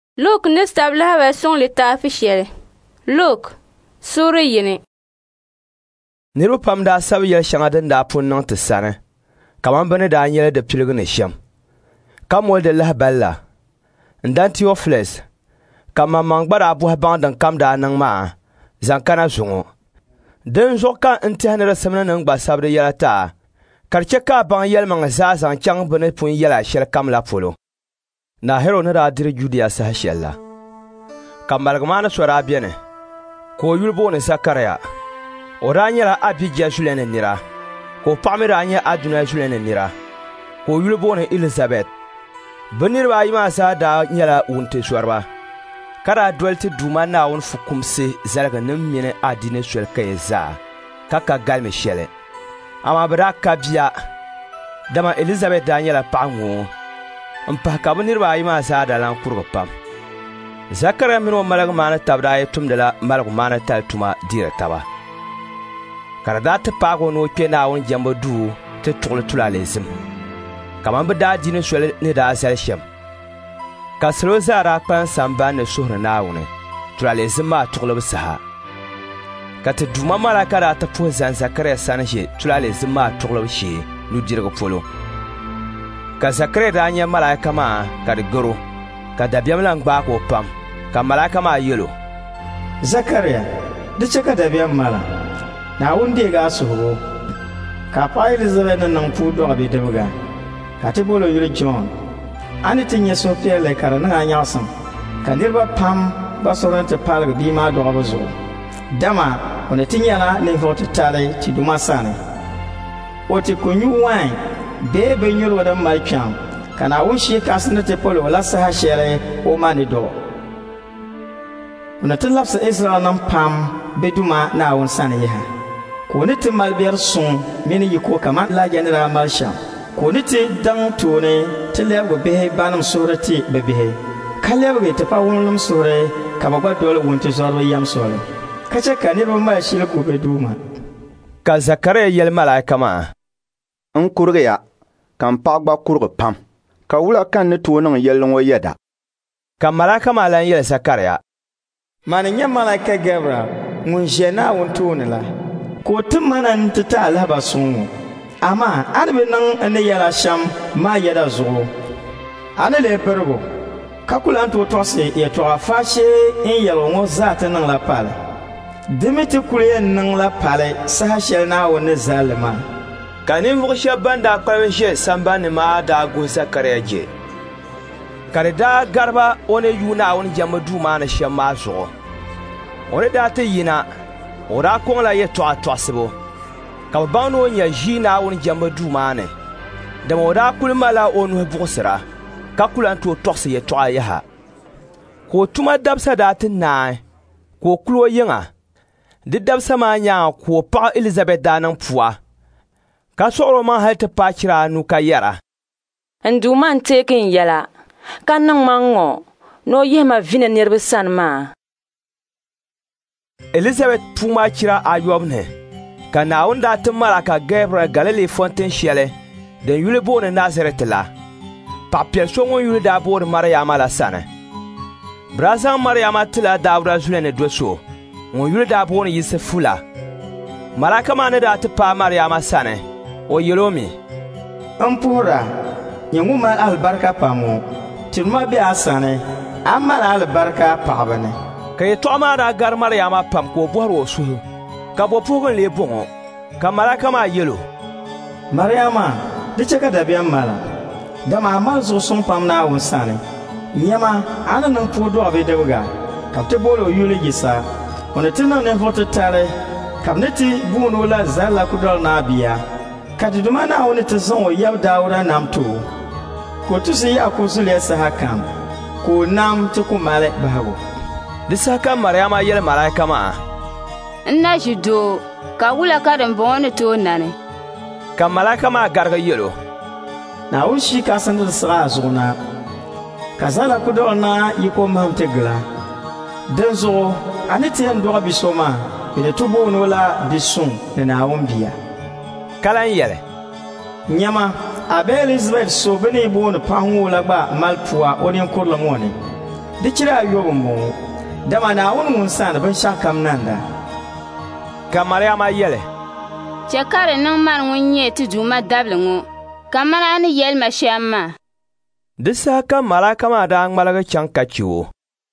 Luk ne stabla wa son littafi shere. Luk sura yini. Niriba pam daa sabi yɛli shɛŋa din daa pun niŋ ti sani, kaman bɛ ni daa nyɛli di piligi ni shɛm. Ka moli di lahabali n-dan Theophilus, ka maŋmaŋ gba daa bɔhi baŋ din kam daa niŋ maa, zaŋ kana zuŋɔ. Din zuɣu ka n tɛhi ni di simini nim gba sabi di yɛla taa, ka di chɛ ka a baŋ yɛlimaŋ zaa zaŋ chaŋ bɛ ni pun yɛla shɛli kam la polo. Na Herod ni daa diri Judia saha shɛli la. Ka maligi maa ni so daa beni, ka o yuli booni Zakariya. O daa nyɛla Abija zuli ni nira, ka o paɣa mi daa nyɛ Aduna zuli ni nira, ka o yuli booni Elizabeth. Bɛ niriba ayi maa zaa daa nyɛla wunti-zɔriba, ka daa doli ti Duuma Naawuni fukumsi zaligi nim mini adini soli kaya zaa, ka galimi shɛli. Amaa bɛ daa ka bia, dama Elizabeth daa nyɛla paɣa ŋoo, n-pahi ka bɛ niriba ayi maa zaa daa lan kurigi pam. Zakariya mini o maligi maa ni tabi daa yi tumdila maligu maa ni tali tuma diiri taba. Ka di daa ti paagi o ni o kpe Naawuni jɛmbu duu ti tuɣili tulaalezim, kaman bɛ daa dini soli ni daa zali shɛm. Ka salo zaa daa kpalim sambani ni suhuri Naawuni, tulaalezim maa tuɣilibu saha. Ka ti Duuma malaka daa ti puhi zani Zakariya sani ʒe tulaalezim maa tuɣilibu shee nudirigu polo. Ka Zakariya daa nyɛ malaka maa ka di garo, ka dabiɛm lan gbaagi o pam, ka malaka maa yɛlo: Zakariya, di chɛ ka dabiɛm mala, Naawuni deegi a suhugu, ka paɣa Elizabeth ni niŋ puu dɔɣi bidibga, ka ti bolo yuli John. A ni ti nyɛ suhupiɛlli ka di niŋ a nyaɣisim, ka niriba pam ba sɔrɔ ti paligi bia maa dɔɣibu zuɣu. Dama o ni ti nyɛla ninvuɣu titali ti Duuma sani. O ti ku nyu wain bee bin nyuligu din mali kpɛm, ka Naawuni shee kasi ni ti polo la saha shɛli o ma ni dɔɣi. O ni ti labisi Israɛl nim pam be Duuma Naawuni sani yaha. Ka o ni ti mali biɛri suŋ mini yiko kaman Ilaija ni daa mali shɛm. Ka o ni ti daŋ tooni ti lɛbigu bihi banim suhuri ti bɛ bihi, ka lɛbigi ti pa wunlim suhuri ka bɛ gba doli wunti-zɔriba yɛm soli, ka chɛ ka niriba mali shiligu be Duuma. Ka Zakariya yɛli malaika maa: n kurigiya, ka n paɣa gba kurigi pam, ka wula kan ni tooi niŋ yɛlli ŋɔ yɛda. Ka malaika maa lan yɛli Zakariya: Ma ni nyɛ malaika Gabriel ŋun ʒɛ Naawuni tooni la, ka o ti mana n ti taɣi lahaba suŋ ŋɔ. Amaa a ni bi niŋ n ni yɛla shɛm maa yɛda zuɣu. A ni lee birigu, ka ku lan tooi tɔɣisi yɛltɔɣa faashee n yɛligi ŋɔ zaa ti niŋ la pali. Dimi ti kuli yɛn niŋ la pali saha shɛli Naawuni ni zalli maa. Ka ninvuɣu shɛba ban daa kpalim ʒe sambani maa daa gu Zakariya je. Ka di daa gariba o ni yuu Naawuni jɛmbu duu maa ni shɛm maa zuɣu. O ni daa ti yina, o daa kɔŋla yɛltɔɣa tɔɣisibu, ka bɛ baŋ ni o nyɛ ʒii Naawuni jɛmbu duu maa ni. Dama o daa kuli malila o nuhi buɣusira, ka kuli lan tooi tɔɣisi yɛltɔɣa yaha. Ka o tuma dabisa daa ti naai, ka o kuli o yiŋa. Di dabisa maa nyaaŋa ka o paɣa Elizabeth daa niŋ pua, ka sɔɣiri o maŋ hali ti paai chira anu ka yɛra. N Duuma n teeki n yɛla, ka niŋ maŋ ŋɔ ni o yihima vina niriba sani maa. Elizabeth puu maa chira ayɔbu ni, ka Naawuni daa ti malaka Gabriel Galili fontin shɛli din yuli booni Nazareti la, paɣa piɛli so ŋun yuli daa booni Mariyama la sani. Bɛ daa zaŋ Mariyama tila Daawuda zuli ni do so ŋun yuli daa booni Yusufu la. Malaka maa ni daa ti paai Mariyama sani, o yɛlomi: N puhira, nyɛ ŋun mali alibarika pam ŋɔ, ti numa be a sani, a mali alibarika paɣaba ni. Ka yɛltɔɣa maa daa gari Mariyama pam ka o bɔhiri o suhu, ka bɔpuhigu lee bɔŋɔ, ka malaka maa yɛlo: Mariyama, di chɛ ka dabiɛm mala, dama a mali zuɣu suŋ pam Naawuni sani. Nyɛma a ni niŋ puu dɔɣi bidibga, ka bɛ ti booli o yuli Yisa. O ni ti niŋ ninvuɣu titali, ka bɛ ni ti buuni o la zali la kudɔli naa bia. Ka ti Duuma Naawuni ti zaŋ o yɛbu Daawuda nam too, ka o tusi Yaakub zuliya saha kam, ka o nam ti ku mali bahigu. Di saha ka Mariyama yɛli malaika maa: N na ʒi doo, ka wula ka din bɔŋɔ ni tooi nani. Ka malaika maa garigi yɛlo: Naawuni shii kasi ni di siɣi a zuɣu na, ka zala kudɔli naa yi ko mahim ti gila. Din zuɣu a ni ti yɛn dɔɣi biso maa, bɛ ni tu booni o la bisuŋ ni Naawuni bia. Ka lan yɛli: Nyɛma a be Elizabeth so bɛ ni booni paɣa ŋɔ la gba mali pua o ninkurili ŋɔ ni. Di chira ayobu n bɔŋɔ. Dama Naawuni ŋun sãani binshɛɣu kam nanda. Ka Mariyama yɛli: Chɛ ka di niŋ mani ŋun nyɛ ti Duuma dabili ŋɔ, ka mana ni yɛlima shɛm maa. Di saha ka malaika maa daa ŋmaligi chaŋ ka che o.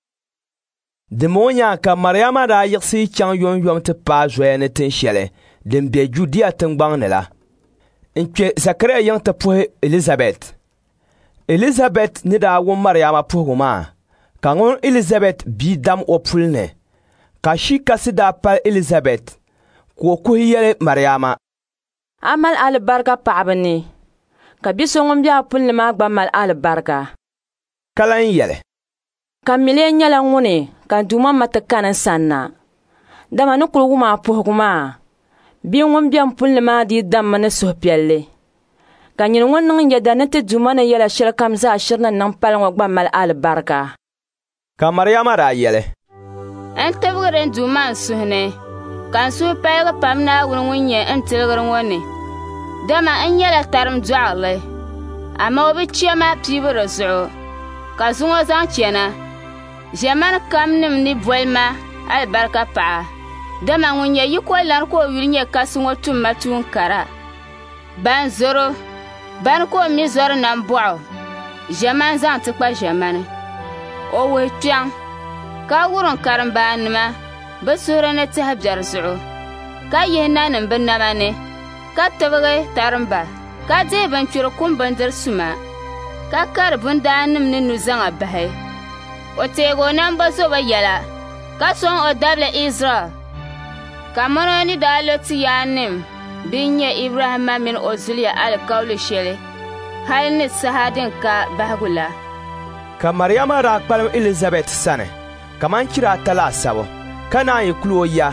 Di ŋɔ nyaa ka Mariyama daa yiɣisi chaŋ yomyom ti paai zoya ni tin shɛli din be Judia tiŋgbaŋ ni la. N kpe Zakariya yiŋ ti puhi Elizabet. Elizabet ni daa wum Mariyama puhigu maa, ka ŋun Elizabet bii dam o puli ni, ka shi kasi daa pali Elizabet, ka o kuhi yɛli Mariyama: A mali alibarika paɣaba ni, ka bi so ŋun be a puli ni maa gba mali alibarika. Ka lan yɛli: Ka milia nyɛla ŋuni ka Duuma ma ti kani sanna. Dama ni kuli wum a puhigu maa, bia ŋun be n puli ni maa dii dammi ni suhupiɛlli. Ka nyini ŋun niŋ yɛda ni ti Duuma ni yɛla shɛli kam zaa shiri ni niŋ pali ŋɔ gba mali alibarika. Ka Mariyama daa yɛli: N tibgiri n Duuma n suhu ni, ka n suhu paligi pam Naawuni ŋun nyɛ n tilgiri ŋɔ ni. Dama n nyɛla tarim dɔɣili, amaa o bi chɛ maa piibu di zuɣu, ka zuŋɔ zaŋ chɛna. Ʒɛmani kam nim ni bolima alibarika paɣa. Dama ŋun nyɛ yikɔlana ka o yuli nyɛ kasi ŋɔ tumma tuun kara. Ban zoro, bani ka o mi zɔri nam bɔɣu, ʒɛmani zaŋ ti kpa ʒɛmani. O wuhi kpɛŋ, ka wurim karimbaanima bɛ suhuri ni tihi biɛri zuɣu, ka yihi nanim bɛ nama ni, ka tibigi tarimba, ka dihi binchuri kum bindiri suma, ka kari bundaanim ni nuzaŋa bahi. O teegi o namba zo bɛ yɛla, ka sɔŋ o dabili Israel. Ka mɔno ni daa lo ti yaanim bin nyɛ Ibrahima mini o zuliya alikauli shɛli, hali ni saha din ka bahigu la. Ka Mariyama daa kpalim Elizabet sani, kaman chira ata laasabu, ka naan yi kuli o ya.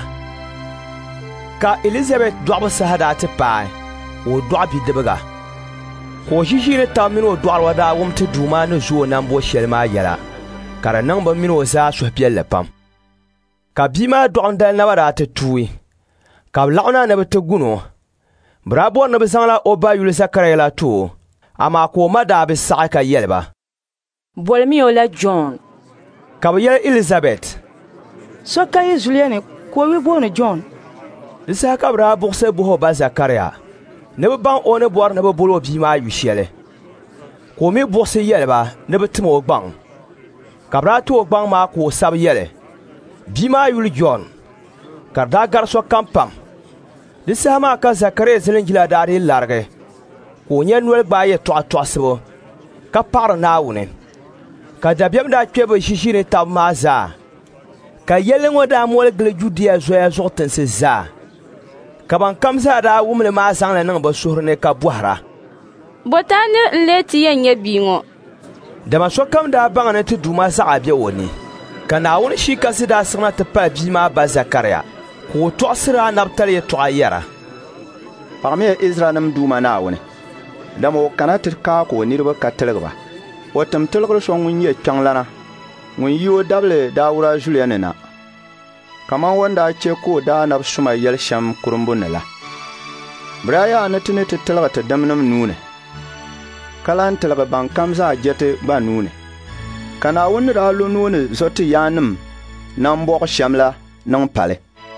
Ka Elizabet dɔɣibu saha daa ti paai, o dɔɣi bidibiga. Ka o ʒiʒii ni tabi mini o dɔɣiriba daa wum ti Duuma ni zo o nambo shɛli maa yɛla, ka di niŋ bɛ mini o zaa suhupiɛlli pam. Ka bia maa dɔɣindali naba daa ti tuui, ka bɛ laɣina ni bɛ ti guni o. Bɛ daa bɔri ni bɛ zaŋla o ba yuli Zakariya la ti o, amaa ka o ma daa bi saɣi ka yɛli ba: Bolimi o la John. Ka bɛ yɛli Elizabet: So ka yi zuliya ni ka o wi booni John. Di saha ka bɛ daa buɣisi buhi o ba Zakariya, ni bɛ baŋ o ni bɔri ni bɛ boli o bia maa yu shɛli. Ka o mi buɣisi yɛli ba ni bɛ tim o gbaŋ. Ka bɛ daa ti o gbaŋ maa ka o sabi yɛli: bia maa yuli John. Ka di daa gari so kam pam. Di saha maa ka Zakariya zilinjila daa dii larigi, ka o nyɛ noli gbaa yɛltɔɣatɔɣisibu, ka paɣiri Naawuni. Ka dabiɛm daa kpe bɛ ʒiʒii ni tabi maa zaa. Ka yɛli ŋɔ daa mɔli gili Judia zoya zuɣu tinsi zaa. Ka ban kam zaa daa wumli maa zaŋli niŋ bɛ suhuri ni ka bɔhira: Bɔtaa ni n lee ti yɛn nyɛ bia ŋɔ. Dama sokam daa baŋ ni ti Duuma zaɣa be o ni. Ka Naawuni shi kasi daa siɣina ti pali bia maa ba Zakariya, ka o tɔɣisiri anabi tali yɛltɔɣa yɛra: Pagmiya Israelim Duuma Naawuni, dama o kana ti kaa ka o niriba ka tiligi ba. O tim tilgiri so ŋun nyɛ kpɛŋlana, ŋun yi o dabili Daawura zuliya ni na, kaman wanda che ka o daa nabi suma yɛli shɛm kurumbu ni la. Bɛ daa yaa ni ti ni ti tiligi ti dimnim nuuni, ka lan tiligi ban kam zaa jɛti gba nuuni. Ka Naawuni daa lo nuuni zo ti yaanim nan bɔɣu shɛm la niŋ pali,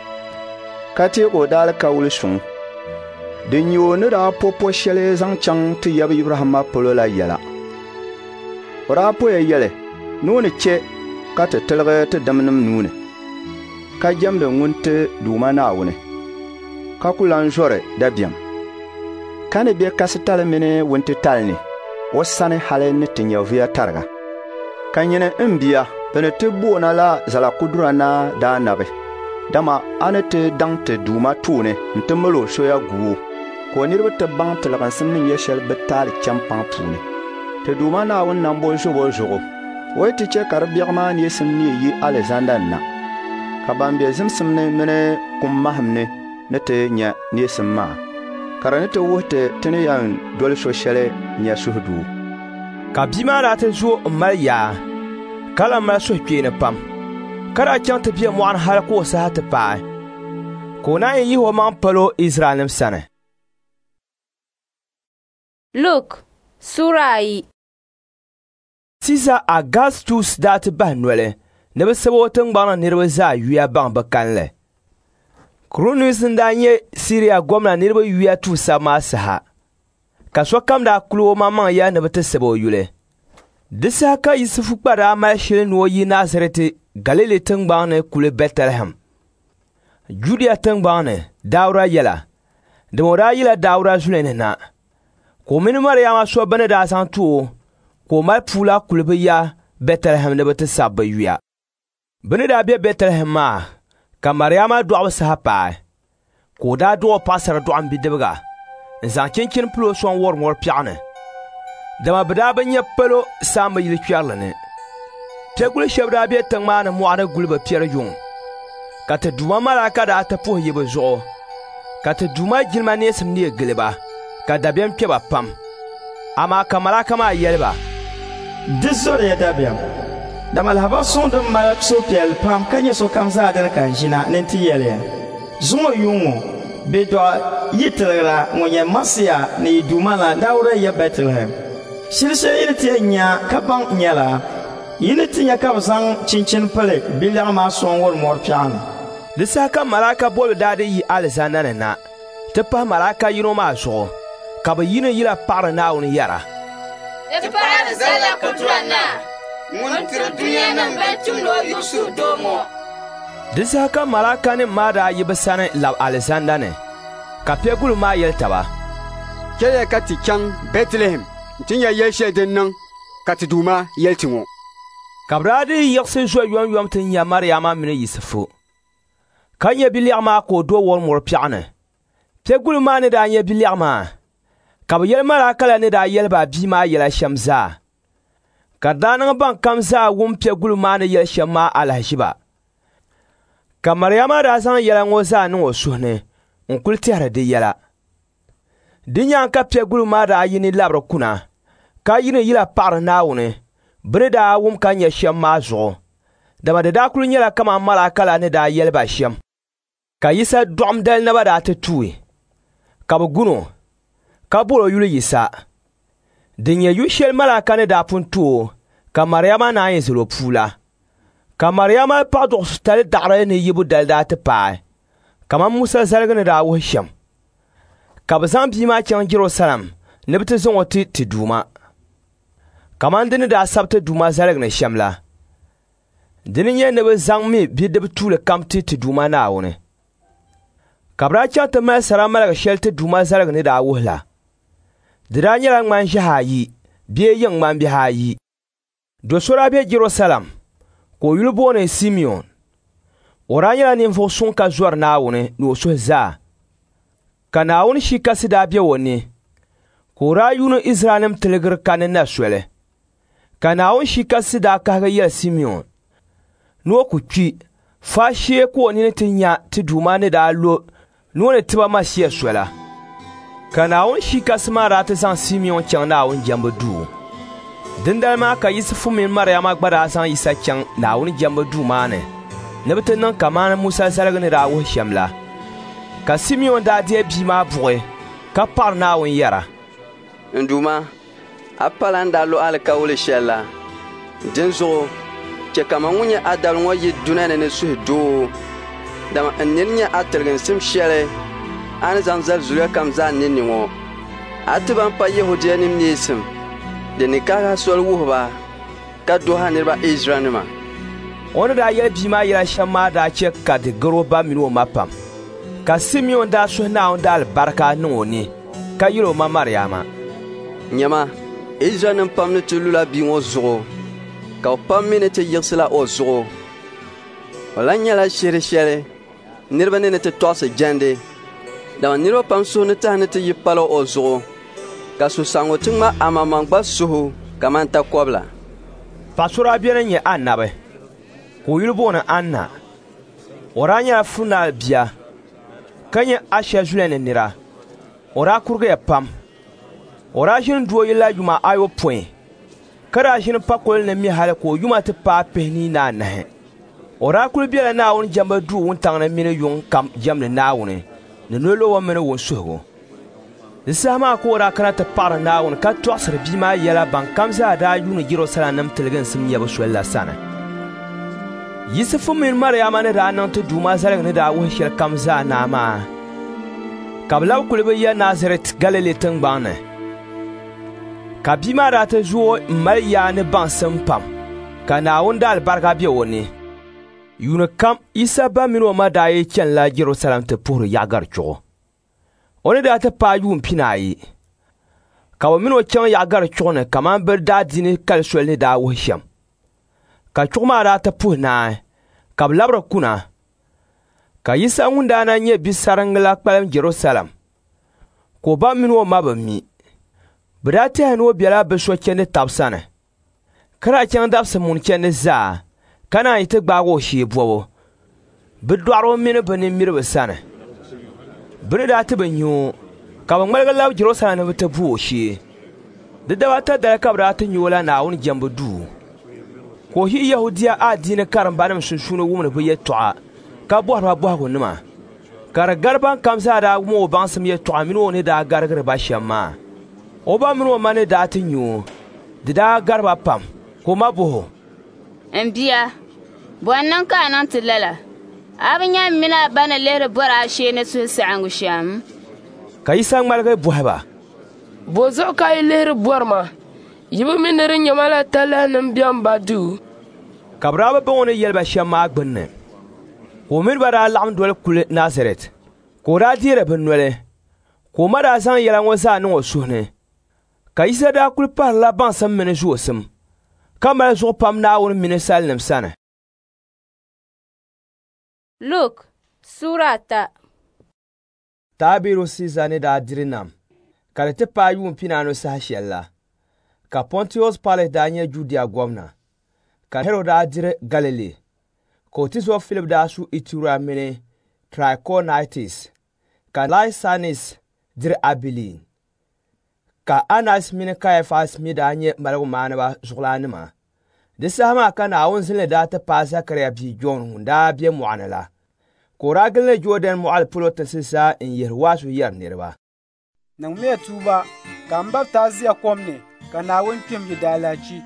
ka teegi o daali ka wuli suŋ. Din yi o ni daa po shɛli zaŋ chaŋ ti yɛbi Ibrahima polo la yɛla. O daa poya yɛli nuuni che ka ti tiligi ti dimnim nuuni, ka jɛmdi ŋun ti Duuma Naawuni, ka ku lan zɔri dabiɛm. Ka ni be kasitali mini wuntitali ni, o sani hali ni ti nyɛ vuya tariga. Ka nyini n bia bɛ ni ti boona la zala kudura na daa nabi. Dama a ni ti daŋ ti Duuma tuuni n ti mali o soya guo, ka o niriba ti baŋ tiliginsim ni nyɛ shɛli bɛ taali chɛmpaŋ puuni. Ti Duuma Naawuni nambo zobo zuɣu, o ti che ka di biɛɣu maa neesim ni yi Alizanda na, ka ban be zimsim ni mini kum mahim ni ti nyɛ neesim maa, ka di ni ti wuhi ti ni yan doli so shɛli nyɛ suhuduu. Ka bia maa daa ti zo n mali yaa, ka lan mali suhukpeeni pam, ka daa chaŋ ti be mɔɣuni hali ka o saha ti paai, ka o naan yihi o maŋ palo Israelim sani. Luk, Sura 2. Caesar Augustus daa ti bahi noli ni bɛ sabi o tingbani niriba zaa yuya baŋ bɛ kanli. Kurunus n daa nyɛ Syria gomna niriba yuya tuusa maa saha, ka sokam daa kuli o maŋ ya ni bɛ ti sabi o yuli. Di saha ka Yusufu kpa daa mali shili ni o yi Nazareti Galili tingbani kuli Bethlehem. Judea tingbani Daawura yɛla, dama o daa yila Daawura zulini na. Ko mini Mariama so bɛ ni daa zaŋ tu o, ko mali puula kuli bɛ ya Bethlehem ni bɛ ti sabi bɛ yuya. Bɛ ni daa be Bethlehem maa, ka Mariama dɔɣu saha paai, ko daa dɔɣu paɣasara dɔɣu bidibga n zaŋ chinchini pilo sɔŋ wɔri piɛɣu ni. Dama bɛ daa bɛ nyɛ palo saamba yili kpɛrili ni. Piɛguli shɛba daa be tiŋ maa ni mɔɣuni guli bɛ piɛri yuŋ, ka ti Duuma malaaka daa ti puhi yi bɛ zuɣu, ka ti Duuma jilima neesim neei gili ba, ka dabiɛm kpɛ ba pam. Amaa ka malaaka maa yɛli ba: di zɔriya dabiɛm, dama lahaba sɔŋ din mali suhupiɛlli pam ka nyɛ sokam zaa dini kan ʒina ni ti yɛliya. Zuŋo yuŋ ŋɔ bidɔɣu yi tiligira ŋun nyɛ Masiya ni yi Duuma la Daawura ya Bethlehem. Shili shɛli yi ni ti yɛn nya ka baŋ nyɛla yi ni ti nya ka bɛ zaŋ chinchini pili bilɛɣu maa sɔŋ wɔri piɛɣu ni. Di saha ka malaaka bɔli daa di yi alizanda ni na ti pahi malaaka yino maa zuɣu, ka bɛ yini yila paɣiri Naawuni yɛra: ti pahi alizanda kudura na ŋun tiri dunia nim bɛn tumdi o Yusuf doo ŋɔ. Di saha ka malaaka nim maa daa yi bɛ sani labi alizanda ni, ka piɛguli maa yɛli taba: Chɛliya ka ti chaŋ Bethlehem n ti nya yɛli shɛli din niŋ ka ti Duuma yɛli ti ŋɔ. Ka bɛ daa di yiɣisi zo yɔm ti nya Mariama mini Yusufu, ka nyɛ bilɛɣu maa ka o do wɔri piɛɣu ni. Piɛguli maa ni daa nyɛ bilɛɣu maa, ka bɛ yɛli malaaka la ni daa yɛli ba bii maa yɛla shɛm zaa. Ka daa niŋ ban kam zaa wum piɛguli maa ni yɛli shɛm maa alahiziba. Ka Mariama daa zaŋ yɛla ŋɔ zaa niŋ o suhu ni n kuli tɛhiri di yɛla. Di nyaaŋa ka piɛguli maa daa yini labiri kuna, ka yini yila paɣiri Naawuni bɛ ni daa wum ka nyɛ shɛm maa zuɣu. Dama di daa kuli nyɛla kaman malaaka la ni daa yɛli ba shɛm. Ka yisa dɔɣum dali naba daa ti tuui, ka bɛ guno, ka bɔri o yuli yisa. Di nyɛ yu shɛli malaaka ni daa pun tu o, ka Mariama naan yi zali o puula. Ka Mariama paɣa duɣusitali daɣiri ni yibu dali daa ti paai, kaman Musa zaligi ni daa wuhi shɛm. Ka bɛ zaŋ bia maa chaŋ Jerusalem ni bɛ ti zaŋ o ti Duuma, kaman di ni daa sabi ti Duuma zaligi ni shɛm la. Dini nyɛ ni bɛ zaŋ mi bidib tuuli kam ti Duuma Naawuni. Ka bɛ daa chaŋ ti mali sara maligi shɛli ti Duuma zaligi ni daa wuhi la. Di daa nyɛla ŋmani ʒɛhi ayi bee yiŋ ŋmani bihi ayi. Do so daa be Jerusalem ka o yuli booni Simeon. O daa nyɛla ninvuɣu suŋ ka zɔri Naawuni ni o suhu zaa. Ka Naawuni shikasi daa be o ni, ka o daa yuuni Israɛlnim tiligiri ka ni na soli. Ka Naawuni shikasi daa kahigi yɛli Simeon ni o ku kpi fa shee ka o nini ti nya ti Duuma ni daa lo ni o ni tiba Masiya sola. Ka Naawuni shikasi maa daa ti zaŋ Simeon chaŋ Naawuni jɛmbu duu. Dindali maa ka Yusufu mini Mariama gba daa zaŋ yisa chaŋ Naawuni jɛmbu duu maa ni bɛ ti niŋ kaman Musa zaligi ni daa wuhi shɛm la. Ka Simeon daa diɛ bia maa buɣi ka paɣiri Naawuni yɛra: N Duuma, a pala n daa lo alikawuli shɛli la. Din zuɣu, chɛ kaman ŋun nyɛ a dabili ŋɔ yi duna ni suhi doo. Dama n nini nyɛ a tiliginsim shɛli a ni zaŋ zali zuliya kam zaa nini ŋɔ. A ti ban pa Yahudiyanim neesim di ni kaga soli wuhi ba ka doha niriba Israɛlnima. O ni daa yɛli bia maa yɛla shɛm maa daa chɛ ka di gari o ba mini o ma pam. Ka Simeon daa suhi Naawuni daa alibarika niŋ o ni ka yɛli o ma Mariama: Nyɛma, Israɛlnim pam ni ti lula bia ŋɔ zuɣu, ka o pam mi ni ti yiɣisila o zuɣu. O lan nyɛla shiri shɛli niriba ni ti tɔɣisi jɛndi. Dama niriba pam suhu ni tahi ni ti yi pala o zuɣu, ka susaŋo ti ŋma amamam gba suhu kaman takɔbila. Paɣa so daa beni nyɛ Annabi, ka o yuli booni Anna. O daa nyɛla funaali bia, ka nyɛ Asha zulɛni nira. O daa kurigiya pam. O daa ʒini duo yila yuma ayɔpɔin, ka daa ʒini pakoli ni mi hali ka o yuma ti paai pihini ni anahi. O daa kuli bela Naawuni jɛmbu duu wuntaŋni mini yuŋ kam jɛmdi Naawuni ni nolowa mini wunsuhigu. Di saha maa ka o daa kana ti paɣari Naawuni ka tɔɣisiri bia maa yɛla ban kam zaa daa yuuni Jerusalem tiligi n-sim nyɛ bɛ soli la sani. Yusufu mini Mariama ni daa niŋ ti Duuma zaligi ni daa wuhi shɛli kam zaa naa maa. Ka bɛ labi kuli bɛ ya Nazaret Galili tiŋgbɔŋ ni. Ka bia maa daa ti zooi m-mali yaa ni baŋsim pam, ka Naawuni da alibarika be o ni. Yuuni kam Isa ba mini o ma daa yi chanila Jerusalem ti puhiri yaɣigari chuɣu. O ni daa ti paai yuun pinaayi. Ka bɛ mini o chaŋ yaɣigari chuɣu ni kaman bɛ daadini kali soli ni daa wuhi shɛm. Ka chuɣu maa daa ti puhi naai, ka bɛ labiri kuna. Ka Isa ŋun daa na nyɛ bi'saringi la kpalim Jerusalem, ka o ba mini o ma bɛ mi. Bɛ daa tɛha ni o bɛla bɛ so chɛndi taba sani. Ka daa chaŋ dabisi muni chɛndi zaa, ka naan yi ti gbaagi o shee bɔbu. Bɛ dɔɣiri mini bɛ nimmiriba sani. Bɛ ni daa ti bɛ nya o, ka bɛ ŋmaligi labi Jerusalem ni bɛ ti bu o shee. Di dabata dali ka bɛ daa ti nya o la Naawuni jɛmbu duu. Ka o hihi Yahudia adiini karimbanima sunsuuni wumni bɛ yɛltɔɣa, ka bɔhiri ba bɔhigu-nima. Ka di gari ban kam zaa daa wum o baŋsim yɛltɔɣa mini o ni daa garigiri ba shɛm maa. O ba mini o ma ni daa ti nya o, di daa gari ba pam, ka o ma buhi o. N-bia, bɔn niŋ ka a niŋ ti lala. A bi nya mini a ba ni lihiri bɔri a shee ni suhu saɣingu shɛm. Ka Isa ŋmaligi bɔhi ba. Bo zuɣu ka yi lihiri bɔri maa, yi bi mi ni di nyɛma la talahi bɛm ba duu. Ka bɛ daa bi baŋ o ni yɛli ba shɛm maa gbunni. Ka o mini ba daa laɣim doli kuli Nazaret. Ka o daa deeri bɛ noli. Ka o ma daa zaŋ yɛla ŋɔ zaa niŋ o suhu ni. Ka Isa daa kuli pahirila baŋsim mini zuɣusim, ka mali zuɣu pam Naawuni mini salinima sani. Luke Sura 3. Taabiro Siza ni daa diri nam, ka di ti paai yuun pinaanu saha shɛli la. Ka Pontius Pilate daa nyɛ Judea gɔmna. Ka Herod daa diri Galili. Ka o tizɔ Philip daa su Iturea mini Trachonitis. Ka Lysanis diri Abilin. Ka Anas mini Caiaphas mi daa nyɛ maligu maaniba zuɣulaanima. Di saha maa ka Naawuni zilli daa ti paai Zakariya bia John ŋun daa be mɔɣuni la. Ka o daa gilini Jordan mɔɣili polo tinsi zaa n-yihiri waasu yɛri niriba. Niŋmiya tuuba ka m baptaaziya kom ni ka Naawuni kpɛm yi daa laachi.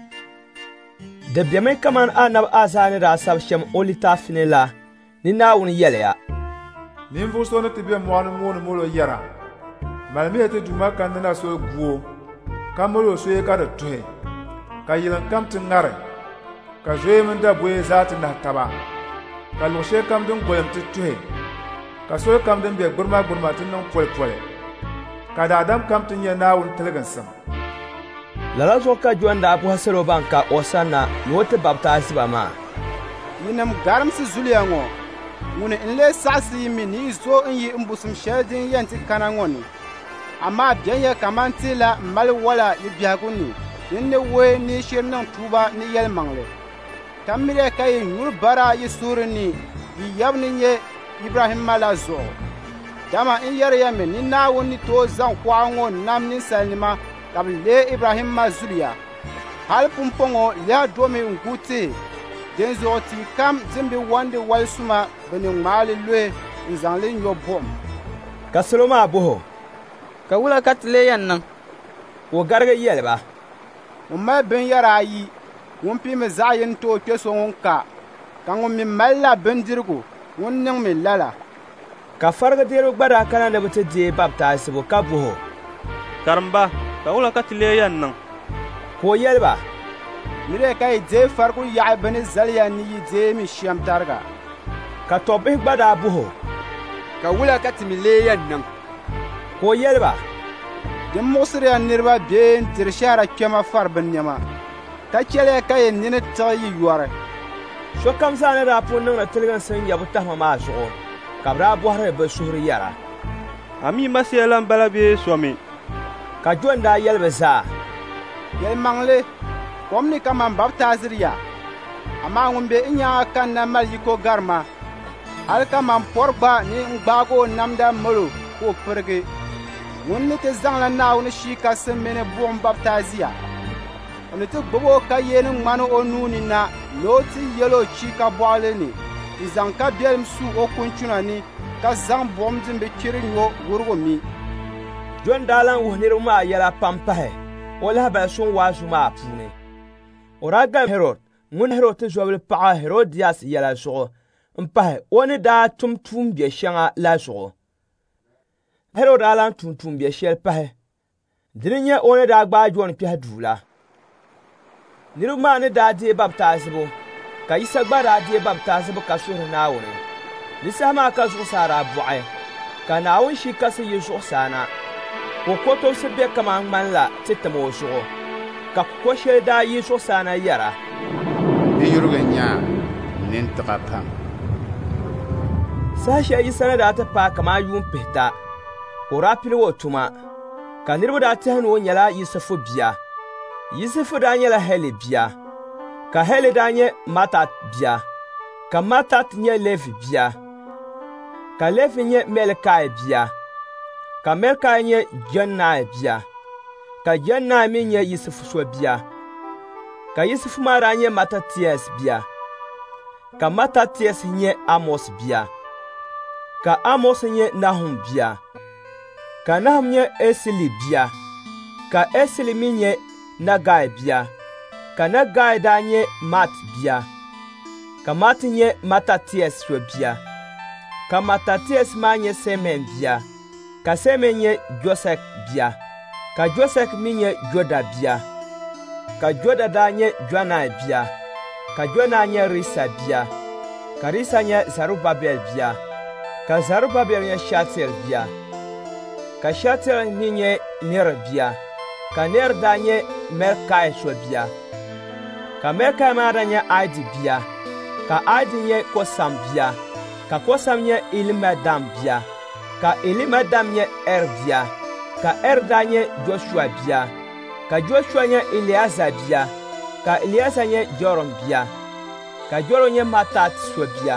Di bɛmi kaman Annabi Azaa ni daa sabi shɛm o litaafi ni la ni Naawuni yɛliya. Ninvuɣu so ni ti be mɔɣuni mooni molo yɛra, malimiya ti Duuma kandi na so guo, ka mali o soye ka di tuhi, ka yiliŋ kam ti ŋari, ka zoya mini daboya zaa ti nahi taba, ka luɣu shɛli kam din golim ti tuhi, ka soli kam din be gbirima gbirima ti niŋ pɔlipɔli, ka daadam kam ti nyɛ Naawuni tiliginsim. Lala zuɣu ka John daa bɔhi salo ban ka o sani na ni o ti baptaazi ba maa. Yinim garimsi zuliya ŋɔ, ŋuni n-lee saɣisi yi mi ni yi zo n-yi n-busim shɛli din yɛn ti kana ŋɔ ni. Amaa bɛn yɛ kaman ti la m-mali wala yi biɛhigu ni, din ni wuhi ni shiri niŋ tuuba ni yɛlimaŋli. Ka miri ka yi nyuri bara yi suhiri ni yi yɛbu ni nyɛ Ibrahima la zuɣu. Dama n yɛriya mi ni Naawuni ni tooi zaŋ kuɣa ŋɔ nam ninsalinima ka bɛ lee Ibrahima zuliya. Hali pumpɔŋɔ lɛha domi n-gu tihi, din zuɣu tia kam din be wandi wali suma bɛ ni ŋmaali lɔhi n-zaŋ li nyɔ buɣum. Ka salo maa buhi ka wula ka ti lee yɛn niŋ. O garigi yɛli ba. Ŋun mali binyɛra ayi, ŋun piimi zaɣ' yini ti o kpe so ŋun ka ŋun mi mali la bindirigu, ŋun niŋ mi lala. Ka farigideeriba gba daa kana ni bɛ ti deei baptaazibu ka buhi o. Karimba, ka wula ka ti lee yɛn niŋ. Ka o yɛli ba. Mire ka yi deei farigu yaɣi bɛ ni zaliya ni yi deei mi shɛm tariga. Ka tɔbbihi gba daa buhi o. Ka wula ka ti mi lee yɛn niŋ. Ka o yɛli ba. Din muɣisiriya niriba bee n-tiri shɛhira kpɛma fari bɛ nɛma, ka chɛliya ka yi nini tiɣi yi yɔri. Sokam zaa ni daa pun niŋdi tiliginsim yɛbu tahima maa zuɣu, ka bɛ daa bɔhiri bɛ suhuri yɛra. A mi masiya lan bala bee somi. Ka John daa yɛli bɛ zaa. Yɛlimaŋli, kom ni ka man baptaaziriya, amaa ŋun be n nyaaŋa kanna mali yiko garima, hali ka man pɔri gba ni n gbaagi o namda malo ka o pirigi. Ŋun ni ti zaŋla Naawuni shii ka sim mini buɣum baptaaziya. O ni ti gbubi o ka yeeni ŋmani o nuu ni na ni o ti yɛli o chiika bɔɣili ni, ti zaŋ ka biɛlim su o kunchuna ni, ka zaŋ buɣum din bi chiri nyɔ wurigu mi. Jon dalan wo nirba maa yɛla pampahe o lahabali sɔŋ waazu maa puuni. O daa gam Herod ŋun Herod ti zɔbili paɣa Herodias yɛla zuɣu m-pahi o ni daa tum tuumbe shɛŋa la zuɣu. Herod daa lan tum tuumbe shɛli pahi. Dini nyɛ o ni daa gbaai Jon kpɛhi duu la. Nirba maa ni daa deei babtaazibu ka Yisa gba daa deei babtaazibu ka suhiri Naawuni. Ni saha maa ka zuɣusaa daa bɔɣi ka Naawuni shi kasi yi zuɣusaa na. Ko kotobsi be kaman ŋmanila ti tam o zuɣu ka ko shɛli daa yi zuɣusaa na yɛra. Ni yuriga nyaa nintiga pam. Saha shɛli Yisa ni daa ti paai kaman yuun pihita ka o daa pili o tuma ka niriba daa tihi ni o nyɛla Yusufu bia. Yusufu daa nyɛla Heli bia ka Heli daa nyɛ Matat bia ka Matat nyɛ Levi bia ka Levi nyɛ Melkai bia ka Melkai nyɛ Jannai bia ka Jannai mi nyɛ Yusufu so bia ka Yusufu maa daa nyɛ Matatias bia ka Matatias nyɛ Amos bia ka Amos nyɛ Nahum bia ka Nahum nyɛ Esili bia ka Esili mi nyɛ Nagai bia ka Nagai daa nyɛ Mat bia ka Mat nyɛ Matatias so bia ka Matatias maa nyɛ Semen bia ka Semen nyɛ Josek bia ka Josek mi nyɛ Joda bia ka Joda daa nyɛ Jonai bia ka Jonai nyɛ Risa bia ka Risa nyɛ Zarubabel bia ka Zarubabel nyɛ Shatel bia ka Shatel mi nyɛ Ner bia ka Ner daa nyɛ Melkai so bia ka Melkai maa daa nyɛ Adi bia ka Adi nyɛ Kosam bia ka Kosam nyɛ Elimadam bia ka Elimadam nyɛ bia ka daa nyɛ Joshua bia ka Joshua nyɛ Eliasa bia ka Eliasa nyɛ Joram bia ka Joram nyɛ Matat so bia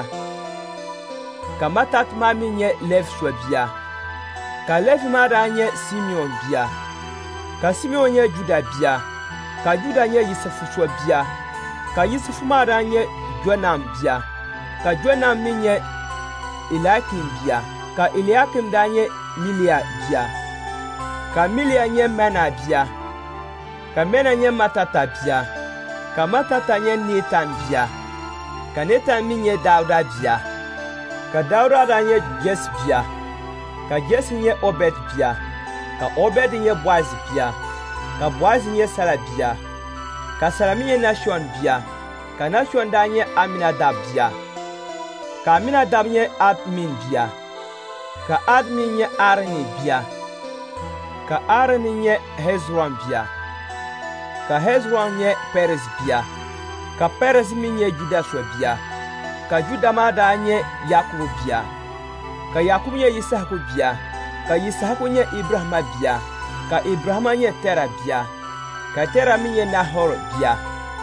ka Matat maa mi nyɛ Levi so bia ka Levi maa daa nyɛ Simeon bia ka Simeon nyɛ Juda bia ka Juda nyɛ Yusufu so bia ka Yusufu maa daa nyɛ Jonam bia ka Jonam mi nyɛ Eliakim bia ka Eliakim daa nyɛ Milia bia ka Milia nyɛ Mena bia ka Mena nyɛ Matata bia ka Matata nyɛ Netan bia ka Netan mi nyɛ Dauda bia ka Dauda daa nyɛ Jes bia ka Jes nyɛ Obed bia ka Obed nyɛ Boaz bia ka Boaz nyɛ Sala bia ka Sala mi nyɛ Nashon bia ka Nashon daa nyɛ Aminadab bia ka Aminadab nyɛ Admin bia ka Admin nyɛ Arni bia ka Arni nyɛ Hezron bia ka Hezron nyɛ Perez bia ka Perez mi nyɛ Juda so bia ka Juda maa daa nyɛ Yakubu bia ka Yakubu nyɛ Yisahaku bia ka Yisahaku nyɛ Ibrahima bia ka Ibrahima nyɛ Tera bia ka Tera mi nyɛ Nahor bia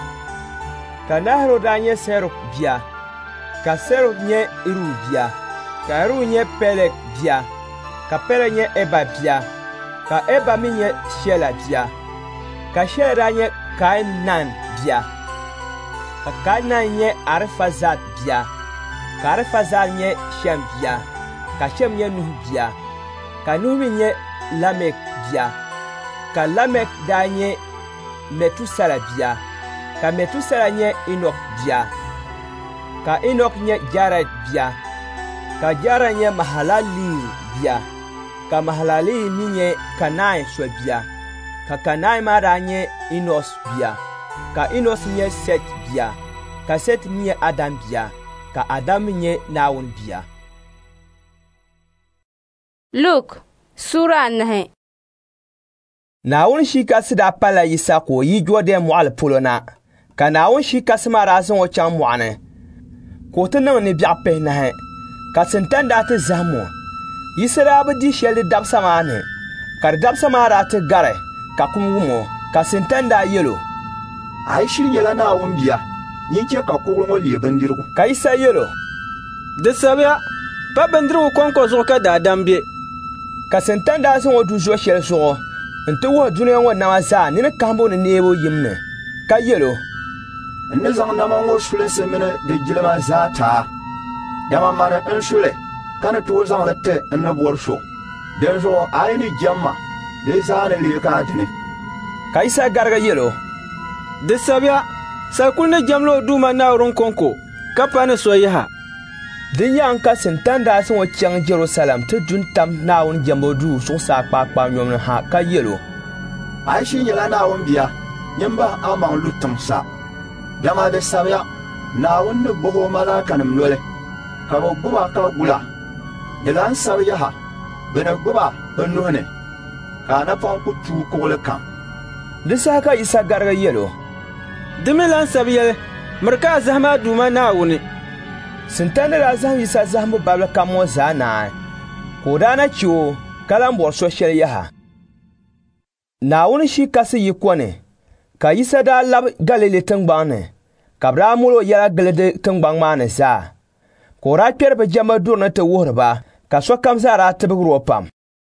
ka Nahor daa nyɛ Seruk bia ka Seruk nyɛ Iru bia ka Iru nyɛ Peleg bia ka Peleg nyɛ Eba bia ka Eba mi nyɛ Shela bia ka Shela daa nyɛ Kainan bia ka Kainan nyɛ Arifazad bia ka Arifazad nyɛ Shem bia ka Shem nyɛ Nuhu bia ka Nuhu mi nyɛ Lamek bia ka Lamek daa nyɛ Metusela bia ka Metusela nyɛ Inok bia ka Inok nyɛ Jared bia ka Jared nyɛ Mahalaleel bia ka Mahalaleel mi nyɛ Kanai so bia ka Kanai maa daa nyɛ Enos bia ka Enos nyɛ Set bia ka Set mi nyɛ Adam bia ka Adam mi nyɛ Naawuni bia. Luke Sura 9. Naawuni shi kasi daa pala Yisa ka o yi Jɔdɛn mɔɣili polo na ka Naawuni shi kasi maa daa zaŋ o chaŋ mɔɣuni ka o ti niŋ ni biɛɣu pihinahi ka sintan daa ti zahim o. Yisa daa bi di shɛli di dabisa maa ni ka di dabisa maa daa ti gari ka kum wum o ka sintan daa yɛlo. A yi shiri nyɛla Naawuni bia yin chɛ ka kuɣuli ŋɔ lee bindirigu. Ka Yisa yɛlo. Di sabiya pa bindirigu kɔŋko zuɣu ka daadam be. Ka sintan daa zaŋ o du zuɣu shɛli zuɣu n ti wuhi duniya ŋɔ nama zaa ni kahimbu ni neebu yimni ka yɛlo. N ni zaŋ nama ŋɔ sulinsi mini di jilima zaa taa. Dama mani n suli ka ni tooi zaŋli ti n ni bɔri so. Din zuɣu a yi ni jɛmma de zaane leeka dini. Ka Isa garga yelo. De sabya, sakul ne jamlo duma na urun konko, kapane soyaha. Din yang ka sentan da sun wacce Jerusalem ta dun tam na won jambo du so sa kpa nyom ha ka yelo. Ai shi yela na won biya, nyamba amang lutum sa. Dama de sabya, na won ne boho malaka nam lole. Ka bo buba ka gula. Yela sabya ha, bena buba onone. Ka na pon ku tu ko le kan. De sa ka Isa garga yelo. Dimilan sabya, marka zahma duma na woni. Sintane da zaham Isa zaham babla kamo zana. Ko dana ciwo kalan bor social yaha. Na wani shi kasi yi kone. Ka Isa da lab galile tangbane. Kabra mulo yala galile tangbang mane za. Ko ra kerbe jama durna te worba. Ka so kam zara te bugro pam.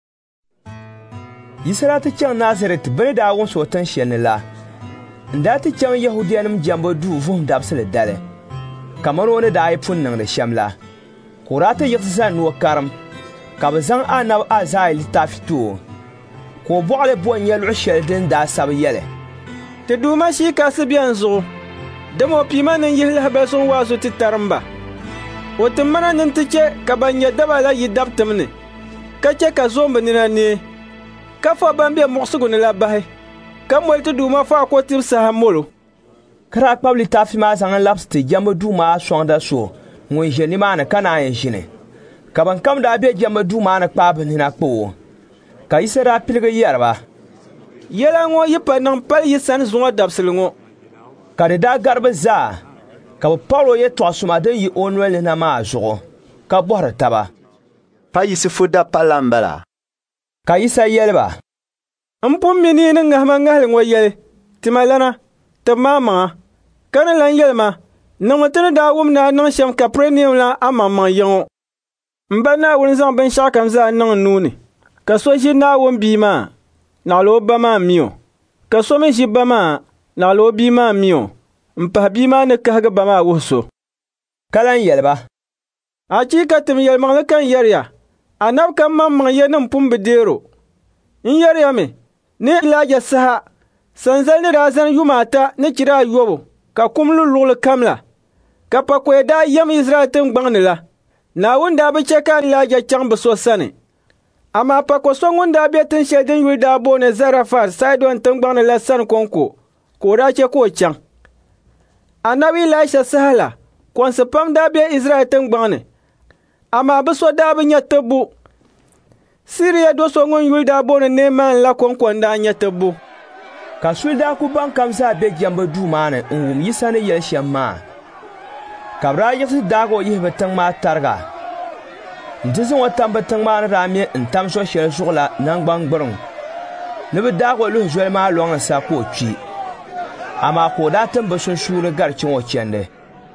Isa ra te chang Nazaret bene da won so tan shenela. Nda te chang Yahudiyanum jambo du vum dabsele dale. Kamar wani da ya funnan da shamla. Kura ta yi zan nuwa karam. Ka ba zan anab a zai littafi to. Ko buɣali buwan ya luɣushɛli din daa sabi yɛli. Ti duuma shi kasi biɛn zuɣu. Dama pima nin yihi lahabali sun waasu ti tarimba. O ti mana nin ti chɛ ka ban nyɛ daba la yi dab timni. Ka chɛ ka zoombi nina nee. Ka fa ban be muɣusigu ni la bahi. Ka mɔli ti duuma fa ko tib saha molo. Kara kpabli tafi ma zaŋ labsi ti jambu duu maa sɔŋda so ŋun ʒe nimaani ka naan yɛn ʒini. Ka ban kam daa be jambu duu maa ni kpaa bɛ nina kpoo. Ka Isa daa piligi yɛriba. Yɛla ŋɔ yi pa niŋ pali yi sani zuŋɔ dabsili ŋɔ. Ka di daa garibi zaa. Ka bɛ pabli o yɛltɔɣa suma din yi o noli na maa zuɣu. Ka bɔhiri taba. Pa yisi fuda pala n bala. Ka Isa yɛliba. N pun mi nii ni ŋahima ŋahili ŋɔ yɛli. Tima lana. Ti maa maŋa. Kana lan yelma niŋ ti ni daa wum na niŋ shem Kapernaum la a maŋmaŋ yiŋo. N ba Naawuni zaŋ binshɛɣu kam zaa niŋ nuuni. Ka so ʒi Naawuni bia maa, naɣali o ba maa miyo. Ka so mi ʒi ba maa, naɣali o bia maa miyo. N pahi bia maa ni kahigi ba maa wuhiso. Ka lan yɛliba. Achiika tim yɛlimaŋli kan yɛriya. Anabi kan maŋmaŋ ya nim pun bi deero. N yɛriyami ni Ilaija saha. Sanzali ni daa zani yuma ata ni chira ayobu. Ka kumlu luɣuli kam la. Ka pakɔya daa yɛm Israel tiŋgbaŋ ni la. Naawuni daa bi chɛ ka Ilaija chaŋ bi so sani. Amaa pakɔ so ŋun daa be tiŋshɛli din yuli daa booni Zarafat Sidon tiŋgbaŋ ni la sani kɔnko ka o daa chɛ ka o chaŋ. Anabi Ilaisha saha la kɔnsi pam daa be Israel tiŋgbaŋ ni. Amaa bi so daa bi nyɛ tibbu. Siriya do so ŋun yuli daa booni Neeman la kɔnko n daa nyɛ tibbu. Ka suli daa ku ban kam zaa be jambu duu maa ni n wum Isa ni yɛli shɛm maa. Ka bi daa yiɣisi daaga o yihi bi tiŋ maa tariga. N ti zaŋ o tam bi tiŋ maa ni daa mi n tam so shɛli zuɣu la nangban gburiŋ. Ni bi daaga o luhi zoli maa lɔŋni sa ka o kpi. Amaa ka o daa tim bi sunsuuni gari chiŋ o chɛndi.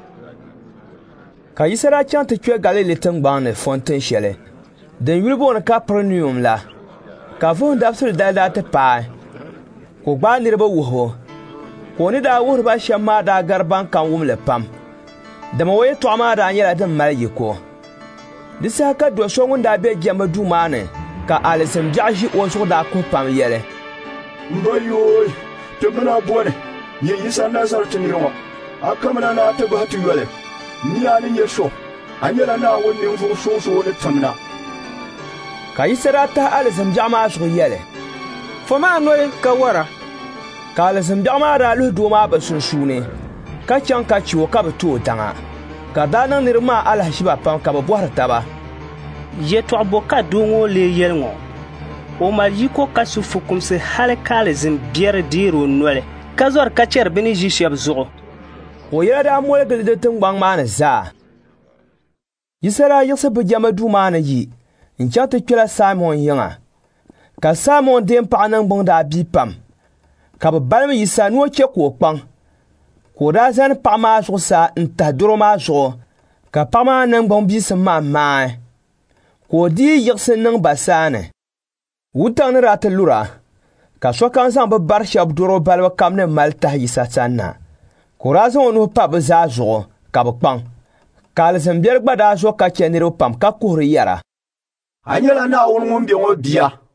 Ka Isa daa chaŋ ti kpe Galili tiŋgbaŋ ni fontin shɛli. Din yuli booni Kapernaum la. Ka vuhum dabsili dali daa ti paai. Ko gbaa niriba wuhibu. Ko ni daa wuhiri ba shɛm maa daa gari ban kan wumli pam. Dama o yɛltɔɣa maa daa nyɛla din mali yiko. Di saha ka do so ŋun daa be jambu duu maa ni ka alizim biɛɣu ʒi o zuɣu daa kuhi pam yɛli. N ba yooi, ti mina bɔni, nyɛ Isa Nazareti nira ŋɔ. A kamina na ti bahi ti yɔli. Ni yaa ni nyɛ so, a nyɛla Naawuni ninvuɣu soosoo ni timna. Ka Isa daa tahi alizim biɛɣu maa zuɣu yɛli. Fo maa noli ka wara. Ka alizim biɛɣu maa daa luhi doo maa bi sunsuuni. Ka chaŋ ka chi o ka bi tu o daŋa. Ka daa niŋ niriba maa alahishiba pam ka bi bɔhiri taba. Yɛltɔɣa bo ka doo ŋɔ lee yɛli ŋɔ. O mali yiko ka su fukumsi hali ka alizim biɛri deeri o noli. Ka zɔri ka chɛri bɛ ni ʒi shɛba zuɣu. O yɛla daa molgili di tiŋgbaŋ maa ni zaa. Isa daa yiɣisi bi jambu duu maa ni yi n chaŋ ti kpɛla Simon yiŋa. Ka Simon deem paɣa niŋgbuŋ daa bii pam. Ka bi balimi Isa ni o chɛ ka o kpaŋ. Ka o daa zani paɣa maa zuɣusaa n tahi doro maa zuɣu. Ka paɣa maa niŋgbuŋ biisim maa maai. Ka o dii yiɣisi niŋ basaani. Wuntaŋ ni daa ti lura. Ka sokam zaŋ bi bari shɛba doro balibu kam ni mali tahi Isa sani na. Ka o daa zaŋ o nuhi pa bi zaa zuɣu ka bi kpaŋ. Ka alizim biɛri gba daa zo ka chɛ niriba pam ka kuhiri yɛra. A nyɛla Naawuni ŋun be ŋɔ bia.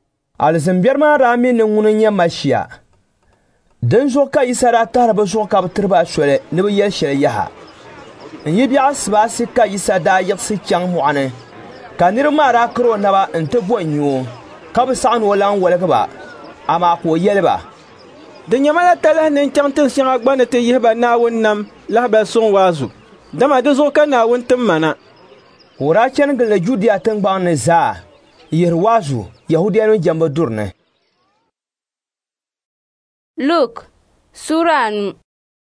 Alizimbiɛr maa daa mi ni ŋuni nyɛ Mashia. Din zuɣu ka Yisa daa tahiri bɛ zuɣu ka bɛ tiri ba a soli ni bɛ yɛli shɛli yaha. N yi biɛɣu sibaasi ka Yisa daa yiɣisi chaŋ mɔɣuni ka niriba maa daa kiri o naba n ti bo nyuo ka bi saɣi ni o lan waligi ba, amaa ka o yɛli ba. Di nyɛma la talahi ni chaŋ tin shɛŋa gba ni ti yihi ba Naawuni nam lahabali suŋ waazu. Dama di zuɣu ka Naawuni tim mana. O daa chani gilli Judia tiŋgbaŋ ni zaa yihiri waazu Yahudiya jɛmbu duri ni. Luk Sura 9.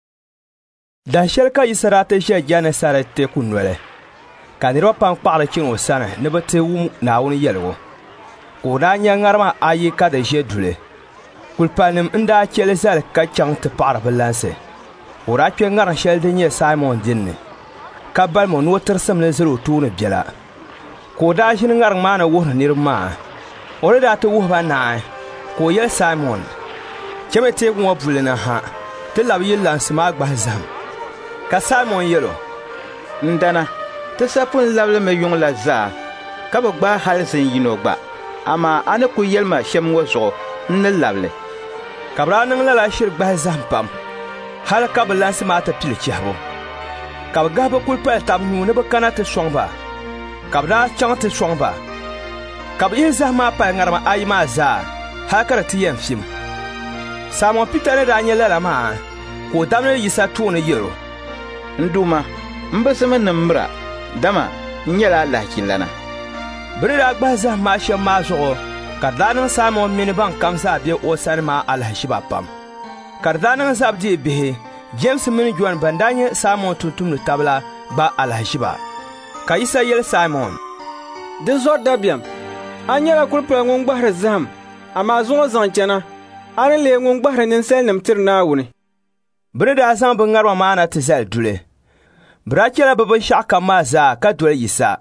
Dahi shɛli ka Yisa daa ti ʒɛ Genesaret teeku noli ka niriba pam kpaɣiri chani o sani ni bɛ ti wum Naawuni yɛligu. Ka o daa nyɛ ŋarima ayi ka di ʒe duli. Kulipalinim n daa chɛli zali ka chaŋ ti paɣiri bɛ lansi. O daa kpe ŋarim shɛli din nyɛ Simon dinni ka balimo ni o tirsimli zali o tooni biɛla. Ka o daa ʒini ŋarim maa ni wuhiri niriba maa. O ni daa ti wuhi ba naai ka o yɛli Simon, chami teeku ŋɔ buli ni ha ti labi yi lansi maa gbahi zahim. Ka Simon yɛlo: Ndana, ti sapun labilimi yuŋ la zaa ka bi gbaai hali zin yino gba, amaa a ni ku yɛlima shɛm ŋɔ zuɣu n ni labili. Ka bɛ daa niŋ lala shiri gbahi zahim pam hali ka bɛ lansi maa ti pili chɛhibu. Ka bɛ gahi bɛ kulipali tabi nuu ni bɛ kana ti sɔŋ ba. Ka bɛ daa chaŋ ti sɔŋ ba. Ka bɛ yihi zahim maa pali ŋarima ayi maa zaa hali ka di ti yɛn fim. Simon Peter ni daa nyɛ lala maa ka o dabni Yisa tooni yɛlo: Nduma, n bi simi nimbira, dama n nyɛla lahachilana. Bɛ ni daa gbahi zahim maa shɛm maa zuɣu ka di daa niŋ Simon mini ban kam zaa be o sani maa alahishiba pam. Ka di daa niŋ zabdi bihi James mini John ban daa nyɛ Simon tuntumni tabila gba alahishiba. Ka Yisa yɛli Simon: Di zɔri dabiɛm, a nyɛla kulipali ŋun gbahiri zahim, amaa zuŋɔ zaŋ chana, a ni lee ŋun gbahiri ninsalinima tiri Naawuni. Bɛ ni daa zaŋ bɛ ŋarima maa na ti zali duli. Bɛ daa chɛla bɛ binshɛɣu kam maa zaa ka doli Yisa.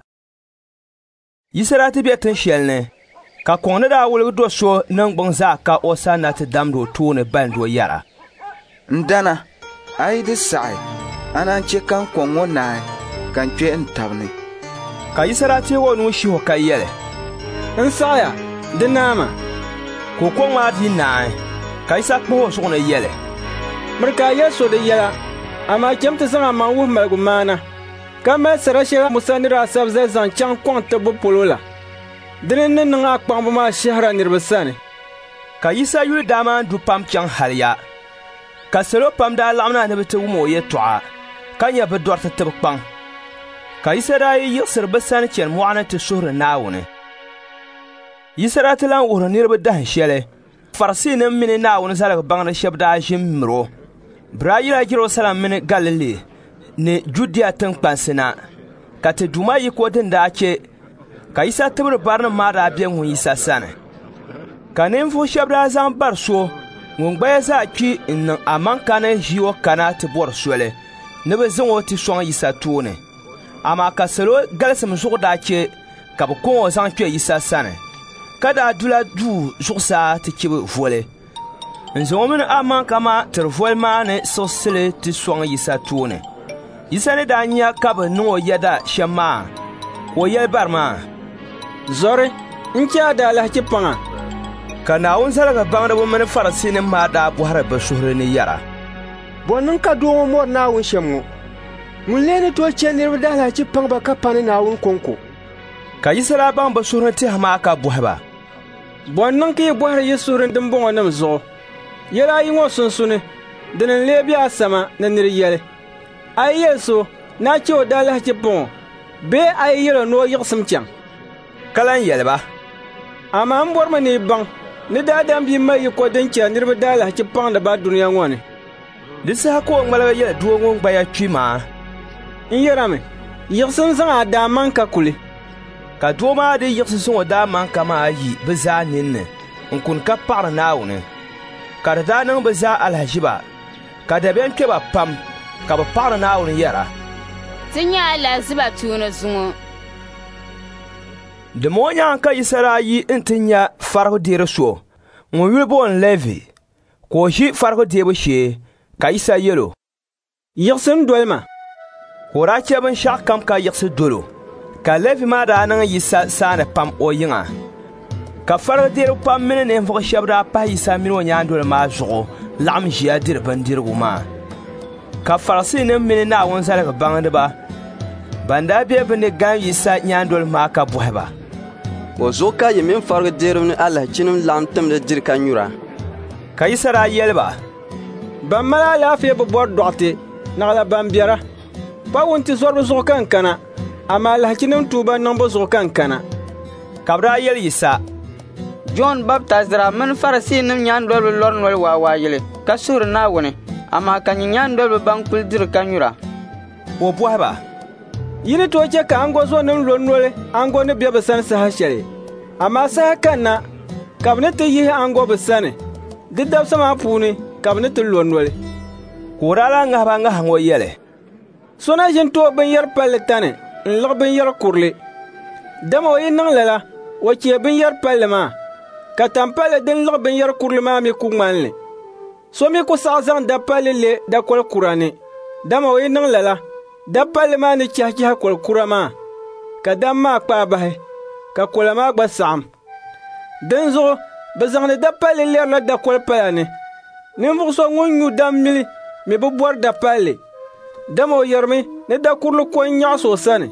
Yisa daa ti be tinshɛli ni ka kɔŋ ni daa wuligi do so niŋgbuŋ zaa ka o sani na ti damdi o tooni balindi o yɛra. Ndana, a yi di saɣi, a naan che kan kɔŋ ŋɔ naai kan kpe n tabi ni. Ka Yisa daa teegi o nuu shiho ka yɛli: N saɣaya, di naama. Ka o kɔŋ maa di naai ka Yisa kpuhi o zuɣu ni yɛli: Miri ka a yɛli so di yɛla, amaa chɛm ti zaŋ a maŋ wuhi maligu maana ka mali sara shɛli Musa ni daa sabi zali zaŋ chaŋ kɔŋ tibbu polo la. Dini ni niŋ a kpaŋbu maa shɛhira niriba sani. Ka Yisa yuli daa maa du pam chaŋ haliya. Ka salo pam daa laɣim na ni bɛ ti wum o yɛltɔɣa ka nyɛ bɛ dɔriti tibi kpaŋ. Ka Yisa daa yi yiɣisiri bɛ sani chɛni mɔɣuni ti suhuri Naawuni. Yisa daa ti lan wuhiri niriba dahin shɛli. Farisiinim mini Naawuni zaligu baŋdi shɛba daa ʒi miri o. Bɛ daa yila Jerusalem mini Galili ni Judia tiŋkpansi na ka ti Duuma yiko din daa che ka Yisa tibiri barinim maa daa be ŋun Yisa sani. Ka ninvuɣu shɛba daa zaŋ bari so ŋun gbaya zaa kpi n niŋ amanka ni ʒi o kana ti bɔri soli ni bɛ zaŋ o ti sɔŋ Yisa tooni. Amaa ka salo galisim zuɣu daa che ka bɛ kɔŋ o zaŋ kpe Yisa sani ka daa dula duu zuɣusaa ti chibi voli. N zaŋ o mini amanka maa tiri voli maa ni siɣisili ti sɔŋ Yisa tooni. Yisa ni daa nya ka bɛ niŋ o yɛda shɛm maa ka o yɛli bari maa: Zɔri, n che a daa lahichi paŋa. Ka Naawuni zaligu baŋdiba mini Farisiinim maa daa bɔhiri bɛ suhuri ni yɛra: Bɔ niŋ ka doo ŋɔ mɔri Naawuni shɛm ŋɔ. Ŋun lee ni tooi che niriba daa lahichi paŋba ka pani Naawuni kɔŋko. Ka Yisa daa baŋ bɛ suhuri tihi maa ka bɔhi ba: Bɔ niŋ ka yi bɔhiri yi suhuri din bɔŋɔ nim zuɣu. Yɛli ayi ŋɔ sunsuuni, dini n lee be a sama ni niri yɛli. A yi yɛli so, naa che o daa lahichi paŋɔ, bee a yi yɛli o ni o yiɣisim chaŋ. Ka lan yɛli ba: Amaa n bɔrimi ni yi baŋ ni daadam bi mali yiko din chɛ niriba daa lahichi paŋdi ba duniya ŋɔ ni. Di saha ka o ŋmaligi yɛli doo ŋun gbaya kpi maa: N yɛrami, yiɣisim zaŋ a daa man ka kuli. Ka doo maa di yiɣisi zaŋ o daa man ka maa yi bɛ zaa ninni n kuni ka paɣiri Naawuni. Ka di daa niŋ bɛ zaa alahishiba ka dabiɛm kpe ba pam ka bɛ paɣiri Naawuni yɛra. Ti nyɛ alahiziba tuuni zuŋɔ. Di moo nyaaŋ ka Yisa daa yi n ti nya farigu deeri so ŋun yuli booni Levi ka o ʒi farigu deebu shee ka Yisa yɛlo: Yiɣisim doli ma. Ka o daa che binshɛɣu kam ka yiɣisi dolo. Ka Levi maa daa niŋ Yisa saani pam o yiŋa. Ka farga dir pam mini ninvuɣu shɛba daa pahi Yisa mini o nyaandoli maa zuɣu laɣim ʒiya diri bindirigu maa. Ka Farisiinima mini Naawuni zaligi baŋdiba ban daa be bɛ ni gan Yisa nyaandoli maa ka bɔhi ba. O zuɣu ka yi mini farga diriba ni alahichinima laɣim timdi diri ka nyura. Ka Yisa daa yɛli ba. Ban mali alaafee bi bɔri dɔɣite naɣila ban biɛra. Pa wunti zɔriba zuɣu kan kana, amaa alahichinima tuuba niŋbu zuɣu kan kana. Ka bɛ daa yɛli Yisa. John baptizira mini Farisiinima nyaandoliba lɔri noli waawaayili ka suhuri Naawuni, amaa ka nyɛ nyaandoliba ban kuli diri ka nyura. O bɔhi ba. Yi ni tooi chɛ ka ango zonima lo noli ango ni be bɛ sani saha shɛli. Amaa saha kanna ka bɛ ni ti yihi ango bɛ sani. Di dabisa maa puuni ka bɛ ni ti lo noli. Ka o daa la ŋahiba ŋɔ yɛli. So na ʒini tooi binyɛri palli tani n-liɣi binyɛri kurili. Dama o yi niŋ lala, o chɛ binyɛri palli maa, ka tampalli din liɣi binyɛri kurili maa mi ku ŋmanli. So mi ku saɣi zaŋ dapalli le dakɔli kura ni. Dama o yi niŋ lala, dapalli maa ni chɛhichɛhi kɔli kura maa, ka dam maa kpaai bahi, ka kola maa gba saɣim. Din zuɣu, bɛ zaŋdi dapalli lɛrila dakɔli pala ni. Ninvuɣu so ŋun nyu dam mili mi bi bɔri dapalli. Dama o yɛrimi ni dakurili ko n-nyaɣisi o sani.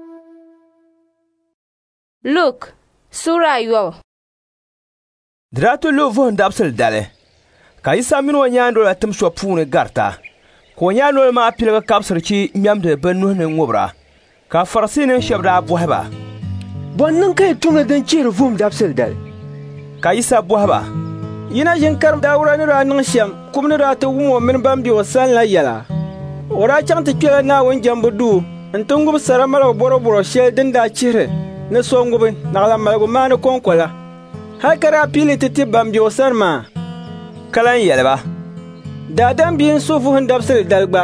Luk Sura 9. Di daa tu lu vuhim dabisili dali, ka Yisa mini o nyaandoli tim so puuni garita, ka o nyaandoli maa piligi kabisiri chi ŋmɛmdi bɛ nuhi ni ŋubira, ka Farisiinima shɛba daa bɔhi ba. Bɔn niŋ ka yi tumdi din chihiri vuhim dabisili dali? Ka Yisa bɔhi ba. Yina ʒini karim daawura ni daa niŋ shɛm kum ni daa ti wum o mini ban be o sani la yɛla. O daa chaŋ ti kpɛla Naawuni jɛmbu duu n-ti ŋubi sara maligu bɔrɔbɔrɔ shɛli din daa chihiri ni so ŋubi naɣila maligu maa ni kɔŋkɔla. Hali ka daa piili ti ti ban be o sani maa. Ka lan yɛli ba. Daadam bia n-su vuhim dabisili dali gba.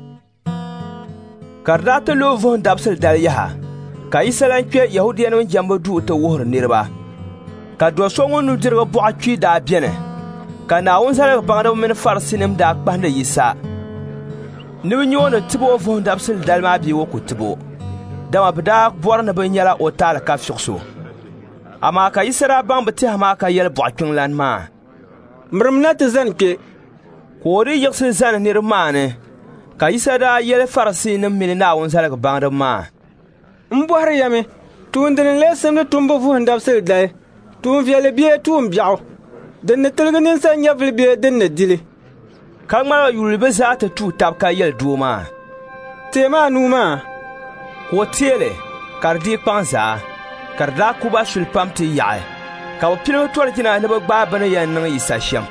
Ka di daa ti lu vuhim dabisili dali yaha, ka Yisa lan kpe Yahudiyanima jɛmbu duu ti wuhiri niriba. Ka do so ŋun nudirigu bɔɣu kpi daa beni, ka Naawuni zaligi baŋdiba mini Farisiinima daa kpahindi Yisa. Ni bɛ nya o ni tibi o vuhim dabisili dali maa bee o ku tibi. Dama bɛ daa bɔri ni bɛ nyɛla o taali ka fiɣiso. Amaa ka Yisa daa baŋ bɛ tɛha maa ka yɛli bɔɣu kpiŋlani maa. Mirim na ti zani kpe. Ka o di yiɣisi zani niriba maa ni, ka Yisa daa yɛli Farisiinima mini Naawuni zaligi baŋdiba maa. N bɔhiri yɛmi, tuun dini lee simdi tumbu vuhim dabisili dali, tuun viɛli bee tuun biɛɣu, din ni tiligi ninsali nyɛvili bee din ni dili. Ka ŋmaligi yuli bɛ zaa ti tuu tabi ka yɛli doo maa. Teemaa nuu maa. Ka o teeli, ka di dii kpaŋ zaa, ka di daa kuba suli pam ti yaɣi, ka bɛ piligi tɔri jina ni bɛ gbaai bini yɛn niŋ Yisa shɛm.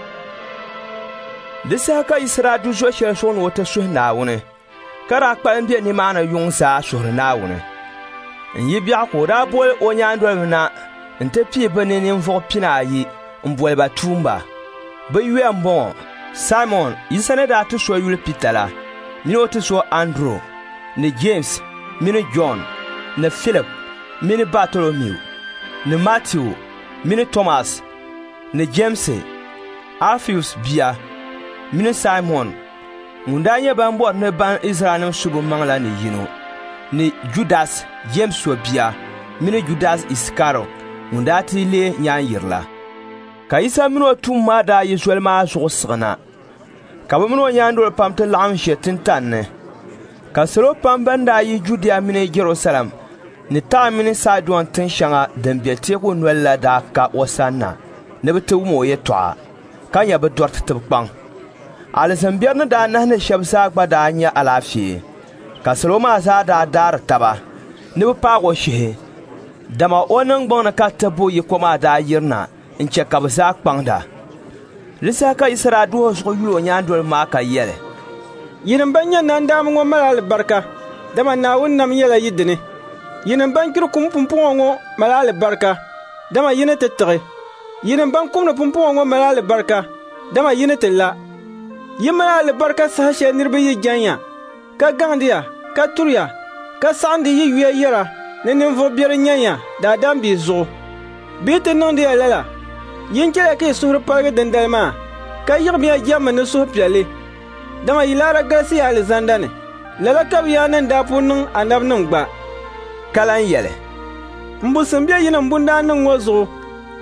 Di saha ka Yisa daa du zo shɛli zuɣu ni o ti suhi Naawuni, ka daa kpalim be nimaani yuŋ zaa suhiri Naawuni. N yi biɛɣu ka o daa boli o nyaandoliba na n ti pii bɛ ni ninvuɣu pinaayi n boli ba tuumba. Bɛ yuya m-bɔŋɔ: Simon, Yisa ni daa ti so yuli Pita la, mini o ti so Andrew, ni James, mini John, ni Philip, mini Bartolomew, ni Matthew, mini Thomas, ni James, Alphaeus bia, mini Simon, ŋun daa nyɛ ban bɔri ni ban Israɛlnima subu maŋ la ni yino, ni Judas, James so bia, mini Judas Iscariot, ŋun daa ti lee nyaanyiri la. Ka Yisa mini o tum maa daa yi zoli maa zuɣu siɣina, ka bɛ mini o nyaandoli pam ti laɣim ʒe tintanni. Ka salo pam ban daa yi Judia mini Jerusalem ni Taɣa mini Sidon tin shɛŋa din be teeku noli la daa ka o sani na ni bɛ ti wum o yɛltɔɣa, ka nya bɛ dɔriti tibi kpaŋ. Alizambɛri ni daa nahi ni shɛba zaa gba daa nya alaafee, ka salo maa zaa daa daari taba ni bɛ paagi o shihi. Dama o niŋgbuŋ ni ka tibbu yiko maa daa yirina n chɛ ka bɛ zaa kpaŋda. Di saha ka Yisa daa duhi zuɣu yuli o nyaandoli maa ka yɛli: Yinim ban nyɛ nandaami ŋɔ mali alibarika, dama Naawuni nam nyɛla yi dini. Yinim ban kiri kum pumpuŋɔ ŋɔ mali alibarika, dama yi ni ti tiɣi. Yinim ban kumni pumpuŋɔ ŋɔ mali alibarika, dama yi ni ti la. Yi mali alibarika saha shɛli niriba yi jɛnya, ka gaŋdiya, ka turiya, ka saɣindi yi yuya yɛra ni ninvuɣu biɛri nyɛnya daadam bii zuɣu. Bii ti niŋdiya lala, yin chɛla ka yi suhuri paligi dindali maa, ka yiɣimiya jɛmmi ni suhu piɛlli. Dama yi laara galisiya alizanda ni, lala ka bɛ yaa ni daa pun niŋ anabi nim gba. Ka lan yɛli: N busim be yinim bundaa niŋ ŋɔ zuɣu,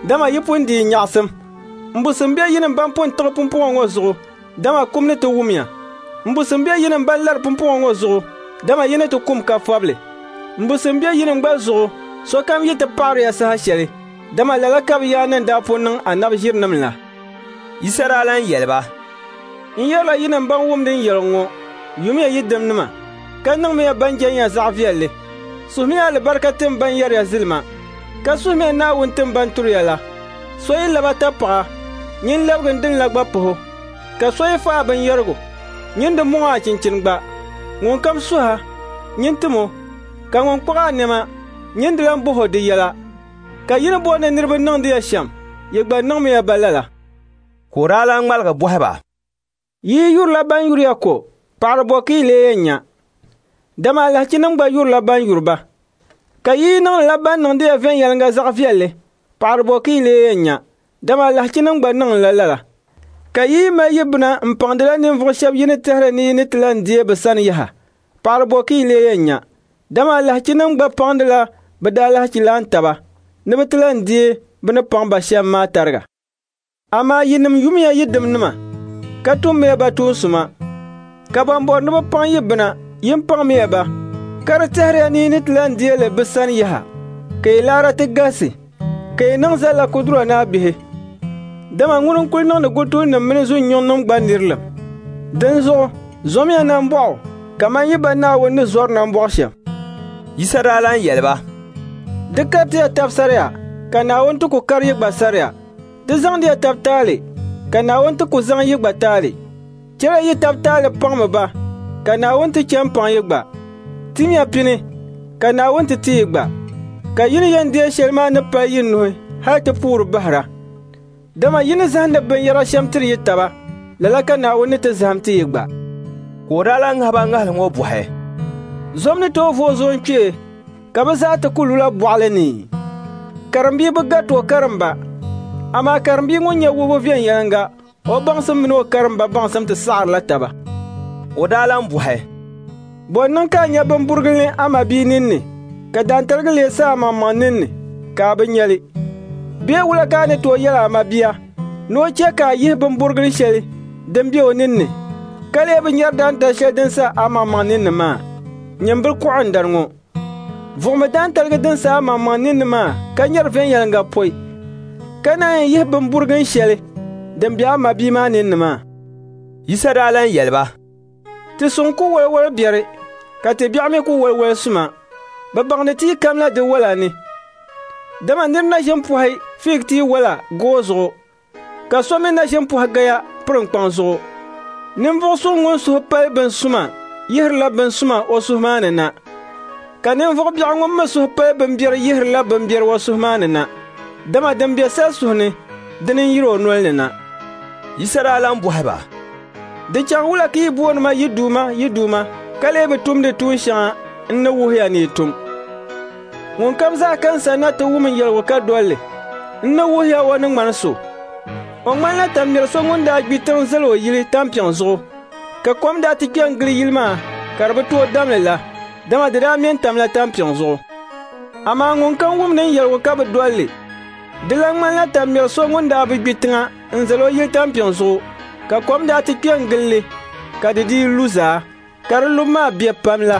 dama yi pun di nyaɣasim mbusim be yin ban pun tag pumpuŋɔ ŋɔ zuɣu dama kumni ti wumya mbusim be yin ban lar pumpuŋɔ ŋɔ zuɣu dama yini ti kum ka fɔbli mbusim be yin gba zuɣu sokam yi ti paɣari ya saha shɛli dama lala ka bi yaa nin daa pun niŋ annabi ʒirinim la. Yisara lan yɛliba n yɛrila yin ban wumdi n yɛli ŋɔ yumiya yidimnima ka niŋmiya ban jɛnya zaɣ' viɛlli suhmiya alibarika tim ban yɛriya zilima ka suhmiya Naawuni tim ban turiya la so yi laba ta paɣa nyin labigi din la gba puhu ka so yi faɣa bin yɛrigu nyin di muŋa a chinchin gba ŋun kam suha nyin timo ka ŋun kpaɣa nema nyin di lan buho di yɛla ka yin bo ni niriba niŋdi ya shɛm yi gba niŋmiya ba lala. Ko daa lan ŋmaligi bɔhi ba. Yi yurila ban yuriya ko paɣari bo ka yi lee nya dama lahachinim gba yurila ban yuriba ka yi niŋlila ban niŋdi ya viɛnyɛlinga zaɣ' viɛlli paɣari bo ka yi lee nya dama lahachinim gba niŋlila lala ka yi ma yi bina n paŋdila ninvuɣu shɛba yini tihiri ni yini ti lan deei bi sani yaha paɣari bo ka yi lee nya dama lahachinim gba paŋdila bi daa lahachi lan taba ni bi ti lan deei bi ni paŋ ba shɛm maa tariga. Amaa yinim yumiya yidimnima ka tummiya ba tuunsuma ka ban bori ni bi paŋ yi bina yin paŋmiya ba ka di tihiriya ni yini ti lan deeli bi sani yaha ka yi laara ti galisi ka yi niŋ zalla kudura ni a bihi dama ŋuni n kuli niŋdi gutuunim mini zunyuŋnim gba nirilim din zuɣu zɔmiya nambɔɣu kaman yi ba Naawuni ni zɔri nambɔɣu shɛm. Yisa daa lan yɛliba di karitiya tab sariya ka Naawuni ti ku kari yi gba sariya di zaŋdiya tab taali ka Naawuni ti ku zaŋ yi gba taali chɛla yi tab taali paŋmi ba ka Naawuni ti chɛm paŋ yi gba timiya pini ka Naawuni ti ti yi gba ka yini yɛn deei shɛli maa ni pali yi nuhi hali ti puuri bahira dama yini zahindi binyɛra shɛm tiri yi taba lala ka Naawuni ti zahim ti yi gba. Ko daa lan ŋahaba ŋahali ŋɔ bɔhi zomni tooi vo zoon kpee ka bi zaa ti ku lula bɔɣili ni karimbii bi ga to karimba amaa karimbii ŋun nyɛ wubu viɛnyɛlinga o baŋsim mini o karimba baŋsim ti saɣarila taba. O daa lan bɔhi bɔn niŋ ka a nya bimburgili ama bii ninni ka dantarigi lee sa amaŋmaŋ ninni ka a bi nyɛli bee wula ka a ni tooi yɛli ama bia ni o chɛ ka a yihi bimburgili shɛli din be o ninni ka lee bi nyɛri dantar shɛli din sa amaŋmaŋ ninni maa nyimbil kuɣu n dari ŋɔ vuɣumi dantarigi din sa amaŋmaŋ ninni maa ka nyɛri viɛnyɛlinga poi ka naan yɛn yihi bimburgin shɛli din be ama bii maa ninni maa. Yisa daa lan yɛliba ti suŋ ku wolwoli biɛri ka ti biɛɣu mi ku wolwoli suma bi baŋdi tii kam la di wala ni dama nira na ʒini pɔhi fiig tii wala goo zuɣu ka so mi na ʒini pɔhi gaya pirinkpaŋ zuɣu ninvuɣu suŋ ŋun suhu pali bin suma yihirila bin suma o suhu maa ni na ka ninvuɣu biɛɣu ŋun mi suhu pali bin biɛri yihirila bin biɛri o suhu maa ni na dama din be sali suhu ni dini n yiri o noli ni na. Yisa daa lan bɔhi ba di chaŋ wula ka yi booni ma yi duuma ka lee bi tumdi tuun shɛŋa n ni wuhiya ni yi tum ŋun kam zaa kansa na ti wum n yɛligu ka dolli n ni wuhiya o ni ŋmani so o ŋmanila tambɛri so ŋun daa gbi tiŋ zali o yili tampiɛŋ zuɣu ka kom daa ti kpe n gili yili maa ka di bi tooi damli la dama di daa mɛ n tamla tampiɛŋ zuɣu amaa ŋun kam wumdi n yɛligu ka bi dolli di la ŋmanila tambɛri so ŋun daa bi gbi tiŋa n zali o yili tampiɛŋ zuɣu ka kom daa ti kpe n gilli ka di dii lu zaa ka di lu maa biɛ pam la.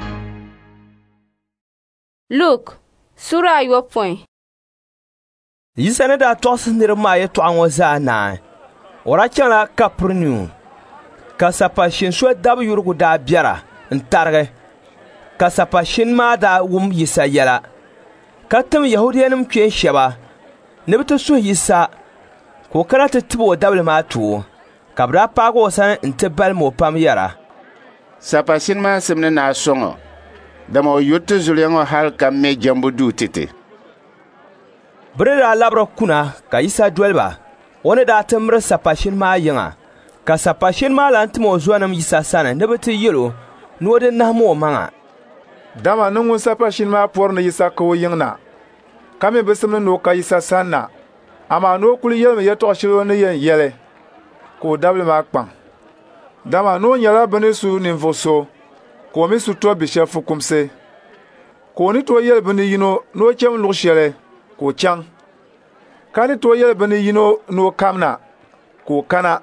Luke sura ayɔpɔin. Yisa ni daa tɔɣisi niriba maa yɛltɔɣa ŋɔ zaa naai o ra chaŋla Kapernaum ka sapashini so dabi yurigu daa biɛra n tarigi ka sapashini maa daa wum Yisa yɛla ka tim Yahudiyanim kpeen shɛba ni bi ti suhi Yisa ka o kana ti tibi o dabili maa too ka bi daa paagi o sani n ti balimi o pam yɛra. Sapashini maa simni naa sɔŋɔ dama o yurti zuliya ŋɔ hali ka me jambu duu titi. Biri daa labiri kuna ka Yisa doliba o ni daa ti miri sapashini maa yiŋa ka sapashini maa lan tim o zonim Yisa sani ni bi ti yɛlo ni o di nahim o maŋa. Dama ni ŋun sapashini maa pɔri ni Yisa ka o yiŋna ka mi bi simni ni o ka Yisa sanna amaa ni o kuli yɛlimi yɛltɔɣa shɛli o ni yɛn yɛli ka o dabili maa kpaŋ dama ni o nyɛla bɛ ni su ninvuɣu so ka o mi su tɔ bi shɛli fukumsi ka o ni tooi yɛli bɛ ni yino ni o chɛmi luɣu shɛli ka o chaŋ Ka ni to yɛli bɛ ni yino ni o kamna ka o kana.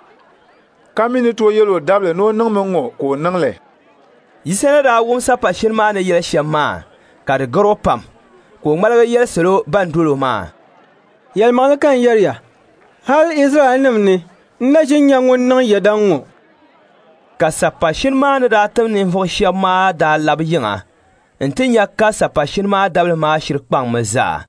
Ka mi ni to yɛli o dabili ni o niŋmi ŋɔ ka o niŋli. Yisa na daa wumsa pa shini maa ni yɛli shɛm maa ka di garo pam ka o ŋmaligi yɛli salo ban dolo maa. Yɛlimaŋli kan yɛriya hal Israɛlnima ni n na ʒi nya ŋun niŋ yɛdaŋ ŋɔ. Ka sapa shini maa ni daa tim ninvuɣu shɛba maa daa labi yiŋa n ti nya ka sapa shini maa dabili maa shiri kpaŋmi zaa.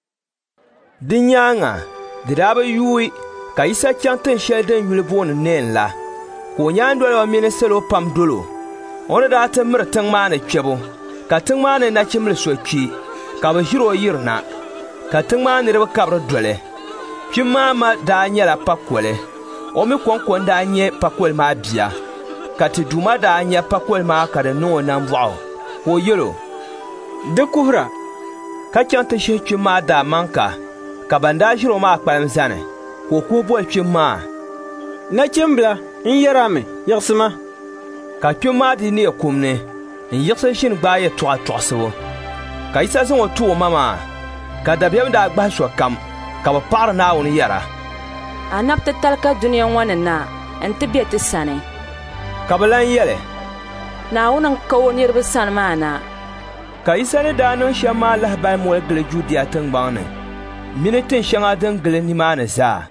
Di nyaaŋa di daa bi yuui ka Yisa chaŋ tin shɛli din yuli booni Nain la ka o nyaandoliba mini salo pam dolo. O ni daa ti miri tiŋ maa ni kpɛbu ka tiŋ maa ni nachimbili so kpi ka bɛ ʒiri o yirina ka tiŋ maa niriba kabiri doli. Kpim maa ma daa nyɛla pakoli. O mi kɔŋko daa nyɛ pakoli maa bia ka ti Duuma daa nyɛ pakoli maa ka di niŋ o nambɔɣu ka o yɛlo. Di kuhira. Ka chaŋ ti shihi kpim maa daa manka ka ban daa ʒiri o maa kpalim zani ka o kuhi boli kpim maa. Nachimbila n yɛrami yiɣisima. Ka kpim maa di neɛ kum ni n yiɣisi ʒini gbaa yɛltɔɣa tɔɣisibu. Ka Yisa zaŋ o tu o ma maa ka dabiɛm daa gbahi sokam ka bɛ paɣiri Naawuni yɛra. A nabi ti tali ka duniya ŋɔ ni na n ti be ti sani. Ka bɛ lan yɛli. Naawuni n ka o niriba sani maa na. Ka Yisa ni daa niŋ shɛm maa lahabali moli gili Judia tiŋgbaŋ ni mini tin shɛŋa din gili nimaani zaa.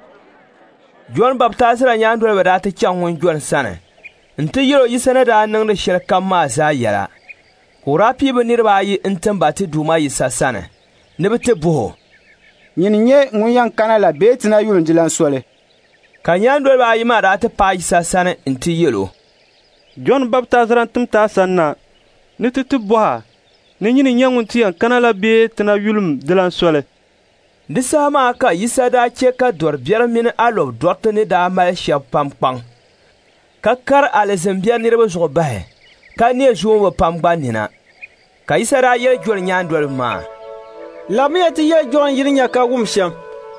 Jɔn Baptazira nyaandoliba daa ti chaŋ ŋun Jɔn sani n ti yɛli o Yisa ni daa niŋdi shɛli kam maa zaa yɛla. Ka o daa pii bɛ niriba ayi n timba ti Duuma Yisa sani ni bɛ ti buhi. Nyini nyɛ ŋun yɛn kana la bee ti na yuli jilan soli. Ka nyaandoliba ayi maa daa ti paai Yisa sani n ti yɛlo. Jɔn Baptazira n tim taa sani na ni ti bɔha ni nyini nyɛ ŋun ti yɛn kana la bee ti na yulim jilan soli. Di saha maa ka Yisa daa che ka dɔri biɛri mini alob dɔriti ni daa mali shɛba pam kpaŋ. Ka kari alizimbiɛri niriba zuɣu bahi ka ne zoombi pam gba nina. Ka Yisa daa yɛli jɔli nyaandoliba maa. Labmiya ti yɛli jɔɣin yili nya ka wum shɛm.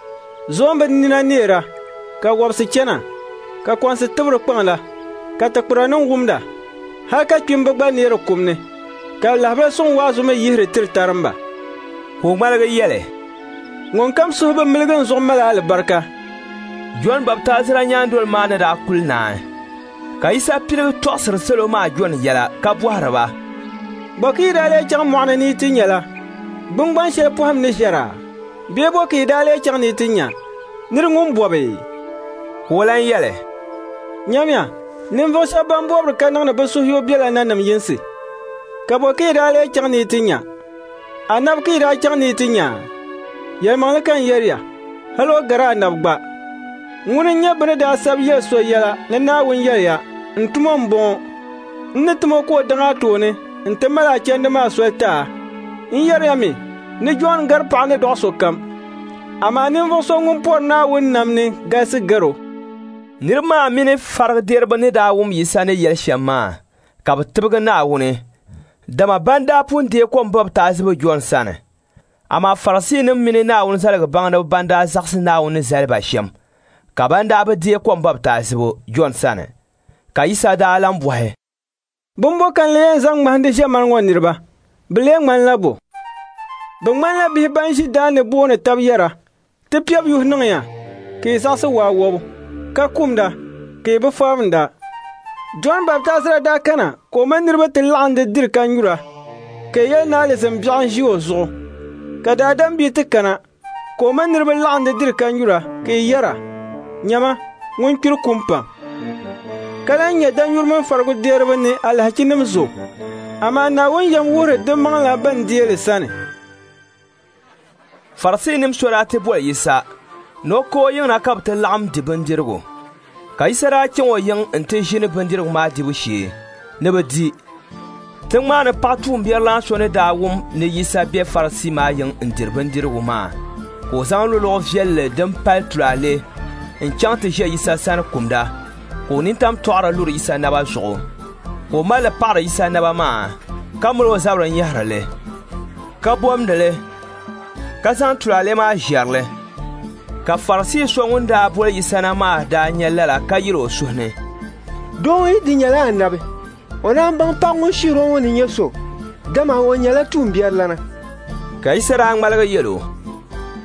Zoombi nina neera ka wɔbisi chɛna ka kɔnsi tibiri kpaŋ la ka tikpura niŋ wumda hal ka kpimbi gba neeri kum ni ka lahabali suŋ waazu mi yihiri tiri tarimba. Ka o ŋmaligi yɛli. Ŋun kam suhu bi miligi n zuɣu mali alibarika. Jɔn Baptazira nyaandoliba maa ni daa kuli naai. Ka Yisa piligi tɔɣisiri salo maa Jɔn yɛla ka bɔhiri ba. Bo ka yi daa lee chaŋ mɔɣuni ni ti nyɛla gbingban shɛli pɔhim ni ʒɛra bee bo ka yi daa lee chaŋ ni ti nya niri ŋun bɔbi. Ka o lan yɛli. Nyamya ninvuɣu shɛba ban bɔbiri ka niŋdi bɛ suhuyo bela nanim yinsi ka bo ka yi daa lee chaŋ ni ti nya anabi ka yi daa chaŋ ni ti nya yɛlimaŋli kan yɛriya hali o gari anabi gba. Ŋuni n nyɛ bɛ ni daa sabi yɛli so yɛla ni Naawuni yɛliya n tumo n bɔŋɔ n ni tumo ka o daŋa tooni n ti mali a chɛndi maa soli taa n yɛriya mi ni Jɔn gari paɣa ni dɔɣi sokam amaa ninvuɣu so ŋun pɔri Naawuni nam ni galisi garo. Niriba maa mini farigidiriba ni daa wum Yisa ni yɛli shɛm maa ka bɛ tibigi Naawuni dama ban daa pun deei kom Baptaziba Jɔn sani. Amaa Farisiinima mini Naawuni zaligu baŋdiba ban daa zaɣisi Naawuni zaliba shɛm ka ban daa bi deei kom Baptaziba Jɔn sani ka Yisa daa lan bɔhi. Bumbo kan le yɛn zaŋ ŋmahindi ʒɛmani ŋɔ niriba bɛ lee ŋmanila bo. Bɛ ŋmanila bihi ban ʒi daa ni booni tabi yɛra ti piɛbi yuhi niŋya ka yi zaɣisi waa wɔbu ka kumda ka yi bi faaminda. Jɔn Baptazira daa kana ka o mini niriba ti laɣindi diri ka nyura ka yi yɛli ni alizimbiɛɣu n ʒi o zuɣu ka daadam bii ti kana ka o mini niriba laɣindi diri ka nyura ka yi yɛra nyɛma ŋun kpiri kum pam. Ka lan nyɛ dan yuri mini farigu deeriba ni alhakinim zo amaa Naawuni yɛm wuhiri di maŋla ban deeli sani. Farisiinima so daa ti bɔli Yisa ni o ka o yiŋa ka bɛ ti laɣim di bindirigu. Ka Yisa daa chaŋ o yiŋ n ti ʒini bindirigu maa dibu shee ni bɛ di. Tiŋ maa ni paɣa tuumbiɛrilan so ni daa wum ni Yisa be Farisii maa yiŋ n diri bindirigu maa ka o zaŋ lɔluɣu viɛlli din pali tulale n chaŋ ti ʒe Yisa sani kumda ka o nintam tɔɣiri luri Yisa naba zuɣu ka o mali paɣiri Yisa naba maa ka mali o zabiri nyɛhiri li ka bomdi li ka zaŋ tulale maa ʒɛri li. Ka Farisii so ŋun daa boli Yisa na maa daa nyɛ lala ka yiri o suhu ni. Doo yi di nyɛla anabi o naan baŋ paɣa ŋun shihiri o ŋɔ ni nyɛ so dama o nyɛla tuumbiɛri lana. Ka Yisa daa ŋmaligi yɛli o.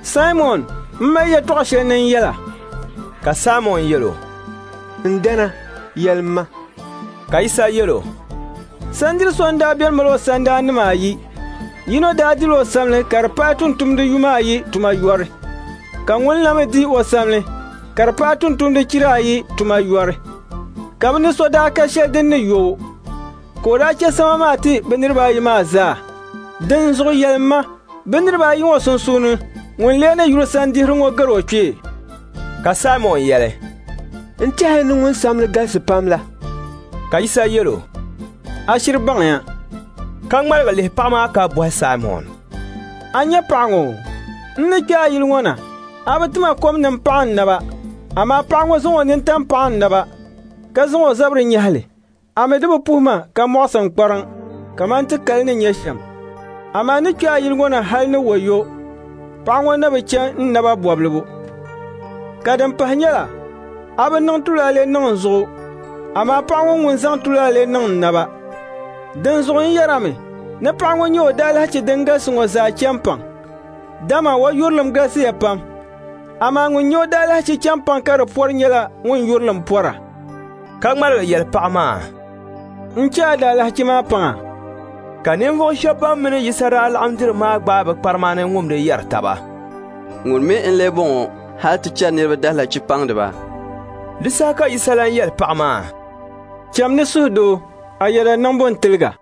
Simon, ma ya to shel nen yela. Ka Simon yelo. Ndana yelma. Ka Isa yelo. Sandir sonda biel malo sanda nima yi. Yino da dilo samle karpatun tumde yuma yi tuma yore. Ka wonna me di o samle karpatun tumde kira yi tuma yore. Kamni soda ka shel den ne yo. Ko da ke sama mati benirba yi ma za. Den zo yelma benirba yi o sonsunu. Won lene yuro sandi ringo garo kwe. Ka Simon yele. Nche nu won samle gas pamla. Ka Isa yelo. Ashir bangya. Kan malga le pama ka bo Simon. Anya pango. Nne kya yilwona. Abatima kom nan pan naba. Ama pango zo nen tan pan naba. Ka zo zabrin yale. Amedu puhma ka mosan kparan. Kaman kalne nyesham. Ama ne kya yilwona hal ne wayo. Pango na be chen naba boblubu. Kadam pahnyala. Aba nan tulale nan zo. Ama pango ngun san tulale nan naba. Den zo yarame. Ne pango nyo dal hache denga sungo za champan. Dama wa yurlam gasi ya pam. Ama ngun nyo dal hache champan karo por nyala ngun yurlam pora. Kan malga yel pama. Ncha dal hache ma panga. Kanin vo shapa mene yisara al'amdir ma gba parmane ngumde yar taba. Ngun me en le bon hal ti cha nirba dahla chi pangde ba. Disa ka isalan yel pama. Chamne suhdo ayala nambon tilga.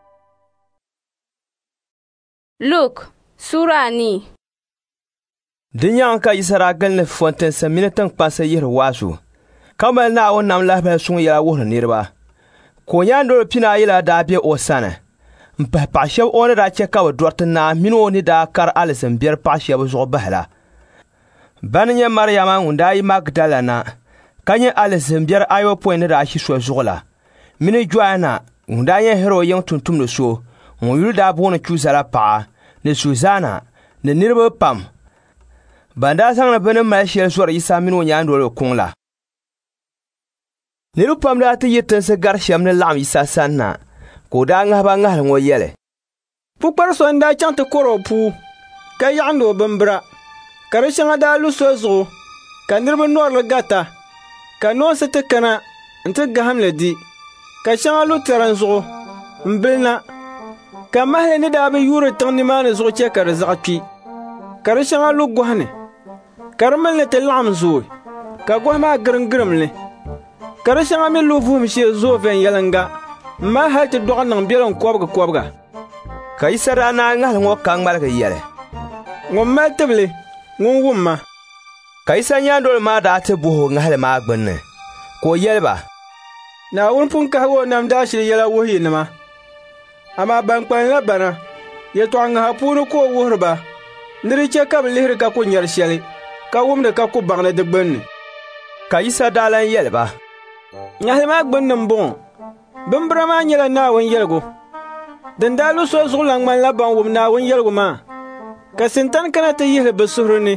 Luke surani. Dinyan ka yisara galne fonten sa minatan pasa yir wasu. Kamal na won nam lahba sun ya wo nirba. Ko yando pina yila da be osana. Mpa pashe on da che ka dorta na mino ni da kar alisen bier pashe bo zo bahla. Banye Maryama unda yi Magdalena. Kanye alisen bier ayo point da shi so zola. Mine Joanna unda ye hero yang tuntum no so. On yul da bona chuzala pa ne Susanna ne nirba pam. Banda sang na bene ma shel so Isa mino nyando lo kongla. Niru pam da ta yitten se gar shem ne lam Isa sanna. Ko da ngaba ngal ngo yele. Pukpar so nda chante koro pu. Ka yando bambra. Karishanga da lu so zo. Ka nirba nor la gata. Ka no se te kana nte gaham le di. Ka shanga lu teran zo. Mbilna. Ka mahle ne da be yure tan ni mane zo che kar zakati. Karishanga lu gohne. Karmel ne te lam zo. Ka gohma grm le. Karishanga me lu fu mshi zo ven yalanga. Ma halte dogan nang bielon kwabga. Ka isara na ngal ngo kang malga yele. Ngom malteble, ngom wumma. Ka isa nyandol ma da te buho ngal ma gbenne. Ko yelba. Na un pun ka wo nam da shi yela wo hinma. Ama ban kwan la bana. Ye to an ha punu ko worba. Ndiri che ka lihir ka ko nyar shele. Ka wumde ka ko bangne de gbenne. Ka isa dalan yelba. Ngal ma gbenne mbon. Bimbrama nyela na won yelgo. Dandalu so zulang man la ban wum na won yelgo ma. Ka sintan kana te yele besurni.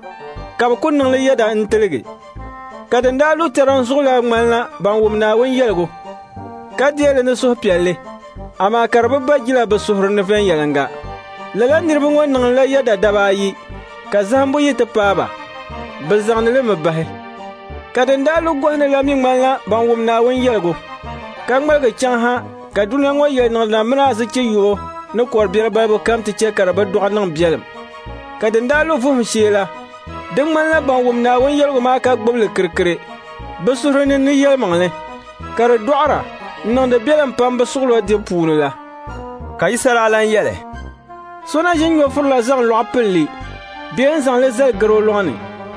Ka ko nang le yada inteligi. Ka dandalu teran zulang man la ban wum na won yelgo. Ka diele ne so piale. Ama karba bajila besurni fen yelanga. Laga nirbu won nang la yada dabayi. Ka zambo yete paba. Bezangle le mabahe. Ka dandalu gwana la mi man la ban wum na won yelgo. Kan malga chanha ka dunya ngo ye no na mna zike yo no kor bier bible kam ti che karaba do nan bielem ka den dalu fu mshila den man la ban wum na won yelgo ma ka gboble kirkire besuro ne ni yel mangle kar doara non de bielem pam besulo de punula ka isara lan yele sona jin yo fur la zang lo appeli bien zang le zel gro loni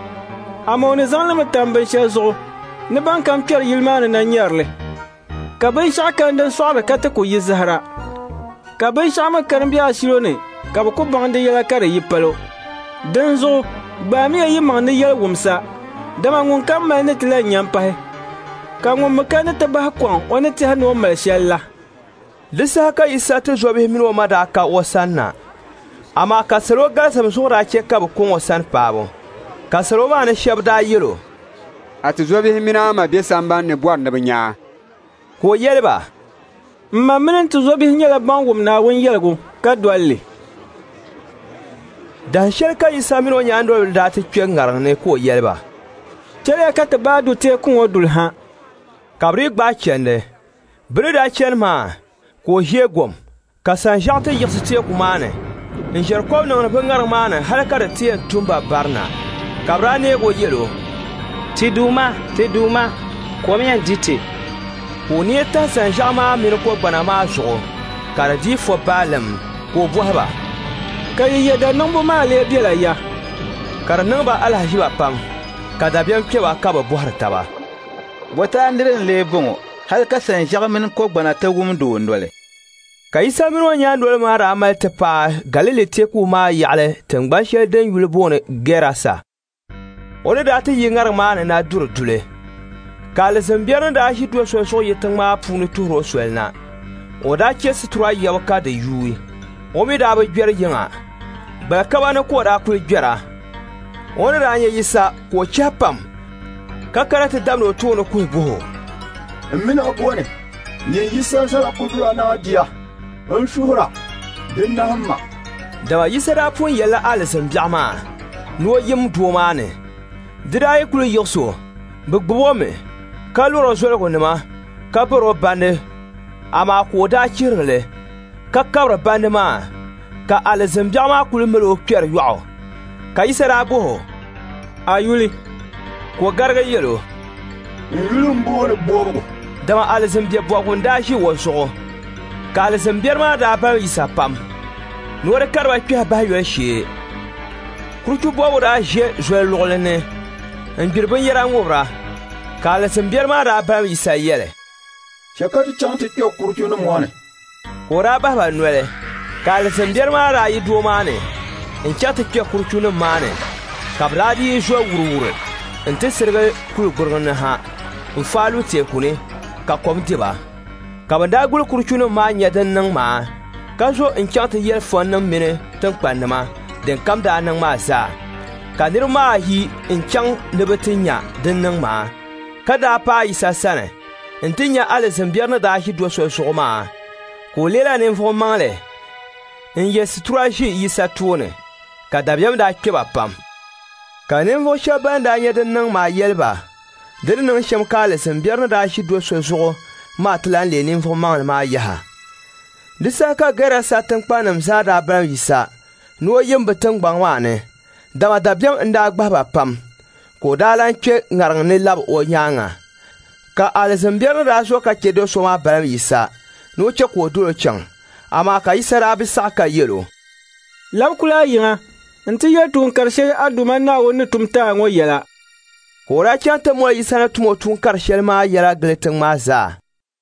amone zang le matambe chezo ne ban kam ker yilmane na nyarle ka bin shaka ndan swara kata ko yi zahara ka bin shama karan biya shiro ne ka ba ko bande yala kare yi palo dan zo ba mi yi man ne yal wumsa dama ngun kam ma ne tila nyampa ka ngun makana ta ba kwan wani ti hanu mal shalla lisa ka isa ta zobe min wa mada ka wasanna ama ka salo galsam sura ke ka ba ko wasan pabo ka salo ba ne shabda yiro ati zobe mina ma be samban ne bwar na banya ko yelba ma minen tu zobi nyela ban wum na won yelgo ka dolle Dan shɛli ka Yisa mini o nyaandoliba daa ti kpe ŋariŋ ni ka o yɛliba. Chɛliya ka ti baa du teeku ŋɔ duli ha. Ka bɛ ri gbaa chɛndi. Bɛ ni daa chɛni maa, ka o ʒee gom, ka sanʒɛɣu ti yiɣisi teeku maa ni, n ʒɛri kɔb niŋdi bɛ ŋariŋ maa ni hali ka di ti yɛn tumba barina. Ka bɛ daa neegi o yɛlo. Ti duuma, kom yɛn di ti. Ka o neei tahi sanʒɛɣu maa mini kɔgbana maa zuɣu, ka di dii fo baalim, ka o bɔhi ba. Ka yiyɛda niŋbu maa lee bela ya. Ka di niŋ ba alahiziba pam, ka dabiɛm kpɛba ka bɛ bɔhiri taba. Bɔtaa nira n lee bɔŋɔ, hali ka sanʒɛɣu mini kɔgbana ti wumdi o noli. Ka Yisa mini o nyaandoli maa daa mali ti paai Galili teeku maa yaɣali tingbani shɛli din yuli booni Gerasa. O ni daa ti yi ŋariŋ maa ni na duri duli. Ka alizimbiɛri ni daa ʒi do soli yi tiŋ maa puuni tuhiri o soli na. O daa che situra yɛbu ka di yuui. O mi daa bi gbɛri yiŋa. Bala kaba ni ka o daa kuli gbɛra. O ni daa nyɛ Yisa ka o chɛhi pam, ka kana ti damdi o tooni kuhi buho. N mini o booni, nyɛ Yisa zala kudura naa diya. N shuhura, din nahim ma. Dama Yisa daa pun yɛla alizimbiɛɣu maa, ni o yim doo maa ni. Di daa yi kuli yiɣisi, bɛ gbubi o mi, ka lɔri zoligu nima, ka bari o bandi, amaa ka o daa chihiri li, ka kabiri bandi maa, ka alizimbiɛɣu maa kuli mali o kpɛri yɔɣu. Ka Yisa daa buho. A yuli. Ka o garigi yɛlo. N yuli n booni bɔbigu. Dama alizimbiɛ bɔbigu n daa ʒi o zuɣu. Ka alizimbiɛri maa daa bali Yisa pam. Ni o di kariba kpɛhi bahi yɔli shee. Kuruchu bɔbigu daa ʒe zoli luɣuli ni, n gbiri binyɛra ŋubira. Ka alizimbiɛri maa daa bali Yisa yɛli. Shɛ ka ti chaŋ ti kpɛ kuruchu ni ŋɔ ni. Ka o daa bahi ba noli. Ka alizimbiɛri maa daa yi doo maa ni, n chaŋ ti kpɛ kuruchu nim maa ni. Ka bɛ daa di zo wuri-wuri, n ti sirigi kuligurigu ni ha, n faalu teeku ni, ka kom diba. Ka bɛ daa guli kuruchu nim maa nyɛ din niŋ maa, ka zo n chaŋ ti yɛli fɔnnim mini tinkpannima din kam daa niŋ maa zaa. Ka niriba maa yi n chaŋ ni bɛ ti nya din niŋ maa, ka daa paai Yisa sani, n ti nya alizimbiɛri ni daa ʒi do so zuɣu maa, ka o leela ninvuɣu maŋli, n yɛ situra ʒi Yisa tooni, ka dabiɛm daa kpe ba pam. Ka ninvuɣu shɛba ban daa nyɛ din niŋ maa yɛli ba, di ni niŋ shɛm ka alizimbiɛri ni daa ʒi do so zuɣu maa ti lan lee ninvuɣu maŋli maa yaha. Di saha ka Gerasa tinkpanim zaa daa balim Yisa, ni o yim bɛ tiŋgbaŋ maa ni, dama dabiɛm n daa gbahi ba pam, ka o daa lan kpe ŋariŋ ni labi o nyaaŋa. Ka alizimbiɛri ni daa zo ka che do so maa balim Yisa, ni o che ka o dolo chaŋ, amaa ka Yisa daa bi saɣi ka yɛlo. Labi kula yiŋa, n ti yɛli tuun kari shɛli Aduma Naawuni ni tum taa ŋɔ yɛla. Ka o daa chaŋ ti mɔli Yisa ni tum o tuun kari shɛli maa yɛla gili tiŋ maa zaa.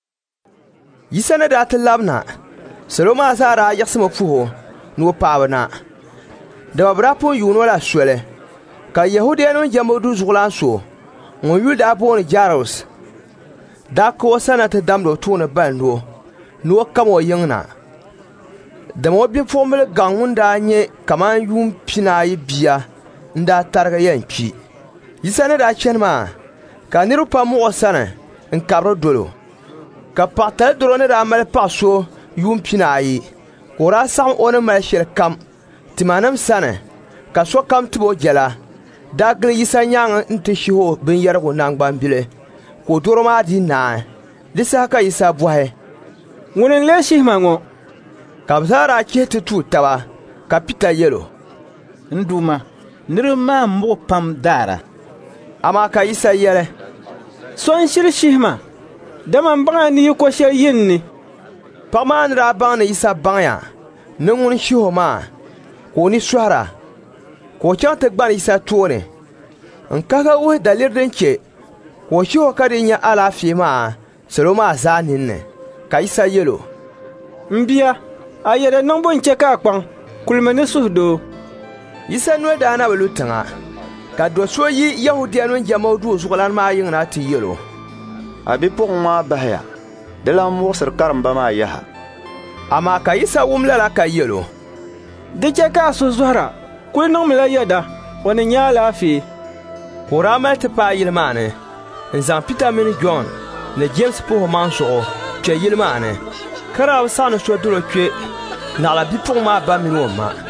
Yisa ni daa ti labina, salo maa zaa daa yiɣisimi puho ni o paɣibu na. Dama bɛ daa pun yuuni o la soli, ka Yahudiyanim jɛmbu du zuɣulan so, ŋun yuli daa booni Jairus, daa ka o sani ti damdi o tooni balindi ni o kam o yiŋ na. Dama o bipuɣimbili gaŋ ŋun daa nyɛ kaman yuun pinaayi bia n daa tarigi yɛn kpi. Yisa ni daa chani maa, ka niriba pam muɣi o sani n kabiri dolo. Ka paɣatali doro ni daa mali paɣa so yuun pinaayi, ka o daa saɣim o ni mali shɛli kam timanim sani, ka sokam tibi o jɛla, daa gili Yisa nyaaŋa n ti shihi o binyɛrigu nangbambili, ka o doro maa di naai. Di saha ka Yisa bɔhi. Ŋuni n lee shihi ma ŋɔ? Ka bɛ zaa daa chihi ti tuu taba, ka Pita yɛlo. N Duuma, niriba maa muɣi pam daara. Amaa ka Yisa yɛli. So n shiri shihi ma, dama n baŋa ni yi ko shɛli yin ni. Paɣa maa ni daa baŋ ni Yisa baŋya, ni ŋun shihi o maa, ka o ni sɔhira, ka o chaŋ ti gbani Yisa tooni, n kahi wuhi daliri din che, ka o shihi o ka di nyɛ alaafee maa, salo maa zaa ninni. Ka Yisa yɛlo. N bia, a yɛda niŋbu n che ka a kpaŋ, kulimi ni suhudoo. Yisa noli daa na bi lu tiŋa, ka do so yi Yahudiyanim jɛmbu duu zuɣulan maa yiŋna ti yɛlo. A bipuɣiŋ maa bahiya, di lan muɣisiri karimba maa yaha. Amaa ka Yisa wum lala ka yɛlo. Di che ka a suhu zɔhira, kuli niŋmi la yɛda, o ni nya alaafee. Ka o daa mali ti paai yili maa ni, n zaŋ Pita mini John ni James puhi man zuɣu kpe yili maa ni, ka daa bi saɣini so dolo kpe naɣila bipuɣiŋ maa ba mini o ma.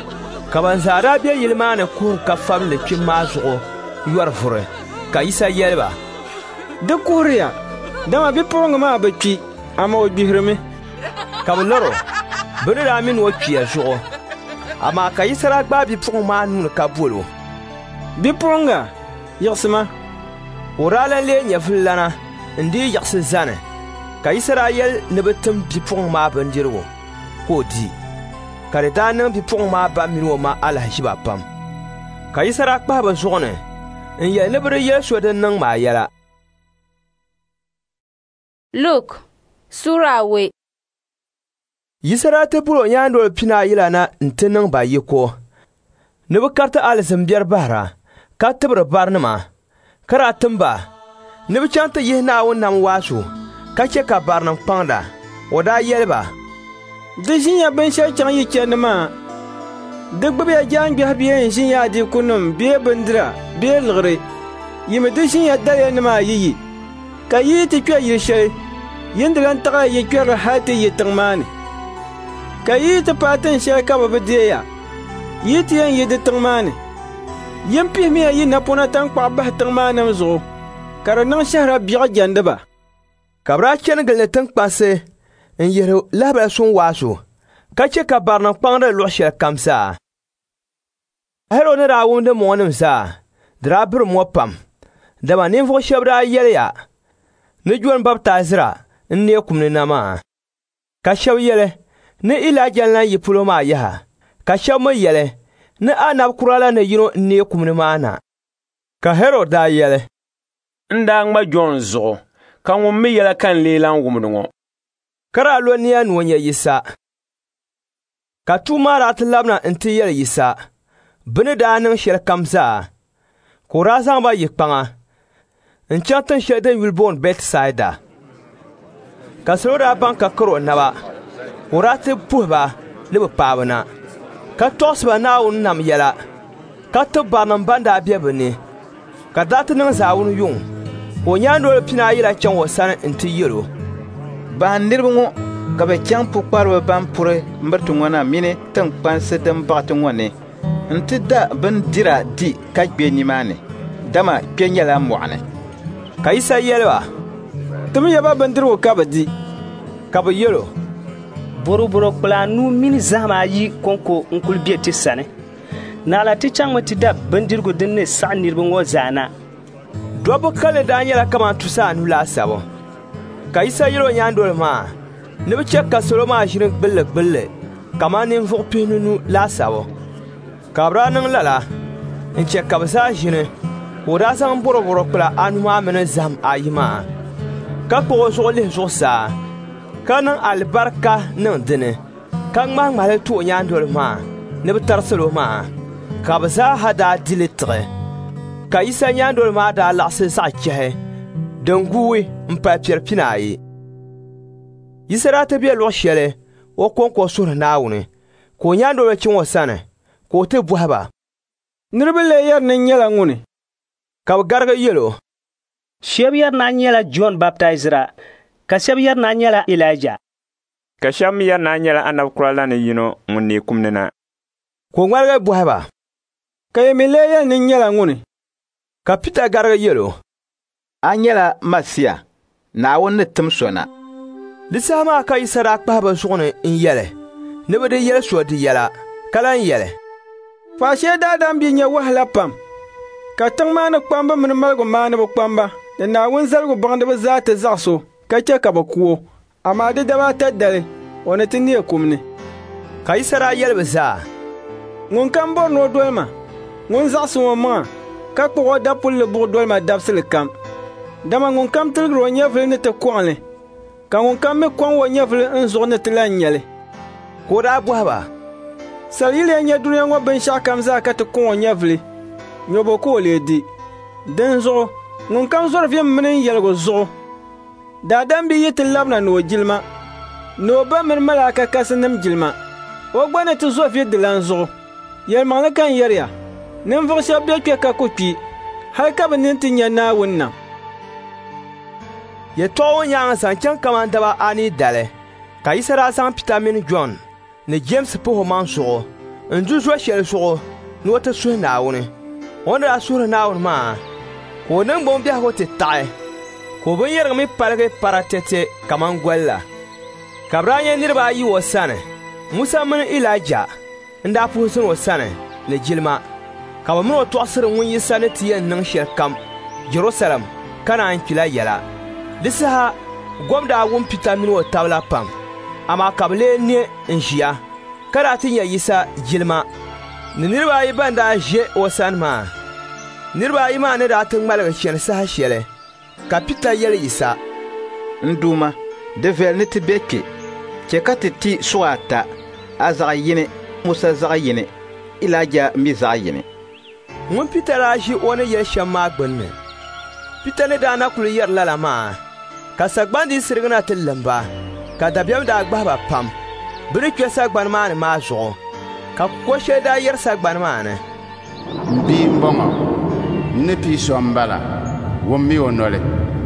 Ka ban zaa daa be yili maa ni kuhuri ka famili kpim maa zuɣu yɔri vuri ka Yisa yɛli ba. Di kuhuriya, dama bipuɣiŋga maa bi kpi, ama o gbihirimi. Ka bɛ lɔro, bɛ ni daa mini o kpiya zuɣu, amaa ka Yisa daa gbaai bipuɣiŋga maa nuuni ka boli o. Bipuɣiŋga, yiɣisima. O daa lan lee nyɛvuli lana n-dii yiɣisi zani, ka Yisa daa yɛli ni bɛ tim bipuɣiŋga maa bindirigu ka o di. Ka di daa niŋ bipuɣiŋga maa ba mini o ma alahiziba pam. Ka Yisa daa kpahi bɛ zuɣu ni n-yɛli ni bɛ di yɛli so din niŋ maa yɛla. Luk Sura we. Yisa daa ti buli o nyaandoli pinaayi lana n-ti niŋ ba yiko. Ni bɛ kariti alizimbiɛri bahira ka tibiri barinima ka daa timba ni bɛ chaŋ ti yihi Naawuni nam waasu ka che ka barinim kpaŋda. O daa yɛli ba. Di ʒinya binshɛli chaŋ yi chɛndi maa. Di gbibi ya jaangbɛhi bee n-ʒinya adiikunima bee bindira bee liɣiri. Yimi di ʒinya daliyanima ayiyi. Ka yi ti kpe yili shɛli, yindi lan taga yi kpɛrili hali ti yi tiŋ maa ni. Ka yi ti paai tin shɛli ka bɛ bi deeya, yi ti yɛn yi di tiŋ maa ni. Yin pihimiya yi napɔna tankpaɣu bahi tiŋ maa nim zuɣu, ka di niŋ shɛhira biɛɣu jɛndi ba. Ka bɛ daa chani gili ni tiŋkpansi n-yihiri lahabali suŋ waasu, ka che ka barinim kpaŋdi luɣu shɛli kam zaa. Hero ni daa wumdi mɔŋnim zaa, di daa birim ŋɔ pam, dama ninvuɣu shɛba daa yɛliya ni Jon baptazira n-neei kumni na maa. Ka shɛba yɛli ni Ilaija lan yi polo maa yaha, ka shɛba mi yɛli ni anabi kura la ni yino n-neei kumni maa na. Ka Herod daa yɛli, n daa ŋma Jon zuɣu, ka ŋun mi yɛla ka n lee lan wumdi ŋɔ. Ka daa lo niya ni o nya Yisa. Ka tuu maa daa ti labina n-ti yɛli Yisa, bɛ ni daa niŋ shɛli kam zaa, ka o daa zaŋ ba yi kpaŋa n-chaŋ tin shɛli din yuli booni Bɛtisaida. Ka salo daa baŋ ka kari o naba, o daa ti puhi ba ni bɛ paai bɛ na, ka tɔɣisi ba Naawuni nam yɛla, ka ti barinim ban daa be bɛ ni, ka daa ti niŋ zaawuni yuŋ. O nyaandoli pinaayi la chaŋ o sani n-ti yɛlo. Bahan niriba ŋɔ ka bɛ chaŋ pukpariba ban puri mbiriti ŋɔ na mini tiŋkpansi din baɣati ŋɔ ni n-ti da bindira di ka gbe nimaani, dama kpe nyɛla mɔɣuni. Ka Yisa yɛli ba, ti mi yɛba bindirigu ka bɛ di. Ka bɛ yɛlo, boroboro kpula anu mini zahim ayi kɔnko n-kuli be ti sani. Naɣila ti chaŋmi ti da bindirigu din ni saɣi niriba ŋɔ zaa na. Dobbu kalli daa nyɛla kaman tusa anu laasabu. Ka Yisa yɛli o nyaandoli maa, ni bɛ che ka salo maa ʒini gbulli kaman ninvuɣu pihinu laasabu. Ka bɛ daa niŋ lala n-che ka bɛ zaa ʒini, o daa zaŋ boroboro kpula anu maa mini zahim ayi maa, ka kpuɣi o zuɣu lihi zuɣusaa, ka niŋ alibarika niŋ dini, ka ŋmahi ti o nyaandoli maa ni bɛ tari salo maa, ka bɛ zaa ha daa dili tiɣi. Ka Yisa nyaandoli maa daa laɣisi zaɣ chɛhi din guui m-pali piɛri pinaayi. Yisa daa ti be luɣu shɛli o kɔnko suhuri Naawuni, ka o nyaandoli chaŋ o sani, ka o ti bɔhi ba. Niriba lee yɛri ni nyɛla ŋuni? Ka bɛ garigi yɛlo. Shɛba yɛri na nyɛla Jon baptazira, ka shɛba yɛri na nyɛla Ilaija. Ka shɛba mi yɛri na nyɛla anabi kura la ni yino ŋun neei kumni na. Ka o ŋmaligi bɔhi ba. Ka yɛmi lee yɛli ni nyɛla ŋuni? Ka Pita garigi yɛlo. A nyɛla Masiya, Naawuni ni tim so na. Di saha maa ka Yisa daa kpahi bɛ zuɣu ni n-yɛli, ni bɛ di yɛli so di yɛla, ka lan yɛli. Faashee daadam bi nyɛ wahala pam, ka tiŋ maa ni kpamba mini maligu maa ni bɛ kpamba, ni Naawuni zaligu baŋdiba zaa ti zaɣiso ka che ka bɛ kuo, amaa di daba ata dali, o ni ti neei kumni. Ka Yisa daa yɛli bɛ zaa. Ŋun kam bɔri ni o dolima, ŋun zaɣisi o maŋa, ka kpuɣi o dapulli buɣu dolima dabsili kam. Dama ŋun kam tiligiri o nyɛvuli ni ti kɔɣili, ka ŋun kam mi kɔŋ o nyɛvuli n zuɣu ni ti lan nyɛli. Ka o daa bɔhi ba. Saliyili ya nyɛ duniya ŋɔ binshɛɣu kam zaa ka ti kɔŋ o nyɛvuli, nyɔbo ka o lee di. Din zuɣu, ŋun kam zɔri vim mini yɛligu zuɣu. Daadam bi yi ti labina ni o jilima, ni o ba mini malaaka kasinim jilima. O gba ni ti zɔ vi dilan zuɣu. Yɛlimaŋli kan yɛriya, ninvuɣu shɛba be kpe ka ku kpi, hali ka bɛ nin ti nya Naawuni nam. Yɛtɔɣu nyaaŋa zaŋ chaŋ kaman daba anii dali, ka Yisa daa zaŋ Pita mini Jon ni James puhi o maŋ zuɣu n du zoa shɛli zuɣu ni o ti suhi Naawuni. O ni daa suhiri Naawuni maa, ka o ningbun biɛhigu ti taɣi, ka o binyɛriga mi paligi paratete kaman gɔli la. Ka bɛ daa nyɛ niriba ayi o sani, Musa mini Ilaija n daa puhisini o sani ni jilima, ka bɛ mini o tɔɣisiri ŋun yisa ni ti yɛn niŋ shɛli kam Jerusalem ka naan kpila yɛla. Di saha gom daa wum Pita mini o tabila pam, amaa ka bɛ lee ne n ʒiya ka daa ti nyɛ yisa jilima ni niriba ayi ban daa ʒe o sani maa. Niriba ayi maa ni daa ti ŋmaligi chani saha shɛli ka Pita yɛli yisa: N duuma, di viɛli ni ti be kpe, chɛ ka ti ti suɣa ata, a zaɣ yini, Musa zaɣ yini, Ilaija mi zaɣ yini. Ŋun Pita daa ʒi o ni yɛli shɛm maa gbunni. Pita ni daa na kuli yɛri lala maa, ka sagbandi sirigi na ti limba, ka dabiɛm daa gbahiba pam. Bɛ ni kpe sagbani maa ni maa zuɣu, ka ko shɛli daa yɛri sagbani maa ni: N bia n bɔŋɔ, n ni pii so n bala, wum mi o noli.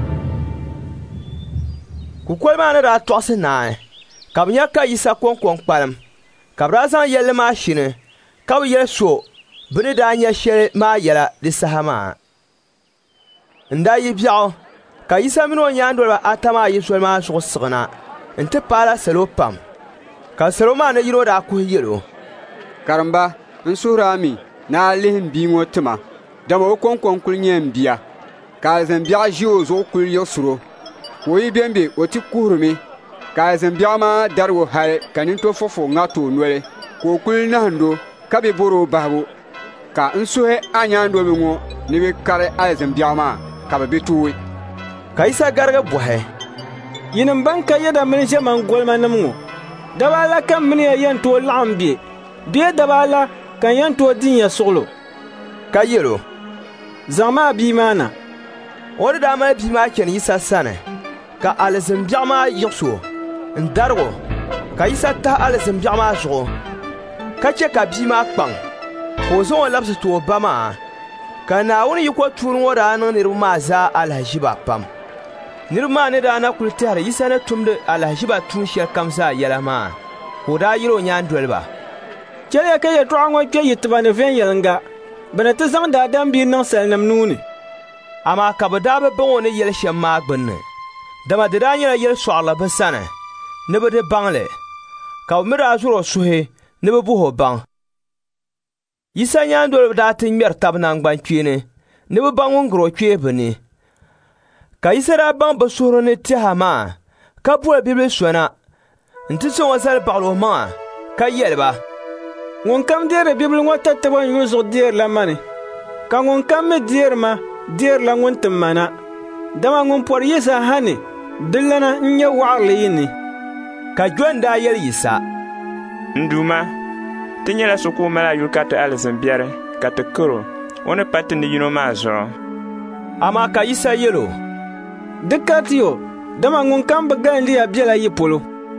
Kukoli maa ni daa tɔɣisi naai, ka bɛ nya ka yisa kɔŋkɔŋ kpalim, ka bɛ daa zaŋ yɛlli maa shini, ka bɛ yɛli so bɛ ni daa nya shɛli maa yɛla di saha maa. N daa yi biɛɣu, ka yisa mini o nyaandoliba ata maa yi soli maa zuɣu siɣina n ti paala salo pam. Ka salo maa ni yino daa kuhi yɛlo: Karimba, n suhiri a mi na a lihi n bia ŋɔ tima, dama o kɔŋkɔŋ kuli nyɛ n bia, ka alizambiɛɣu ʒi o zuɣu kuli yiɣisiro. Ka o yi bembe o ti kuhirimi, ka alizambiɛɣu maa darigi hali ka ninto fufu ŋati o noli, ka o kuli nahindo ka be bori o bahibu, ka n suhi a nyaandomi ŋɔ ni bi kari alizambiɛɣu maa ka bɛ be tooi. Ka yisa garigi bɔhi: Yinim ban ka yɛda mini ʒe man golmanim ŋɔ, daba ala kam mini ya yɛn tooi laɣim be, bee daba ala kan yɛn tooi din ya suɣulo. Ka yɛlo: Zaŋ maa bia maa na. O ni daa mali bia maa chani yisa sani, ka alizambiɛɣu maa yiɣiso n darigo, ka yisa tahi alizambiɛɣu maa zuɣu, ka che ka bia maa kpaŋ, ka o zaŋ o labisi ti o ba maa. Ka Naawuni yi ko tuuni ŋɔ daa niŋ niriba maa zaa alahaʒiba pam. Niriba maa ni daa na kuli tɛhiri yisa ni tumdi alahaʒiba tuun shɛli kam zaa yɛla maa, ka o daa yɛli o nyaandoliba: Chɛliya ka yɛltɔɣa ŋɔ kpe yitiba ni viɛnyɛlinga, bɛ ni ti zaŋ daadam bia niŋ salinima nuuni. Amaa ka bɛ daa bi baŋ o ni yɛli shɛm maa gbunni, dama di daa nyɛla yɛli sɔɣirili bɛ sani ni bɛ di baŋli, ka bɛ mi daa zɔri o suhi ni bɛ buhi o baŋ. Yisa nyaandoliba daa ti ŋmɛri taba nangbankpeeni ni bɛ baŋ ŋun giri o kpee bɛ ni. Ka yisa daa baŋ bɛ suhiri ni tɛha maa, ka bɔli bibili sona n ti zaŋ o zali baɣali o maŋa ka yɛli ba: Ŋun kam deeri bibili ŋɔ tatabo n yuli zuɣu deeri la mani, ka ŋun kam mi deeri ma deeri la ŋun ti mana. Dama ŋun pɔri yisa ha ni, dillana n nyɛ waɣarili yi ni. Ka Jon daa yɛli yisa: N duuma, ti nyɛla so ku mali yuli ka ti alizambiɛri ka ti karo, o ni pa ti ni yino maa zuɣu. Amaa ka yisa yɛlo: Di ka ti yo, dama ŋun kam bi galindiya bɛla yi polo.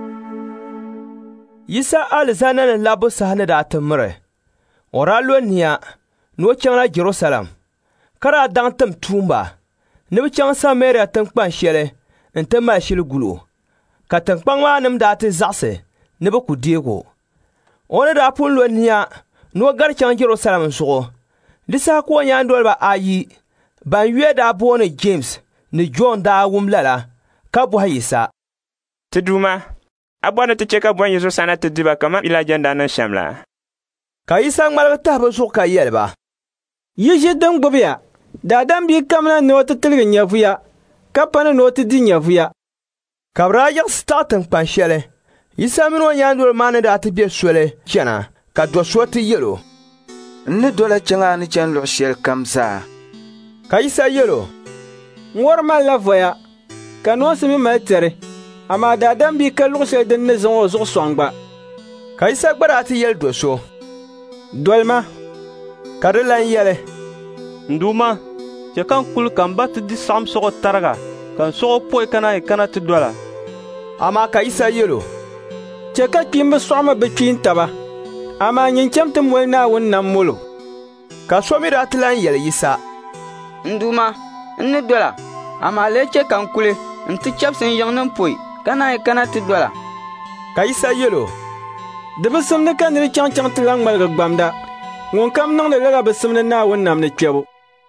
Yisa alizana ni labbu saha ni daa ti miri. O daa lo niya ni o chaŋla Jerusalem, ka daa daŋ tim tuumba ni bɛ chaŋ Samaria tiŋkpaŋ shɛli n ti mali shili gulo, ka tiŋkpaŋ maa nim daa ti zaɣisi ni bɛ ku deego. O ni daa pun lo niya ni o gari chaŋ Jerusalem zuɣu, di saha ka o nyaandoliba ayi ban yuya daa booni James ni John daa wum lala ka bɔhi yisa: Ti duuma, a bɔni ti che ka bɔn Yesu sana ti diba kaman Ilaija daa niŋ shɛm la. Ka yisa ŋmaligi tahi bɛ zuɣu ka yɛli ba: Yi ʒi din gbubi ya, daadam bia kam na ni o ti tiligi nyɛvuya, ka pa ni o ti di nyɛvuya. Ka bɛ daa yiɣisi taɣi tiŋkpaŋ shɛli, yisa mini o nyaandoliba maa ni daa ti be soli chana, ka do so ti yɛlo: N ni dola chɛŋa ni chani luɣu shɛli kam zaa. Ka yisa yɛlo: Ŋɔri malila voya, ka noonsi mi mali tɛri, amaa daadam bia ka luɣu shɛli din ni zaŋ o zuɣu sɔŋ gba. Ka yisa gba daa ti yɛli do so: Dolima. Ka di lan yɛli: N duuma, chɛ kan kuli kan ba ti di saɣim sɔgɔ tariga, kan sɔgɔ pɔi kana yi kana ti dola. Amaa ka yisa yɛlo: Chɛ ka kpimbi sɔɣimi bi kpiin taba, amaa nyin chɛm ti mɔli Naawuni nam molo. Ka so mi daa ti lan yɛli yisa: N duuma, n ni dola, amaa lee chɛ kan kuli n ti chɛbisi n yiŋ nin pɔi kana yi kana ti dola. Ka yisa yɛlo: di bi simdi ka niri chaŋ ti la ŋmaligi gbamda ŋun kam niŋdi lala bi simdi Naawuni nam ni kpɛbu.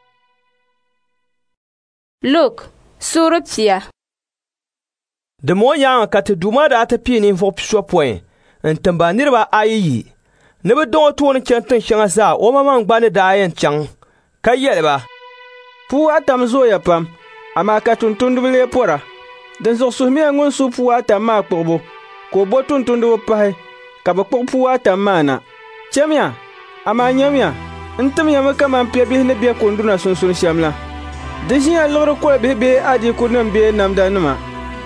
Luk suuri pia. Di mo nyaanga ka ti Duuma daa ti pii ninvuɣu pisopɔin n timba niriba ayi yi ni bi dɔŋɔ tooni chɛni tin shɛŋa zaa o mamangbandi daa yɛn chaŋ ka yɛli ba. Puu atam zooya pam, amaa ka tuntumdiba lee pɔra. Din zuɣusuhimiya ŋun su puu atam maa kpuɣibu ka o bo tuntumdiba pahi ka bi kpuɣi puu atam maa na. Chɛmiya, amaa nyɛmiya, n timyami kaman piɛbihi ni be kunduna sunsun shɛm la. Di ʒiya liɣiri kɔli bihi bee adiikunima bee namdanima.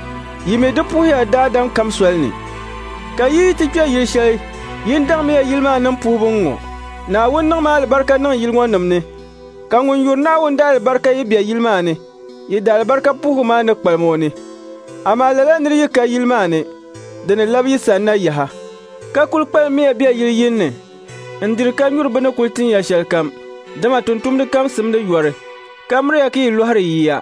Yimi di puhiya daadam kam soli ni. Ka yi ti kpɛ yili shɛli, yin daŋmiya yili maa niŋ puhibu ŋɔ. Naawuni niŋ ma alibarika niŋ yili ŋɔ nim ni. Ka ŋun yuri Naawuni da alibarika yi be yili maa ni, yi da alibarika puhigu maa ni kpalimi o ni. Amaa lala niri yi ka yili maa ni, di ni labi yi sanna yaha. Ka kuli kpalimiya be yili yinni, n diri ka nyuri bɛ ni kuli tin ya shɛli kam, dama tuntumdi kam simdi yɔri, ka miriya ka yi lɔhiri yiya.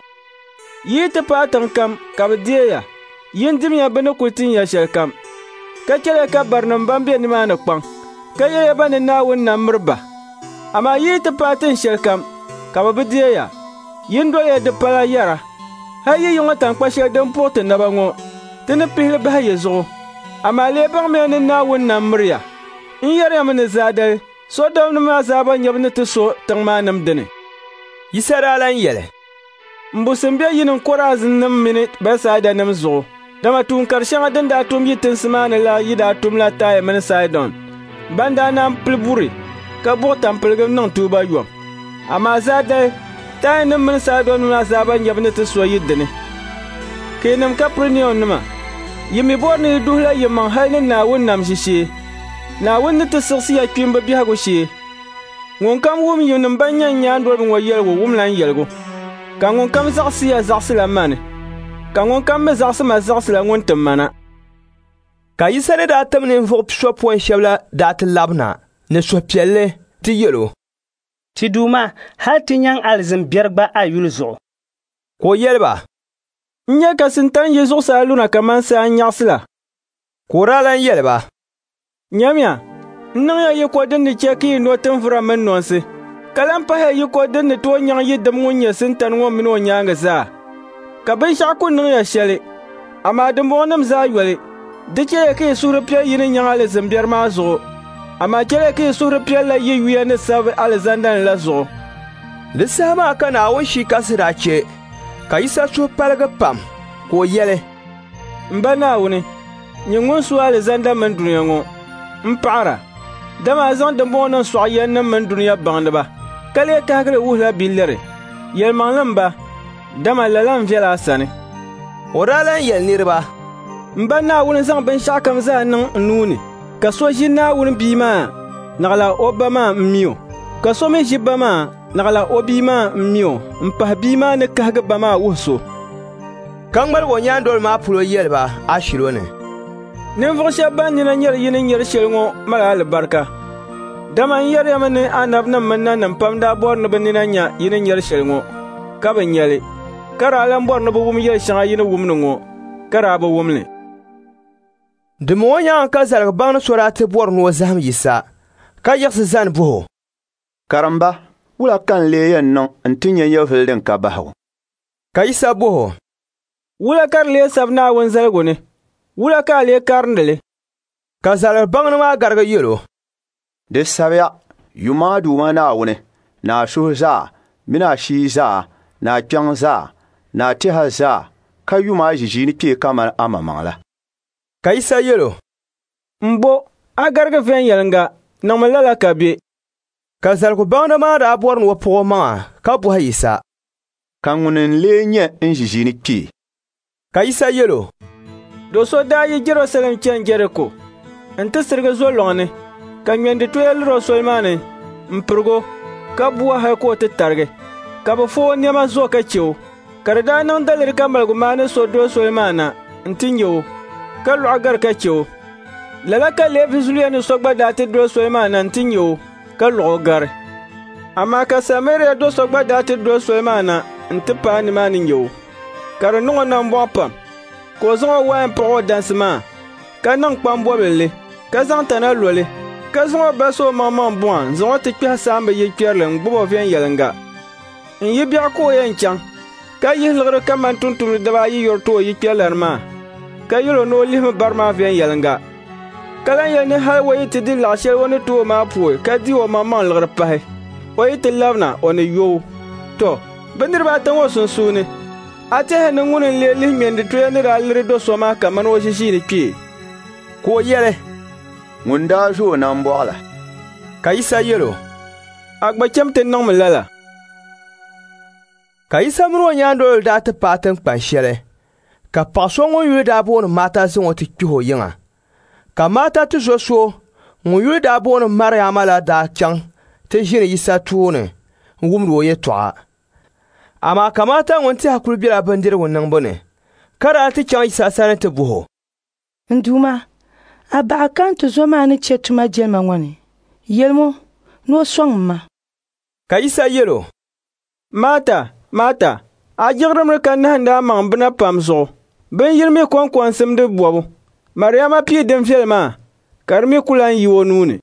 Yi ti paai tiŋ kam ka bi deeya, yin dimya bɛ ni kuli tin ya shɛli kam. Ka chɛli ka barinim ban be nimaani kpaŋ, ka yɛya ba ni Naawuni nam miri ba. Amaa yi ti paai tin shɛli kam, ka bi deeya, yin dɔliya di pala yɛra, hal yi yiŋɔ tankpa shɛli din puɣi ti naba ŋɔ, ti ni pihili bahi yi zuɣu. Amaa lee baŋmiya ni Naawuni nam miriya. N yɛriyami ni zaadali, sodom maa zaa ba nyɛbu ni ti so tiŋ maa nim dini. Yisa daa lan yɛli. N busim be yinin Korazin nim mini Bɛtsaida nim zuɣu. Dama tuun kari shɛŋa din daa tum yi tinsi maa ni la yi daa tum la Taya mini Sidon. Ban daa naan pili buri, ka buɣi tampiligu niŋ tuuba yɔm. Amaa zaadali, Taya nim mini Sidon maa zaa ba nyɛbu ni ti so yi dini. Keenim Kapernaum nima, yimi bɔri ni duhila yimaŋ hali ni Naawuni nam ʒishee. Naawuni ni ti siɣisiya kpimbi biɛhigu shee. Ŋun kam wum yinim ban nyɛ nyaandolibi ŋɔ yɛligu wumla n yɛligu. Ka ŋun kam zaɣisiya zaɣisila mani. Ka ŋun kam mi zaɣisima zaɣisila ŋun tim mana. Ka yisa ni daa tim ninvuɣu pisopɔin shɛba la daa ti labina ni suhupiɛlli ti yɛlo. Ti Duuma hali ti nyaŋ alizin biɛri gba a yuli zuɣu. Ka o yɛli ba. N nyɛ ka sintan yi zuɣusaa luna kaman saa n nyaɣisila. Ka o daa lan yɛli ba. Nyamiya, n niŋya yiko din ni chɛ ka yi no tinfura mini nonsi. Ka lan pahi yiko din ni tooi nyaŋ yi dim ŋun nyɛ sintan ŋɔ mini o nyaanga zaa. Ka binshɛɣu ku niŋya shɛli, amaa dimbɔŋnim zaa yɔli. Di chɛya ka yi suhuri piɛl yi ni nyaŋ alizin biɛri maa zuɣu. Amaa chɛla ka yi suhuri piɛl la yi yuya ni sabi alizanda la zuɣu. Di saha maa ka Naawuni shii kasi daa che, ka yisa suhu paligi pam, ka o yɛli. M ba Naawuni, nyɛ ŋun su alizanda mini duniya ŋɔ, n paɣara. Dama zaŋ dimbɔŋnim sɔɣi yɛnnim mini duniya baŋdiba, ka lee kahigiri wuhila biliri. Yɛlimaŋli ba, dama lala n viɛla a sani. O daa lan yɛli niriba. M ba Naawuni zaŋ binshɛɣu kam zaa niŋ n nuuni, ka so ʒi Naawuni bii maa, naɣila o ba maa n mi o. Ka so mi ʒi ba maa, naɣila o bii maa n mi o, n pahi bii maa ni kahigi ba maa wuhiso. Ka ŋmaligi o nyaandoli maa polo yɛli ba a shilo ni. Ninvuɣu shɛba ban nina nyɛri yini nyɛri shɛli ŋɔ mali alibarika. Dama n yɛriyami ni anabinim mini nanim pam daa bɔri ni bɛ nina nya yini nyɛri shɛli ŋɔ, ka bi nyɛli. Ka daa lan bɔri ni bɛ wum yɛli shɛŋa yini wumni ŋɔ, ka daa bi wumli. Dimi ŋɔ nyaanga ka zaligi baŋni so daa ti bɔri ni o zahim yisa, ka yiɣisi zani buhi o. Karimba, wula kan lee yɛn niŋ n ti nyɛ yɛvuli din ka bahigu. Ka yisa buhi o. Wula ka di lee sabi Naawuni zaligu ni, wula ka a lee karindili. Ka zaligi baŋni maa garigi yɛlo. Di sabiya, yumaa Duuma Naawuni, ni a suhu zaa, mini a shii zaa, ni a kpɛŋ zaa, ni a tɛha zaa, ka yumaa ʒiʒii ni kpee kamani a mamaŋ la. Ka yisa yɛlo. Mbo, a garigi viɛnyɛlinga, niŋmi lala ka be. Ka zaligu baŋni maa daa bɔri ni o puɣi o maŋa, ka bɔhi yisa. Ka ŋuni n lee nyɛ n ʒiʒii ni kpee. Ka yisa yɛlo. Do so daa yi Jerusalem chɛni Jeriko, n ti sirigi zo lɔŋni, ka ŋmendi toya liri soli maa ni, n pirigo, ka buwa hali ka o ti tarigi, ka bi fo o niɛma zo ka che o, ka di daa niŋ daliri ka maligu maa ni so doli soli maa na, n ti nyɛ o, ka lɔɣi gari ka che o. Lala ka Leevi zuliya ni so gba daa ti doli soli maa na n ti nyɛ o, ka lɔɣi o gari. Amaa ka Samaria do so gba daa ti doli soli maa na n ti paai nimaa ni nyɛ o, ka di niŋ o nambɔɣu pam, ka o zaŋ o wain paɣi o dansi maa, ka niŋ kpambɔbilli, ka zaŋ tana loli ka zaŋo baso maŋmaŋ bõa n zaŋo ti kpɛhi saamba yi kpɛrili n gbubo viɛnyɛlinga n yi biɛɣu ka o yɛn chaŋ ka yihi liɣiri ka man tuntumdi dibaayi yɔri ti o yi kpɛlari maa ka yɛli o ni o lihimi bari maa viɛnyɛlinga ka lan yɛli ni hali o yi ti di laɣ' shɛli o ni ti o maa puhi ka di o maŋmaŋ liɣiri pahi o yi ti labina o ni yooi to bɛ niriba ata ŋɔ sunsuuni a tɛhi ni ŋuni n lee lihi ŋmendi toya ni daa liri do so maa kamani o ʒiʒiini kpee ka o yɛli ŋun daa ʒi o nambɔɣu la ka Yisa yɛli o a gba chɛm ti niŋmi lala. Ka Yisa mini o nyaandoli daa ti paai tinkpan shɛli ka paɣa so ŋun yuli daa booni Maata zaŋ o ti kpihi o yiŋa ka Maata ti zo so ŋun yuli daa booni Mariyama la daa chaŋ ti ʒini Yisa tooni n wumdi o yɛltɔɣa. Amaa ka Maata ŋun tiha kuli bela bindirigu niŋbu ni ka daa ti chaŋ Yisa sani ti buhi o. N Duuma, a baɣa kan ti zo maa ni chɛ tuma jɛlima ŋɔ ni yɛlimo ni o sɔŋ m ma. Ka Yisa yɛli o Maata, Maata, a jiɣirimri ka nahindi a maŋ bina pam zuɣu bin yiri mi kɔnkɔnsimdi bɔbu Mariyama pii din viɛli maa ka di mi ku lan yi o nuuni.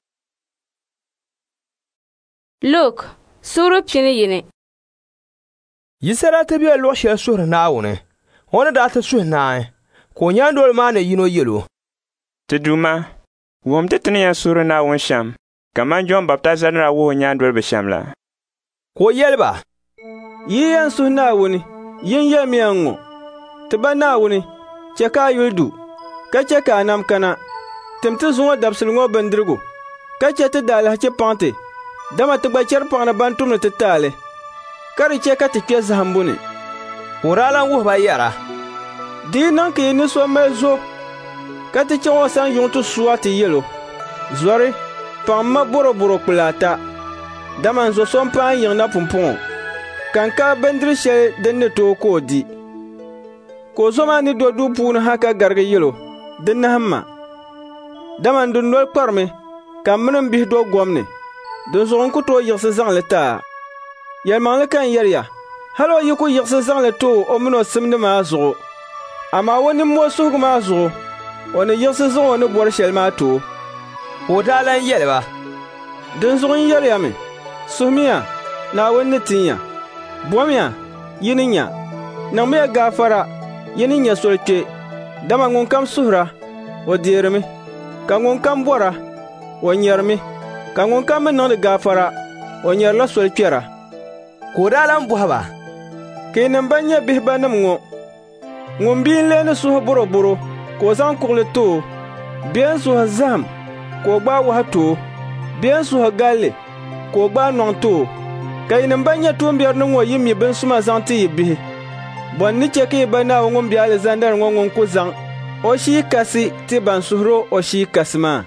Luk suɣuri pini yini. Yisa daa ti bela luɣu shɛli suhuri Naawuni o ni daa ti suhi naai ka o nyaandoli maa ni yino yɛli o. Ti Duuma, wum ti ni yɛn suhuri Naawuni shɛm kaman Jɔn Baptisa ni daa wuhi o nyaandoli bi shɛm la. Ka o yɛli ba. Yi yɛn suhi Naawuni yin yɛlimi yɛn ŋɔ ti ba Naawuni chɛ ka a yuli du ka chɛ ka a nam kana tim ti zuŋo dabisili ŋɔ bindirigu ka chɛ ti daa lahi chɛ paŋ ti dama ti gba chɛri paŋ na ban tumni ti taali ka di chɛ ka ti kpɛ zahimbu ni. O daa lan wuhi ba yɛra. Dii niŋ ka yi ni so mali zo ka ti chaŋ o san yuŋ ti suwa ti yɛlo zɔri paŋ ma boroboro kpula ata dama n zo so n paai yiŋ na pumpɔŋɔ kan ka bindiri shɛli din ni tooi ka o di ka o zo maa ni do duu puuni ha ka garigi yɛlo di nahim ma dama n din noli kparimi ka mini n bihi do gom ni din zuɣu n ku tooi yiɣisi zaŋli taa yɛlimaŋli kan yɛliya hali o yi ku yiɣisi zaŋli too o mini o simdi maa zuɣu amaa o nimmɔɔ suhugu maa zuɣu o ni yiɣisi zaŋ o ni bɔri shɛli maa too. O daa lan yɛli ba. Din zuɣu n yɛliya mi suhumiya Naawuni ni tinya bɔmiya yi ni nya niŋmiya gaafara yi ni nya soli kpe dama ŋun kam suhura o deerimi ka ŋun kam bɔra o nyɛrimi ka ŋun kam mi niŋdi gaafara o nyɛrila soli kpɛra. Ka o daa lan bɔhi ba. Ka yi nim ba nyɛ bihi ba nim ŋɔ ŋun bii n lee ni suhi boroboro ka o zaŋ kuɣuli too bee n suhi zahim ka o gbaa wahu too bee n suhi galli ka o gbaa nɔŋ too ka yi nim ba nyɛ tuumbiɛri ni ŋɔ yi mi binsuma zaŋ ti yi bihi bɔn ni chɛ ka yi ba Naawuni ŋun be Alizandari ŋɔ ŋun ku zaŋ o shii kasi ti ban suhiri o shii kasi maa.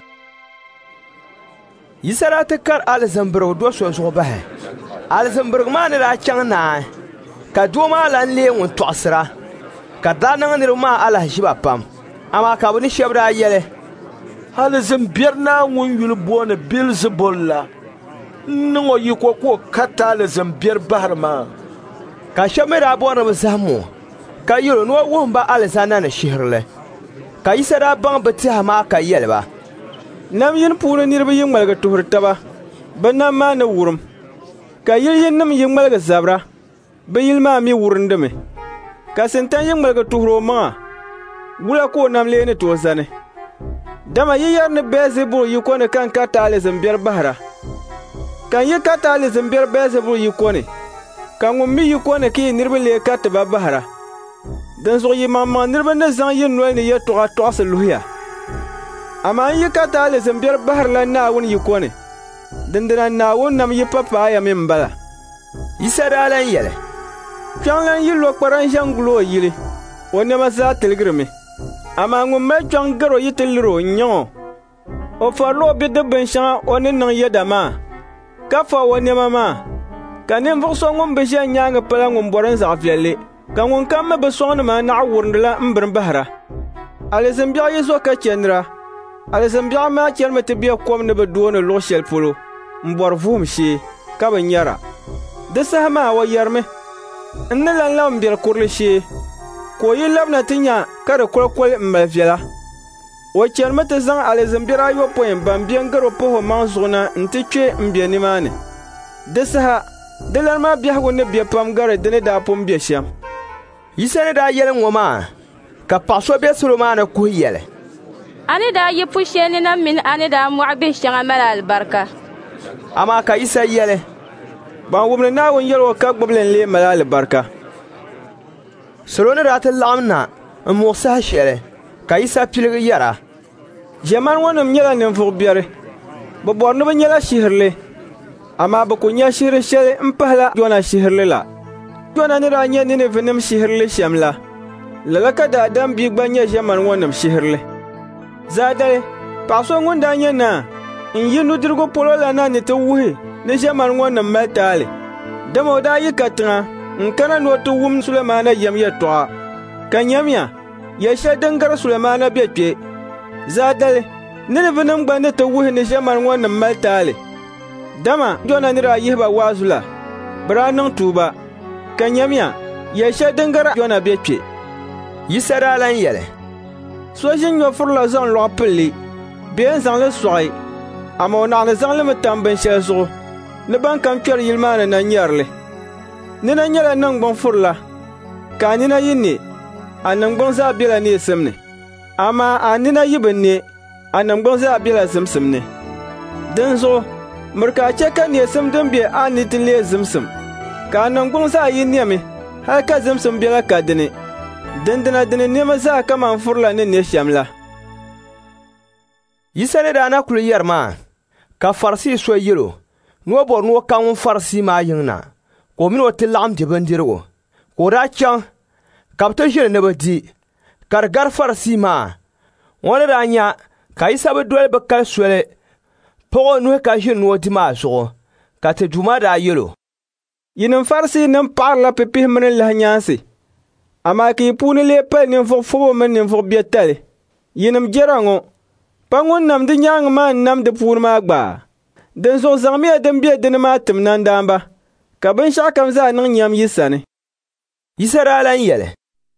Yisa daa ti kari alizambirigu do so zuɣu bahi alizambirigu maa ni daa chaŋ naai ka doo maa lan lee ŋun tɔɣisira ka daa niŋ niriba maa alahiʒiba pam amaa ka bɛ ni shɛba daa yɛli. Alizambiɛri naa ŋun yuli booni Bilzibul la niŋ o yi ko o kata alizambiɛri bahiri maa. Ka shɛba mi daa bɔri ni bɛ zahim o ka yɛli o ni o wuhim ba alizanda ni shihirili ka Yisa daa baŋ bɛ tiha maa ka yɛli ba. Nam yin puuni niriba yi ŋmaligi tuhiri taba bɛ nam maa ni wurim ka yili yinnim yi ŋmaligi zabira bɛ yili maa mi wurindimi ka sintan yi ŋmaligi tuhiri o maŋa wula ka o nam lee ni tooi zani dama yi yɛri ni Beelzebul yi ko ni kan ka ta alizambiɛri bahira kan yi ka ta alizambiɛri Beelzebul yi ko ni ka ŋun mi yi ko ni ka yi niriba lee ka ti ba bahira din zuɣu yi maŋmaŋ niriba ni zaŋ yi noli ni yɛltɔɣa tɔɣisi luhiya amaa n yi ka ta alizambiɛri bahirila Naawuni yi ko ni dindina Naawuni nam yi papaaya mi m-bala. Yisa daa lan yɛli. Kpɛŋ lan yi lo kparan ʒɛn guli o yili o nɛma zaa tiligirimi amaa ŋun mali kpɛŋ gari o yi ti liri o n-nyɛ o. O farila o bidib binshɛŋa o ni niŋ yɛda maa ka fa o nɛma maa ka ninvuɣu so ŋun bi ʒɛ nyaaŋa pala ŋun bɔri n zaɣ' viɛlli ka ŋun kam mi bi sɔŋnima naɣ wurindila n birim bahira. Alizambiɛɣu yi zo ka chɛndira alizambiɛɣu maa chɛnimi ti be kom ni bi dooni luɣu shɛli polo n bɔri vuhum shee ka bi nyɛra. Di saha maa o yɛrimi n ni lan labi biɛli kurili shee ka o yi labina ti nya ka di kolikoli n mali viɛla. O chɛnimi ti zaŋ alizimbiɛri ayɔpɔin ban biɛn garo paho maŋ zuɣu na n-ti kpe m-be nimaani. Di saha, di lana maa biɛhigu ni be pam gari di ni daa pun be shɛm. Yisa ni daa yɛli ŋɔ maa, ka paɣa so be salo maa ni kuhi yɛli. A ni daa yi pushɛni na mini a ni daa mɔɣu bihi shɛŋa mali alibarika. Amaa ka Yisa yɛli. Ban wumni Naawuni yɛli o ka gbubi li n-lee mali alibarika. Salo ni daa ti laɣim na n-muɣi saha shɛli, ka Yisa piligi yɛra. Ʒemani ŋɔ nim nyɛla ninvuɣu biɛri. Bɛ bɔri ni bɛ nyɛla shihirili, amaa bɛ ku nya shihiri shɛli m-pahila Yona shihirili la. Yona ni daa nyɛ Ninive nim shihirili shɛm la, lala ka daadam bia gba nyɛ ʒemani ŋɔ nim shihirili. Zaadali, paɣa so ŋun daa nyɛ naa n-yi nudirigu polo la na ni ti wuhi ni ʒemani ŋɔ nim mali taali. Dama o daa yi ka tiŋa n-kana ni o ti wum Sulemana yɛm yɛltɔɣa, ka nyɛmiya yɛl shɛli din gari Sulemana be kpe. Zaadali, Ninive nim gba ni ti wuhi ni ʒemani ŋɔ nim mali taali. Dama Yona ni daa yihi ba waazu la, bɛ daa niŋ tuuba, ka nyɛmiya yɛl shɛli din gari Yona be kpe. Yisa daa lan yɛli. So ʒi nyɔfuri la zaŋ lɔɣu pilli, bee n zaŋ li sɔɣi, ama o naɣini zaŋ li mi tam binshɛli zuɣu, ni ban kan kpɛri yili maa ni na nyɛrili. Nina nyɛla niŋgbuŋ furi la, ka a nina yi ne, a niŋgbuŋ zaa bela neesim ni. Amaa a nina yi bi ne, a niŋgbuŋ zaa bela zimsim ni. Dinzuɣu, miri ka a chɛ ka neesim din be a ni ti lee zimsim, ka a niŋgbuŋ zaa yi nɛmi, hali ka zimsim bela ka dini. Dindina dini nɛma zaa kaman furila ni ne shɛm la. Yisa ni daa na kuli yɛri maa, ka Farisi so yɛlo, ni o bɔri ni o ka ŋun Farisi maa yiŋ na, ka o mini o ti laɣim di bindirigu, ka o daa chaŋ, ka bɛ ti ʒili ni bɛ di, ka di gari Farisi maa. Ŋɔ ni daa nya ka Yisa bi doli bɛ kali soli, pɔgi o nuhi ka ʒini ni o di maa zuɣu, ka ti Duuma daa yɛlo. Yinim Farisi nim paɣarila pipihi mini lahinyaansi, amaa ka yi puuni lee pali ninvuɣu fobo mini ninvuɣu biɛtali. Yinim jɛra ŋɔ, pa ŋun namdi nyaaŋa maa n-nam di puuni maa gbaa. Dinzuɣu zaŋmiya din be dini maa tim nandaamba, ka binshɛɣu kam zaa niŋ nyam Yisa ni. Yisa daa lan yɛli.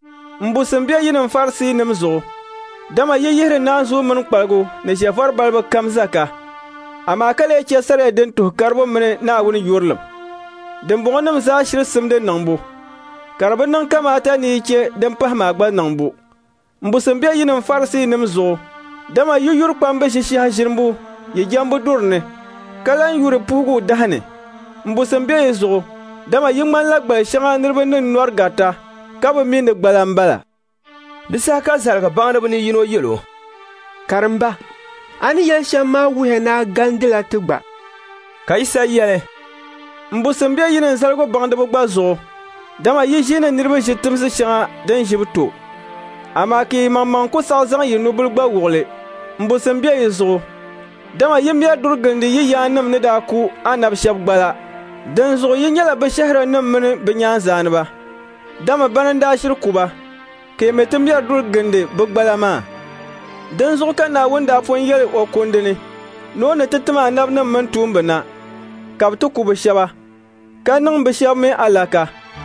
Mbusim be yinim Farisi nim zuɣu, dama yi yihiri naanzuu mini kpaligu ni ʒɛvari balibu kam zaka, amaa ka lee chɛ sariya din tuhi karibu mini Naawuni yurilim. Dimbɔŋɔ nim zaa shiri simdi niŋbu, ka di bi niŋ kamaata ni yi chɛ din pahi maa gba niŋbu. Mbusim be yinim Farisi nim zuɣu, dama yi yuri kpambi ʒishɛhi ʒirimbu yi jɛmbu duri ni, ka lan yuri puhigu dahi ni. Mbusim be yi zuɣu, dama yi ŋmanila gbali shɛŋa niriba ni nɔri garita, ka bi mi ni gbala m-bala. Di saha ka zaliga baŋdiba ni yino yɛlo. Karimba, a ni yɛli shɛm maa wuhi na gandila ti gba. Ka Yisa yɛli. Mbusim be yinin zaligu baŋdiba gba zuɣu, dama yi ʒi ni niriba ʒi timsi shɛŋa din ʒi bi to. Amaa ka yi maŋmaŋ ku saɣi zaŋ yi nubili gba wuɣili. Mbusim be yi zuɣu, dama yi mɛri duri gilindi yi yaanim ni daa ku anabi shɛba gbala. Dinzuɣu yi nyɛla bɛ shɛhira nim mini bɛ nyaanzaaniba. Dama bana daa shiri kuba, ka yi mi ti mɛri duri gilindi bɛ gbala maa. Dinzuɣu ka Naawuni daa pun yɛli o kundi ni o ni ti tim anabi nim mini tuumbi na, ka bɛ ti ku bɛ shɛba, ka niŋ bɛ shɛba mi alaka.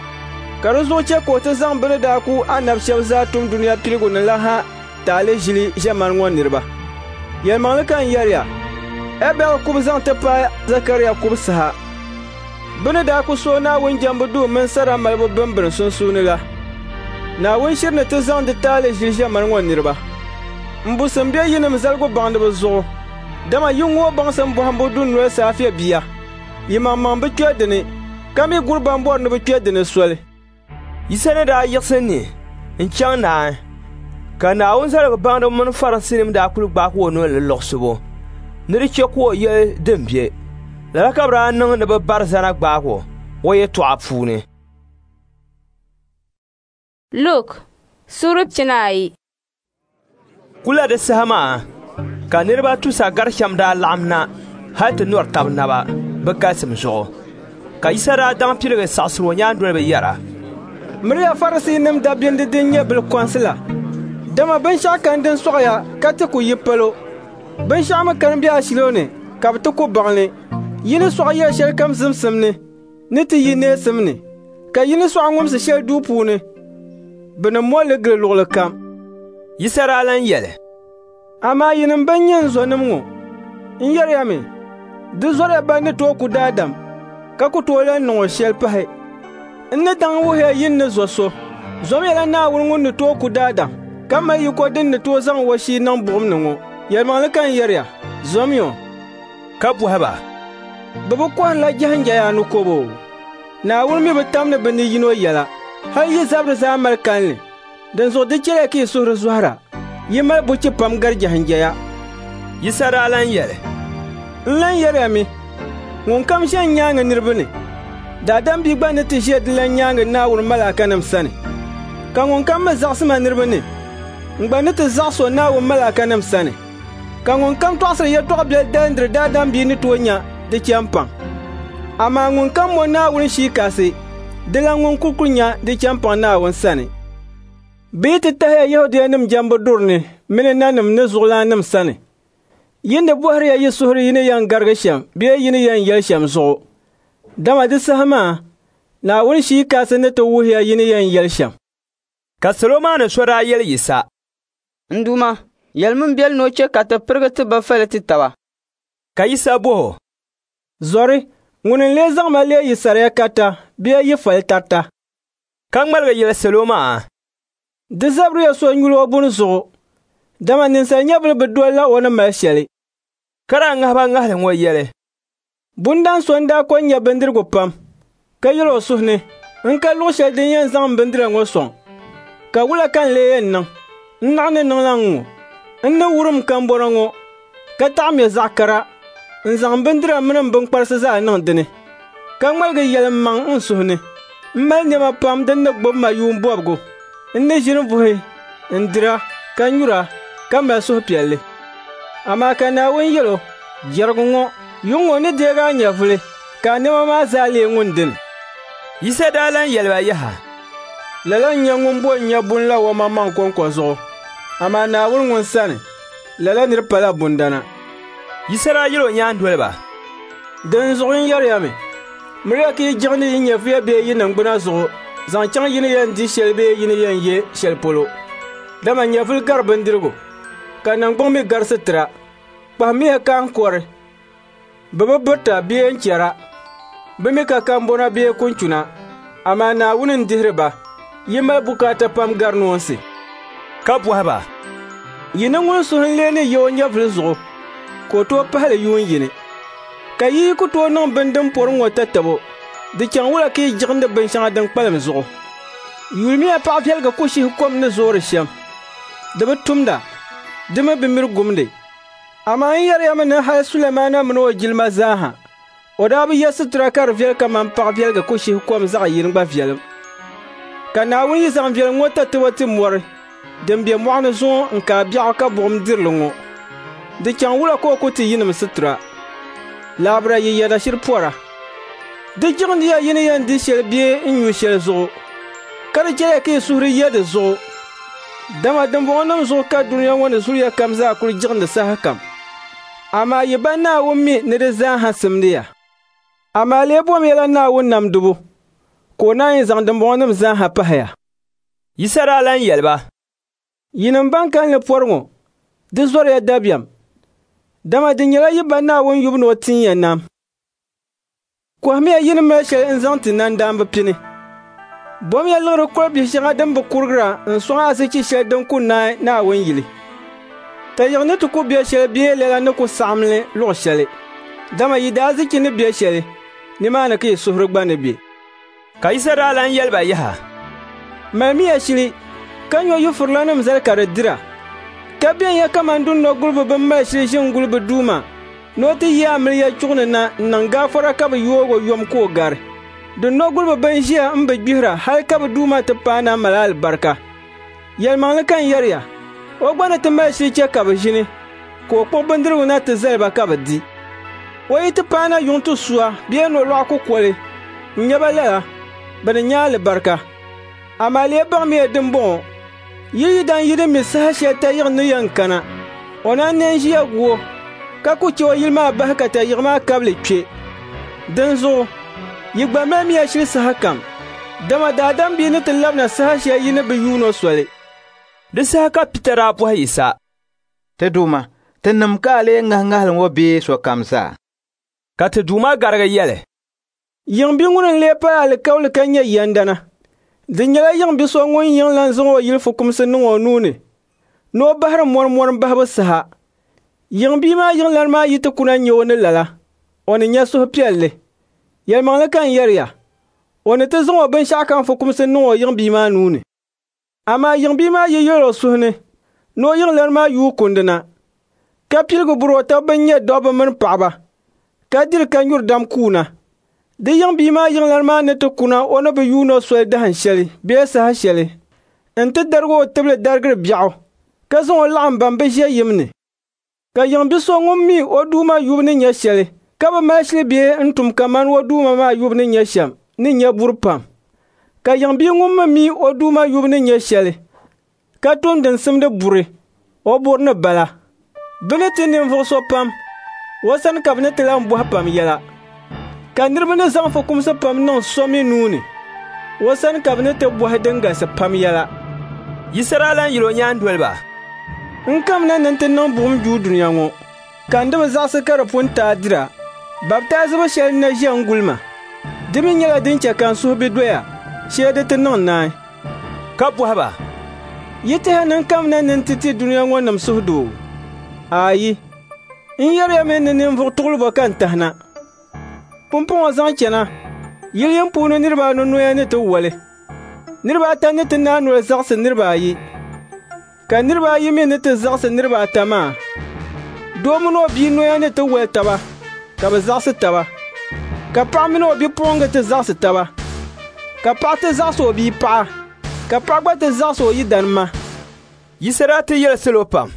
Ka di zuɣu chɛ ka o ti zaŋ bɛ ni daa ku anabi shɛba zaa tum duniya piligu ni la ha taali ʒili ʒɛmani ŋɔ niriba. Yɛlimaŋli kan yɛliya, Ebel kub zaŋ ti paai Zakariya kub saha. Bɛ ni daa ku so Naawuni jɛmbu duu mini sara malibu bimbini sunsuuni la. Naawuni shiri ni ti zaŋ di taali ʒili ʒɛmani ŋɔ niriba. Mbusim be yinim zaligu baŋdiba zuɣu, dama yi ŋɔ baŋsim bɔhimbu du noli saafiya bia. Yi maŋmaŋ bi kpɛ dini, ka mi guri ban bɔri ni bi kpɛ dini soli. Yisa ni daa yiɣisi ni n-chaŋ naan, ka Naawuni zaligu baŋdiba mini Farisi nim daa kuli gbaagi o noli ni lɔɣisibu, ni di chɛ ka o yɛli din be. Lala ka bɛ daa niŋ ni bɛ bari zana gbaagi o yɛltɔɣa puuni. Luk, sura pinayi. Kula di saha maa, ka niriba tusa gari shɛm daa laɣim na hali ti nɔri tabi naba bɛ galisim zuɣu, ka Yisa daa daŋ piligi saɣisiri o nyaandoli bi yɛra. Miriya Farisi nim dabindi din nyɛ bilkɔnsi la, dama binshɛɣu kan din sɔɣya ka ti ku yi palo. Binshɛɣu mi kan be ashilo ni ka bɛ ti ku baŋli. Yini sɔɣu yɛli shɛli kam zimsim ni ti yi neesim ni, ka yini sɔɣu ŋumsi shɛli duu puuni. Bɛ ni mɔlli gili luɣuli kam. Yisa daa lan yɛli. Ama yinin ban yin zonim ŋo. In yame. Di zore ba ni to ku daadam. Ka ku tole no shel pahe. In ni dang wo he yin ni zo so. Zom yela na wun ngun ni to ku daadam. Kama yi ko din ni to zang wo shi nan bum ni ŋo. Yelma kan yerya. Zom yo. Ka bu haba. Babu kwan la jahan jaya nu kobo. Na wun mi batam ne bani yino yela. Har yi zabra za mal kanle. Dan zo de kire ki suhra zuhara. Yi mal bu ci pam gar jahan jaya. Yi sara lan yele. Lan yere mi. Ngun kam shen nyanga nirbane. Da dan bi gba ne ti shed lan nyanga na wun malaka nam sane. Ka ngun kam ma zaksima nirbane. Ngba ne ti zakso na wun malaka nam sane. Ka ngun kam twasra ya twabde dandre da dan bi ni tonya de champan. Ama ngun kam mo na wun shi kase. De la ngun kukunya de champan na wun sane. Bi ti tahe yahudiya nim jambo durni. Mine nanim ne zugla nam sane. Yinde buhari ya yisuhri yine yan garga sham, biye yine yan yel sham zo. Dama di sahama, na wun shi kase ne to wuhiya yine yan yel sham. Ka Solomon shora yel yisa. Nduma, yel mun biel no che kata pergati ba falati tawa. Ka yisa bo. Zori, ngunin le zangma le yisare kata, biye yi faltata. Kan malga yel Solomon. Di zabri ya so nyulo bun zo. Dama ninsa nyabul bedola wona mashali. Kara ngaba ngale ngo yele. Bundan sonda ko nya bendirgo pam. Ka yelo suhne. Nka lo shel din yan zam bendira ngo son. Ka wula kan le yen nan. Nane nan lango. Nne wurum kan borango. Ka tam zakara. Nzam bendira men ban parsa za nan dine. Ka malga yel man suhne. Mal ne ma pam den nak bom ma yum bobgo. Nne jinu buhe. Ndira kanyura kamba so pialle. Ama kana won yelo jargungo yungo ne dega nyafule ka ne ma zale ngundin. Yisa dalan yelwa yaha. Lalan nyangun bo nyabun la wa mamman konkozo. Ama na won ngun sane. Lalan nir pala bundana. Yisara yelo nyan dolba. Den zoin yar yame. Mriya ki jigni nyafiya be yinan gbuna zo. Zan chang yini yan di shelbe yini yan ye shel polo. Dama nyaful gar bandirgo. Kanang bong mi gar sitra. Pahmi kan kore. Baba bota biye nchara. Bimi ka kambona biye kunchuna. Ama na wunin dihriba. Yima bukata pam gar nuansi. Kapu haba. Yina ngun suhun lene yo nyaful zo. Koto pahale yun yini. Ka yi kuto nang bendem porong wata tabo. Di chang wula ki jigende ben shanga dang palam zo. Yulmi a pa fiel ga kushi hukom ne zore sham. Daba tumda. Dima bimir gumde. Ama in yar yamana hal Sulemana mno jilma zaha. Oda bi yasitra kar fiel ka man pa fiel ga kushi hukom za yirin ba fiel. Kana wun yi zang fiel ngota tawati mwar. Dembia mwana zo nka biya ka bom dirlungo. Di chang wula ko kuti yinim sitra. Labra yi yada shir pora. Di jigndi ya yini yan di shel biye in yu shel zo. Kada jere ke suhri yada zo. Dama dambonam zo ka duniya wani suriya kam za kul jigndi saha kam. Ama yiba na wumi ni di zan hasimdiya. Ama lebo mela na wun nam dubu. Ko na yin zang dambonam zan ha pahaya. Yisara lan yelba. Yinim ban kan le porngo. Di zor ya dabyam. Dama di nyela yiba na wun yubno tinya nam. Kwa miya yinim me shel in zang tinan damba pini. Bom ya lor ko bi shanga dan ba kurgra in so ase ci shel dan ku na won yili ta yone to ko bi shel bi le na ko samle lo shele dama yida ziki ne bi shele ni ma na ke suhru gbane bi kaisara lan yelba yaha mami ya shili kan yo furlanam zal karadira ka bi ya kamandun no gulbu ban ma shi shin gulbu duma no ti ya amri ya chugna na nanga fara ka bi yogo yom ko gar Don no gulba ban jiya in ba gbihra har ka ba duma ta pana malal barka. Yalman kan yarya. O gbana ta mai shi ce ka ba jini. Ko ko bandiru na ta zalba ka ba di. O ita pana yuntu suwa biye no lo ko kole. Nya ba la ban nya le barka. Amale ba me din bon. Yi dan yi da misashe ta yin yan kana. Ona ne jiya go. Ka ku ci o yilma ba ka ta yirma kable ke. Dan zo Yigba mami ya shiri sahakam. Dama dadam bi ni tilab na sahashi ya yini bi yuno swale. Di sahaka pitara apu ha isa. Ti duuma, ti nim ka a lee ŋahi ŋɔ bee sokam zaa. Ka ti duuma garigi yɛli. Yiŋbi ŋun n lee pa alikauli ka nyɛ yɛndana. Di nyɛla yiŋbi so ŋun yiŋ lan zaŋ o yili fukumsi niŋ o nuuni ni o bahiri mɔri bahibu saha. Yiŋbi maa yiŋ lan maa yi ti kuna nyɛ o ni lala, o ni nyɛ suhupiɛlli. Yɛlimaŋli kan yɛriya, o ni ti zaŋ o binshɛɣu kam fukumsi niŋ o yiŋbi maa nuuni. Amaa yiŋbi maa yi yɛli o suhu ni o yiŋ lan maa yuu kundi na, ka piligi buri o tabi bin nyɛ dobba mini paɣaba, ka diri ka nyuri dam kuuna. Di yiŋbi maa yiŋ lan maa ni ti kuna o ni bi yuuni o soli dahin shɛli bee saha shɛli, n ti darigi o tibili darigiri biɛɣu, ka zaŋ o laɣim ban bi ʒɛ yim ni. Ka yiŋbi so ŋun mi o duuma yubu ni nyɛ shɛli, ka bi mali shili bee n tum kaman o duuma maa yubu ni nyɛ shɛm, ni nyɛ buri pam. Ka yiŋbi ŋun mi o duuma yubu ni nyɛ shɛli, ka tum din simdi buri, o buri ni bala. Bɛ ni ti ninvuɣu so pam, o sani ka bɛ ni ti lan bɔhi pam yɛla. Ka niriba ni zaŋ fukumsi pam niŋ so mi nuuni, o sani ka bɛ ni ti bɔhi din galisi pam yɛla. Yisara lan yili o nyaandoliba. N kam na ni ti niŋ buɣum juu duniya ŋɔ, ka n dibi zaɣisi ka di pun taa dira, baptaazibu shɛli na ʒiya n gulima. Di mi nyɛla din chɛ ka n suhu bi doya, shee di ti niŋ naai. Ka bɔhi ba? Yi tihi nin kam na nin ti ti duniya ŋɔ nim suhu doo. Ayi, n yɛriya mi ni ninvuɣu tuɣulibo ka n tahina. Pumpɔŋɔ zaŋ chɛna, yili yin puuni niriba anu noya ni ti wali. Niriba ata ni ti naa noli zaɣisi niriba ayi. Ka niriba ayi mi ni ti zaɣisi niriba ata maa. Doo mini o bia noya ni ti wali taba, ka bɛ zaɣisi taba. Ka paɣa mini o bipuɣingi ti zaɣisi taba. Ka paɣa ti zaɣisi o bia paɣa, ka paɣa gba ti zaɣisi o yidana ma. Yisara ti yɛli salo pam.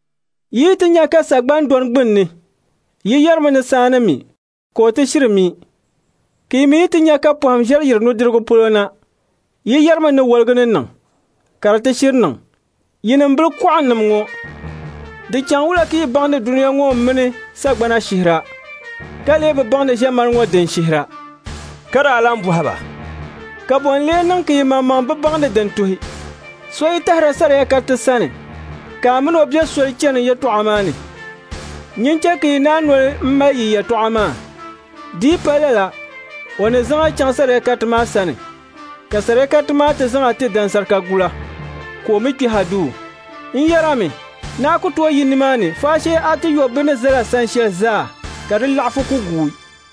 Yi ti nya ka sagbani dɔni gbunni, yi yɛrimi ni saani mi, ka o ti shiri mi. Ka yi mi yi ti nya ka pɔhim ʒɛri yiri nudirigu polo na, yi yɛrimi ni wolgu ni niŋ, ka di ti shiri niŋ. Yi ni bili kɔɣinnim ŋɔ, di chaŋ wula ka yi baŋdi duniya ŋɔ mini sagbana shihira, ka lee bi baŋdi ʒɛmani ŋɔ din shihira. Ka daa lan bɔhi ba? Ka bɔn lee niŋ ka yi maŋmaŋ bi baŋdi din tuhi. So yi tahira sariya ka ti sani, ka a mini o bɛ soli chani yɛltɔɣa maa ni. Nyin chɛ ka yi naa noli n mali yi yɛltɔɣa maa. Dii pali la, o ni zaŋa chaŋ sariya ka ti maa sani, ka sariya ka ti maa ti zaŋa ti dansari ka gula, ka o mi kpi ha duu. N yɛrami, naa ku tooi yi nimaani faa shee a ti yɔ bɛ ni zala san shɛli zaa, ka di laɣafu ku guui.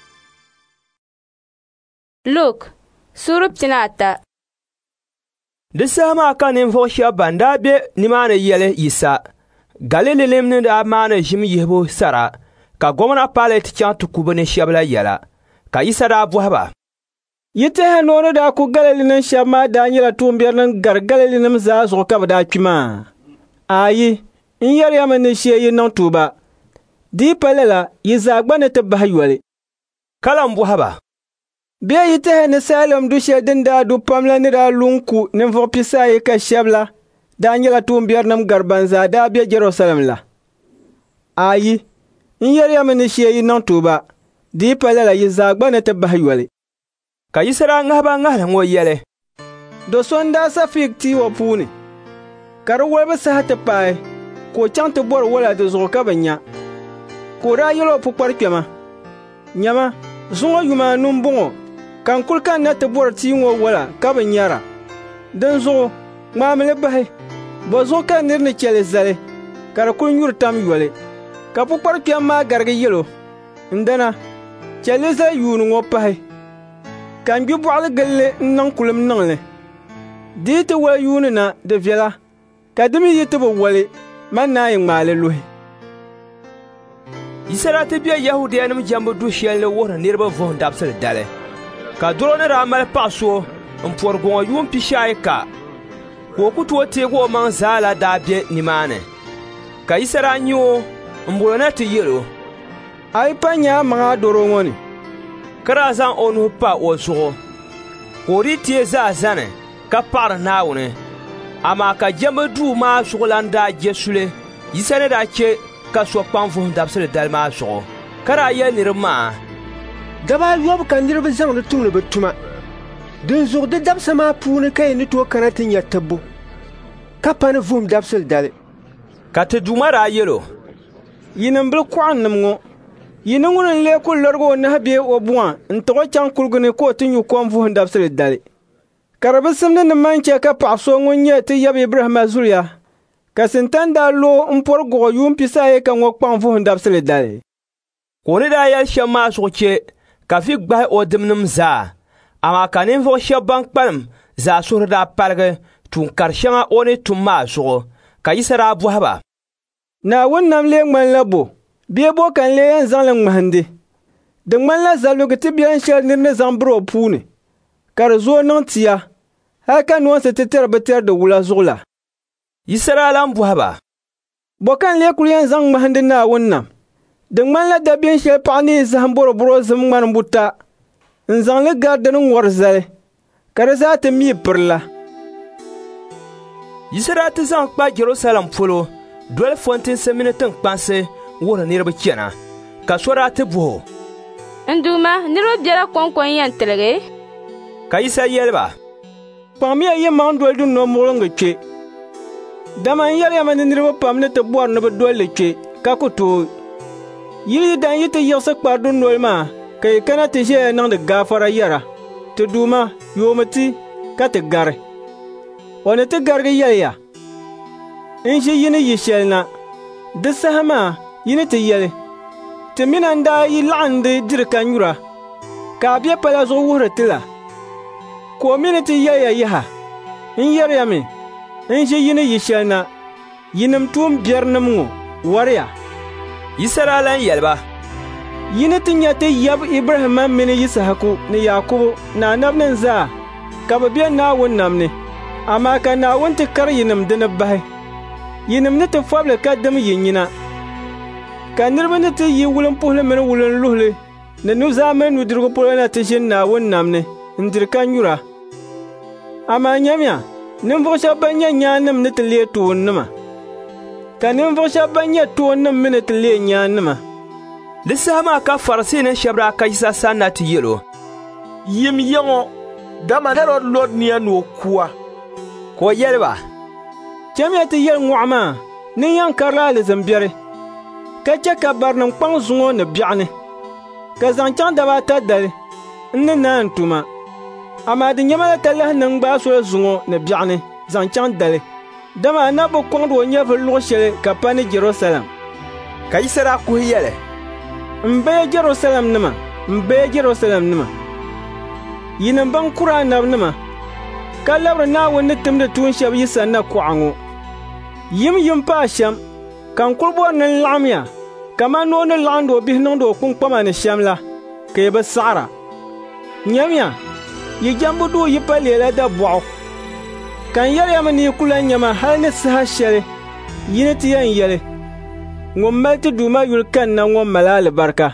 Luk, Sura 8. Di saha maa ka ninvuɣu shɛba ban daa be nimaani yɛli yisa. Galili lim ni daa maani ʒim yihibu sara, ka gomna Pilate chaŋ ti ku bɛ ni shɛba la yɛla, ka yisa daa bɔhi ba. Yi tihi ni o ni daa ku Galili nim shɛba maa daa nyɛla tuumbiɛri nin gari Galili nim zaa zuɣu ka bɛ daa kpi maa. Ayi, n yɛriyami ni shee yi niŋ tuuba. Dii pali la, yi zaa gba ni ti bahi yɔli. Ka lan bɔhi ba? Bee yi tihi ni Salim du shɛli din daa du pam la ni daa lu n ku ninvuɣu pisa ayi ka shɛba la daa nyɛla tuumbiɛri nim gari ban zaa daa be Jerusalem la. Ayi, n yɛriyami ni shee yi niŋ tuuba. Dii pali la, yi zaa gba ni ti bahi yɔli. Ka yisara ŋahiba ŋahili ŋɔ yɛli. Do so n daa sa fig tii o puuni, ka di walibi saha ti paai, ka o chaŋ ti bɔri wala di zuɣu ka bi nya. Ka o daa yɛli o pukpari kpɛma. Nyama, zuŋɔ yuma anu n bɔŋɔ, ka n kuli kanna ti bɔri tii ŋɔ wala ka bi nyara. Din zuɣu, ŋmaamili bahi, bo zuɣu ka niri ni chɛli zali, ka di kuli nyuri tam yɔli. Ka pukpari kpɛm maa garigi yɛlo. Ndana, chɛli zali yuuni ŋɔ pahi. Ka n gbi bɔɣili gilli n niŋ kulim niŋli. Dii ti wali yuuni na di viɛla, ka di mi yi ti bi wali, man naa yi ŋmaali luhi. Yisara ti be Yahudiyanim jambu du shɛli ni wuhiri niriba vuhum dabisili dali. Ka doro ni daa mali paɣa so n pɔri gɔŋɔ yuun pishaayi ka o ku tooi teegi o maŋ zaa la daa be nimaani. Ka Yisara nyɛ o n bolo na ti yɛlo. A yi pa nyaa maŋa doro ŋɔ ni. Ka daa zaŋ o nuhi pa o zuɣu, ka o di tee zaa zani ka paɣiri Naawuni. Amaa ka jambu duu maa zuɣu lan daa je suli, Yisa ni daa che ka so kpaŋ vuhum dabisili dali maa zuɣu. Ka daa yɛli niriba maa. Daba ayobu ka niriba zaŋ di tumdi bɛ tuma. Din zuɣu di dabisa maa puuni ka yi ni tooi kana ti nya tibbu, ka pa ni vuhum dabisili dali. Ka ti duuma daa yelo. Yinin bil kɔɣinnim ŋɔ. Yinin ŋun n lee ku lɔrigi o nahi bee o buŋa n tiɣi o chaŋ kuligi ni ka o ti nyu kom vuhum dabsili dali. Ka di bi simdi ni man chɛ ka paɣa so ŋun nyɛ ti yɛbi Ibrahima zuliya ka sintan daa lo n pɔri gɔɣɔ yuun pisa ayi ka ŋɔ kpaŋ vuhum dabsili dali. Ka o ni daa yɛli shɛm maa zuɣu che ka vi gbahi o dimnim zaa. Amaa ka ninvuɣu shɛba ban kpalim zaa suhuri daa paligi tuun kari shɛŋa o ni tum maa zuɣu ka yisa daa bɔhi ba. Naawuni nam lee ŋmanila bo bee bo kan lee yɛn zaŋli ŋmahindi. Di ŋmanila zalugi ti biɛlim shɛli nira ni zaŋ biri o puuni ka di zooi niŋ tia hali ka noonsi ti tɛri bi tɛri di wula zuɣu la. Yisa daa lan bɔhi ba. Bo kan lee kuli yɛn zaŋ ŋmahindi Naawuni nam. Di ŋmanila dabiɛn shɛli paɣa ni zahim boroboro zim ŋmani buta n zaŋli gari di ni ŋɔri zali ka di zaa ti mii piri la. Yisa daa ti zaŋ kpa Jerusalem polo doli fontinsi mini tinkpansi wuhiri niriba chana ka so daa ti buhi. Nduuma niriba biɛla kɔnkɔn yɛn tiligi. Ka Yisa yɛli ba. Kpaŋmiya yi maŋ doli di nomuɣilingi kpe. Dama n yɛliyama ni niriba pam ni ti bɔri ni bi doli li kpe ka ku tooi. Yili yi dan yi ti yiɣisi kpari du noli maa ka yi kana ti ʒɛya niŋdi gaafara yɛra ti duuma yoomi ti ka ti gari. O ni ti garigi yɛliya n ʒi yini yi shɛli na di saha maa yini ti yɛli ti mina n daa yi laɣindi diri ka nyura ka a be pala zuɣu wuhiri ti la ka o mini ti yɛliya yaha n yɛriyami n ʒi yini yi shɛli na yinim tuum biɛrinim ŋɔ wariya. Yisa daa lan yɛli ba. Yini ti nya ti yɛb Ibrahima mini Yisahaku ni Yakubu ni anabnim zaa ka bi be Naawuni nam ni. Amaa ka Naawuni ti kari yinim dini bahi. Yinim ni ti fɔbili ka dim yi nyina. Ka niriba ni ti yi wulin puhili mini wulin luhili ni nuzaa mini nudirigu polo na ti ʒini Naawuni nam ni n diri ka nyura. Amaa nyamya ninvuɣu shɛba ban nyɛ nyaanim ni ti lee toonnima. Ka ninvuɣu shɛba ban nyɛ toonnim mini ti lee nyaannima. Di saha maa ka Farisinim shɛba daa ka Yisa sani na ti yɛlo. Yim yɛŋɔ dama Herod lɔd niya ni o kuwa. Ka o yɛli ba. Chɛmiya ti yɛli ŋɔɣu maa nin yɛn karila alizimbiɛri ka chɛ ka barinim kpaŋ zuŋɔ ni biɛɣu ni ka zaŋ chaŋ daba ata dali n ni naan tuma. Amaa di nyɛma la ta lahi niŋ gbaa soli zuŋɔ ni biɛɣu ni zaŋ chaŋ dali. Dama na bi kɔŋdi o nyɛvili luɣu shɛli ka pa ni Jerusalem. Ka Yisa daa kuhi yɛli. N bee Jerusalem nima. Yinim ban kura anab nima. Ka labiri Naawuni ni timdi tuun shɛba Yisa na kɔɣa ŋɔ. Yim pa shɛm. Kan kuli bɔri ni laɣimya. Kaman noo ni laɣindi o bihi niŋdi o kpunkpama ni shɛm la. Ka yi bi saɣara. Nyamya. Yi jambu duu yi pa leela da bɔɣu. Kan yɛliyami ni yi kula nyɛma hali ni saha shɛli. Yini ti yɛn yɛli. Ŋun mali ti duuma yuli kanna ŋɔ mali alibarika.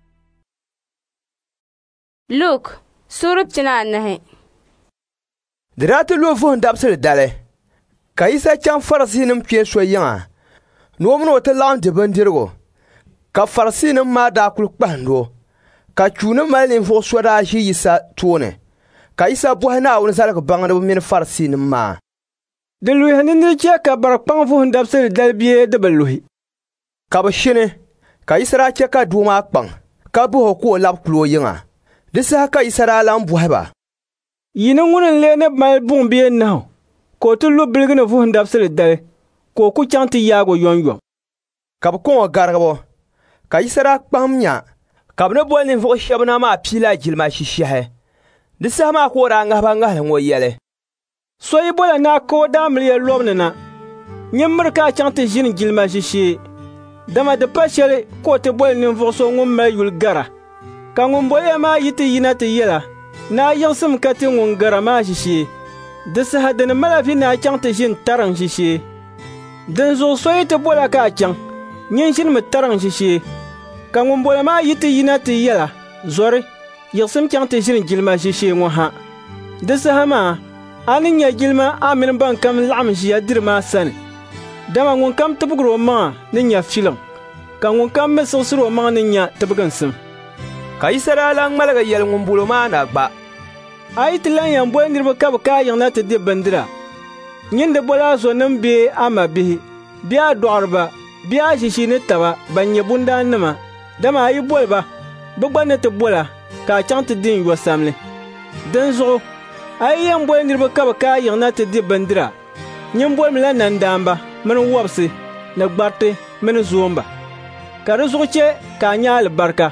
Luke sura pina anahi. Di daa ti lo vuhum dabsili dali ka Yisa chaŋ Farisinim kpee so yiŋa ni o mini o ti laɣim di bindirigu ka Farisinim maa daa kuli kpahindi o ka chuuni mali ninvuɣu so daa ʒi Yisa tooni ka Yisa bɔhi Naawuni zaligi baŋdiba mini Farisinim maa. Di luhi ni niri chɛ ka bari kpaŋ vuhum dabsili dali bee di bi luhi. Ka bi shini ka Yisa daa chɛ ka doo maa kpaŋ ka buhi o ka o labi kuli o yiŋa. Di saha ka Yisa daa lan bɔhi ba. Yini ŋun n lee ni mali buŋ bee nahu ka o ti lu biligi ni vuhum dabsili dali ka o ku chaŋ ti yaagi o yɔnyɔm. Ka bi kɔŋ o garigibu ka Yisa daa kpahim nya ka bi ni boli ninvuɣu shɛba na maa piila jilima shishɛhi. Di saha maa ka o daa ŋahiba ŋahili ŋɔ yɛli. So yi bola naa ka o daa mili ya lɔbni na. Nyɛmmiri ka a chaŋ ti ʒini jilima shishee. Dama di pa shɛli ka o ti boli ninvuɣu so ŋun mali yuli gara. Ka ŋun boli ya maa yi ti yina ti yɛla. Na a yiɣisim ka ti ŋun gara maa shishee. Di saha dini mala fi na a chaŋ ti ʒini tariŋ shishee. Din zuɣu so yi ti bola ka a chaŋ. Nyin ʒinimi tariŋ shishee. Ka ŋun boli maa yi ti yina ti yɛla. Zori, yiɣisim chaŋ ti ʒini jilima shishee ŋɔ ha. Di saha maa, a ni nya jilima a mini ban kam laɣim ʒiya diri maa sani. Dama ŋun kam tibigiri o maŋa ni nya filiŋ. Ka ŋun kam mi siɣisiri o maŋa ni nya tibiginsim. Ka Yisa daa lan ŋmaligi yɛli ŋun bolo maa na gba. A yi ti lan yɛn boli niriba ka bi kaa yiŋ na ti di bindira. Nyindi bola zo nim bee ama bihi bɩ a dɔgdba bɩ a sɩsɩ ne taba ban nyɛ bũndaan-nima dama a yi bolba bɩ gba ne tɩ bola ka a chãng tɩ dɩ n yɔ samle. Dẽn zuɣu a yi yɛn bol nirba ka bɩ ka a yɩgna tɩ dɩ bindira yẽ bolm la nandaamba mini wɔbsi ni gbarti mini zoomba ka di zuɣu chɛ ka a nyɛ alibarika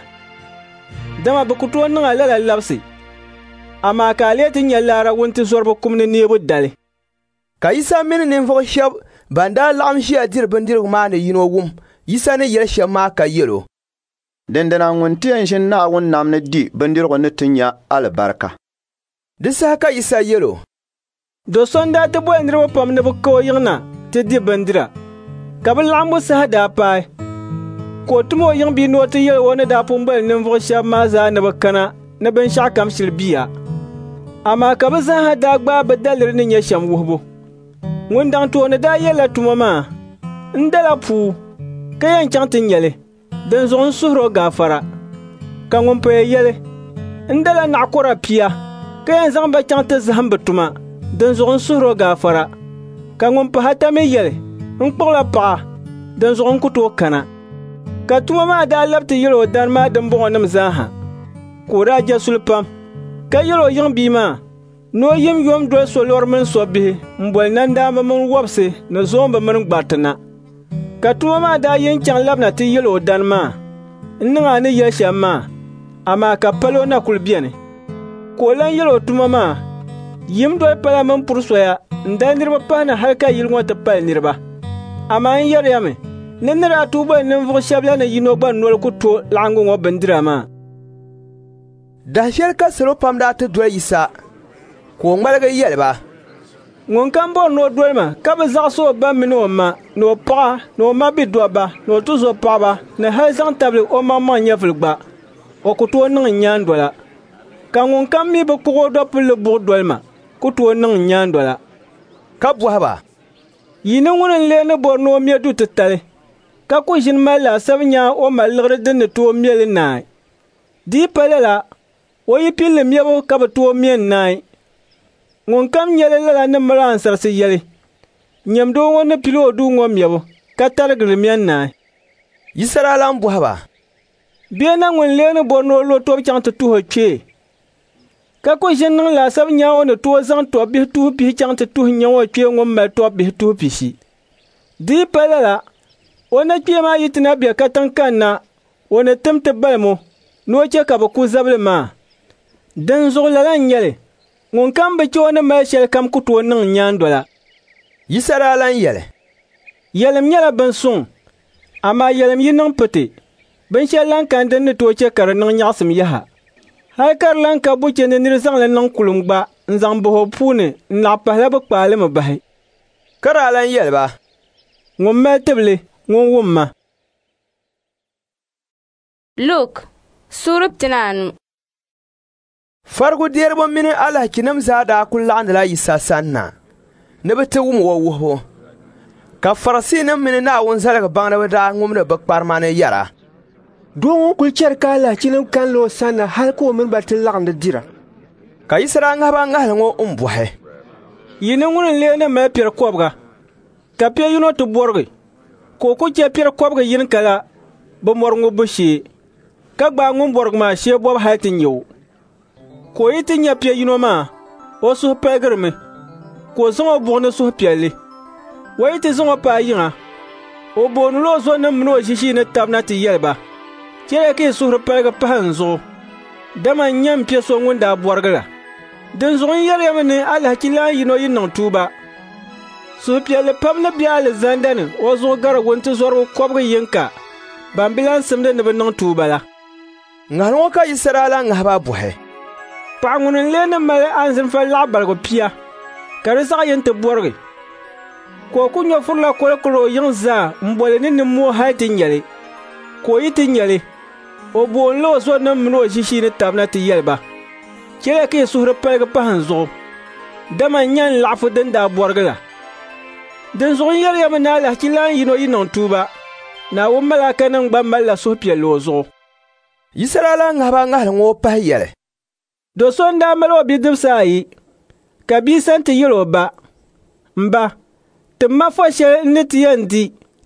dama bɩ ku tooi niŋa lala labsi amaa ka a lee tɩ nyɛ laara wunti zɔribu kum ni neebu dali. Ka Yisa mini ninvuɣu shɛba ban daa laɣim ʒiya diri bindirigu maa ni yino wum Yisa ni yɛli shɛba maa ka yɛlo. Dindina ŋun ti yɛn ʒini Naawuni nam ni di bindirigu ni ti nya alibarika. Di saha ka Yisa yɛlo. Do so n-daa ti bɔli niriba pam ni bɛ ka o yiŋna ti di bindira ka bɛ laɣimbu saha daa paai ka o tumi o yiŋ bia ni o ti yɛli o ni daa pun bɔli ninvuɣu shɛba maa zaa ni bɛ kana ni binshɛɣu kam shili bia. Amaa ka bɛ zaaha daa gbaai bɛ daliri ni nyɛ shɛm wuhibu. Ŋun daŋ tooni daa yɛla tuma maa n-dala puu ka yɛn chaŋ ti nyɛli din zuɣu n-suhiri o gaafara ka ŋun paya yɛli n-dala naɣikɔra pia ka yɛn zaŋ ba chaŋ ti zahim bɛ tuma din zuɣu n-suhiri o gaafara ka ŋun pahata mi yɛli n-kpuɣila paɣa din zuɣu n-ku tooi kana ka tuma maa daa labi ti yɛli o dari maa dimbɔŋɔnim zaaha ka o daa je suli pam ka yɛli o yiŋ bii maa ni o yim yom doli solɔri mini sɔbihi n-bɔli nandaamba mini wɔbisi ni zoomba mini gbarti na ka tuma maa daa yin chaŋ labina ti yɛli o dani maa n-niŋa ni yɛli shɛm maa amaa ka palo na kuli beni ka o lan yɛli o tuma maa yim doli pala mini pursoya n-dali niriba pahi ni hali ka yili ŋɔ ti pali niriba amaa n yɛriyami ni nira a tuu bɔli ninvuɣu shɛba la ni yino gba noli ku to laɣingu ŋɔ bindira maa. Dahashɛli ka salo pam daa ti doli Yisa ka o ŋmaligi yɛli ba. Ŋun kan bɔri ni o doli ma ka bi zaɣisi o ba mini o ma ni o paɣa ni o ma bidɔbba ni o tuzo paɣaba ni hali zaŋ tabili o maŋmaŋ nyɛvuli gba o ku tooi niŋ nyaan-dɔla ka ŋun kam mi bi kpuɣi o dɔpilli buɣu doli ma ku tooi niŋ nyaan-dɔla. Ka bɔhi ba. Yini ŋun n-lee ni bɔri ni o mɛ du titali ka ku ʒini mali laasabu nyaa o mali liɣiri din ni tooi mɛli naai. Dii pala la o yi pilli mɛbu ka bi tooi mɛ naai. Ŋun kam nyɛli lala ni mali ansarisi yɛli nyɛmdoo ŋɔ ni pili o duu ŋɔ mɛbu ka tarigili mɛ naai. Yisa daa lan bɔhi ba. Bia na ŋun lee ni bɔri ni o lo tobi chaŋ ti tuhi kpee ka ku ʒini niŋ laasabu nyaa o ni tooi zaŋ tɔb bihi tuhi pihi chaŋ ti tuhi nyɛ o kpee ŋun mali tɔb bihi tuhi pishi. Dii pala la o na kpee maa yi ti na bɛ katiŋ kanna o ni tim ti balimo ni o chɛ ka bi ku zabili maa. Din zuɣu lala n-nyɛli ŋun kam bi chɛ o ni mali shɛli kam ku tooi niŋ nyaan-dɔla. Yisa daa lan yɛli. Yɛlim nyɛla bin suŋ amaa yɛlim yi niŋ piti binshɛli lan kan din ni tooi chɛ ka di niŋ nyaɣisim yaha hali ka di lan ka bu chɛ ni niri zaŋli niŋ kulim gba n-zaŋ bahi o puuni n-laɣ pahila bi kpaalimi bahi. Ka daa lan yɛli ba. Ŋun mali tibili ŋun wumma. Luk suuri pinaanu. Farigu deeriba mini alahichinim zaa daa kuli laɣindila Yisa sani na ni bi ti wum o wuhibu ka Farisiinim mini Naawuni zaligi baŋdiba daa ŋumdi bɛ kparima ni yɛra. Doo ŋun kuli chɛri ka alahichinim kanli o sani na hali ka o mini ba ti laɣindi dira. Ka Yisa daa ŋahiba ŋahili ŋɔ n-bɔhi. Yini ŋun n-lee ni mali piɛri kɔbiga ka piɛ yino ti bɔrigi ka o ku chɛ piɛri kɔbigi yini kala bɛ mɔri ŋɔ bu shee ka gbaai ŋun bɔrigi maa shee bɔbi hali ti nyɛ o. Ka o yi ti nyɛ piɛ yino maa o suhu paligirimi ka o zaŋ o buɣu ni suhupiɛlli o yi ti zaŋ o paai yiŋa o boonila o zonnim mini o ʒiʒii ni tabi na ti yɛli ba chɛla ka yi suhuri paligi pahi n zuɣu dama n nyɛ piɛ so ŋun daa bɔrigi la. Din zuɣu n yɛriyami ni alahachilaan yino yi niŋ tuuba suhupiɛlli pam ni bɛ alizanda ni o zuɣu gari wunti zɔrigu kɔbigi yinka ban bi lan simdi ni bi niŋ tuuba la. Ŋahili ŋɔ ka Yisa daa lan ŋahiba bɔhi. Paɣa ŋun n-lee ni mali anzinfa laɣ baligu pia ka di zaɣ yin ti bɔrigi ka o ku nyɔfurila kolikoli o yiŋ zaa n-bɔli ni nimmoo hali ti nyɛli ka o yi ti nyɛli o boonila o zonnim mini o ʒiʒii ni tabi na ti yɛli ba chɛla ka yi suhuri paligi pahi n zuɣu dama n nyɛ laɣafu din daa bɔrigi la. Din zuɣu n yɛriyami ni alahachilaan yino yi niŋ tuuba Naawuni malaakanim gba malila suhupiɛlli o zuɣu. Yisa daa lan ŋahiba ŋahili ŋɔ pahi yɛli. Do so n-daa mali o bidibsi ayi ka bia sani ti yɛli o ba. Mba, ti ma fo shɛli ni ti yɛn di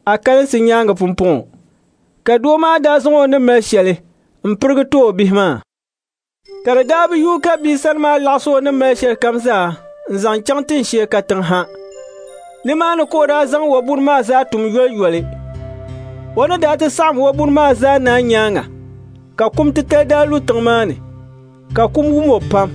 a kalinsi nyaanga pumpɔŋɔ. Ka doo maa daa zaŋ o ni mali shɛli n-pirigi ti o bihi maa. Ka di daa bi yuu ka bia sani maa laɣisi o ni mali shɛli kam zaa n-zaŋ chaŋ tin shee katiŋ ha. Nimaani ka o daa zaŋ wabuni maa zaa tum yoli. O ni daa ti saɣim wabuni maa zaa naa nyaanga, ka kum titali daa lu tiŋ maa ni, ka kum wum o pam.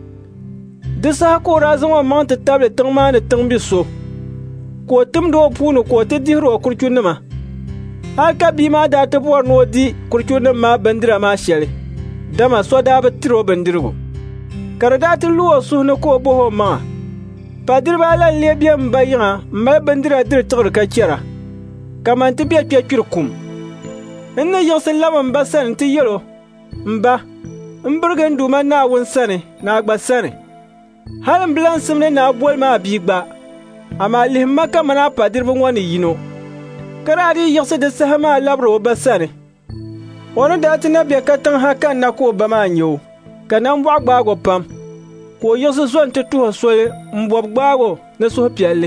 Di saha ka o daa zaŋ o maŋ ti tabili tiŋ maa ni tiŋ bi so, ka o timdi o puuni ka o ti dihiri o kurichunima. Hali ka bia maa daa ti bɔri ni o di kurichunima maa bindira maa shɛli, dama so daa bi tiri o bindirigu. Ka di daa ti lu o suhu ni ka o bahi o maŋa. Padiriba ala n-lee bɛ m ba yiŋa m-mali bindira diri tiɣiri ka chɛra, ka man ti bɛ kpɛkpiri kum. N ni yiɣisi labi m ba sani ti yɛlo, m ba, m birigi n duuma Naawuni sani ni a gba sani. Hali m bila n simdi ni a boli maa bia gba, amaa lihimma ka mani a padiriba ŋɔ ni yino. Ka daa dii yiɣisi di saha maa labiri o ba sani. O ni daa ti na bɛ katiŋ ha ka na ka o ba maa nya o, ka nan bɔɣu gbaagi o pam, ka o yiɣisi zo n-ti tuhi soli n-bɔbi gbaagi o ni suhupiɛlli.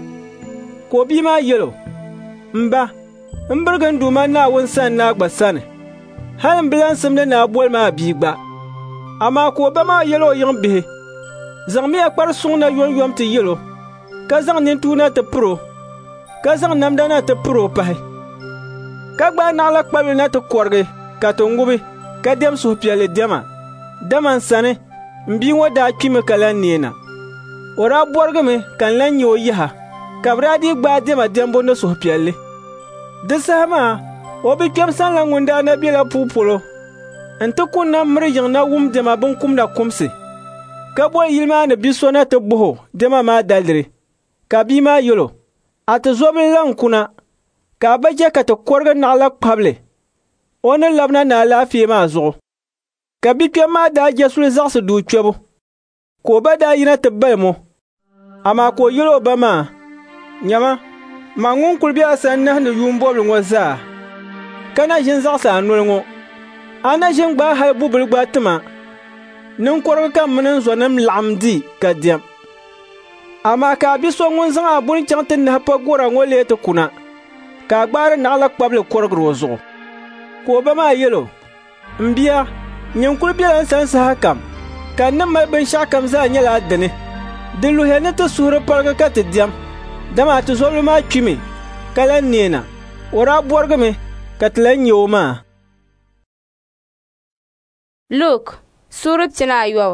Ka o bia maa yɛlo, m ba, m birigi n duuma Naawuni sani ni a gba sani. Hali m bila n simdi ni a boli maa bia gba. Amaa ka o ba maa yɛli o yiŋ bihi, zaŋ miya kpari suŋ na yɔm ti yɛlo, ka zaŋ nintuuna ti piro, ka zaŋ namda na ti piro pahi, ka gbaai naɣila kpabili na ti kɔrigi ka ti ŋubi, ka dɛm suhupiɛlli dɛma. Dama n-sani, m bia ŋɔ daa kpimi ka lan neena. O daa bɔrigimi ka n lan nya o yaha, ka bi daa dii gbaai dɛma dɛmbu ni suhupiɛlli. Di saha maa, o bi kpɛm sani la ŋun daa na bela puu polo, n-ti kun na miri yiŋ na wum dɛma binkumda kumsi, ka boli yili maa ni bi so na ti buhi dɛma maa daliri. Ka bia maa yɛlo, a ti zobili la n-kuna, ka a ba je ka ti kɔrigi naɣila kpabili, o ni labina ni alaafee maa zuɣu. Ka bikpɛm maa daa je suli zaɣisi duu kpɛbu, ka o ba daa yina ti bali mo. Amaa ka o yɛli o ba maa, nyama, ma ŋun kuli bɛ a sani nahindi yuumbɔbili ŋɔ zaa, ka na ʒini zaɣisi anoli ŋɔ, a na ʒini gbaai hali bubili gba tima, ninkɔrigu ka mini n zonim laɣim di ka dɛm. Amaa ka a bi so ŋun zaŋ a buni chaŋ ti nahi pa gɔra ŋɔ lee ti kuna, ka a gbaari naɣila kpabili kɔrigiri o zuɣu. Ka o ba maa yɛlo, m bia, nyini kuli bɛla n sani saha kam, ka n ni mali binshɛɣu kam zaa nyɛla dini. Di luhiya ni ti suhuri paligi ka ti dɛm, dama ti zobili maa kpimi, ka lan neena. O daa bɔrigimi ka ti lan nya o maa. Luke, sura pina ayɔbu.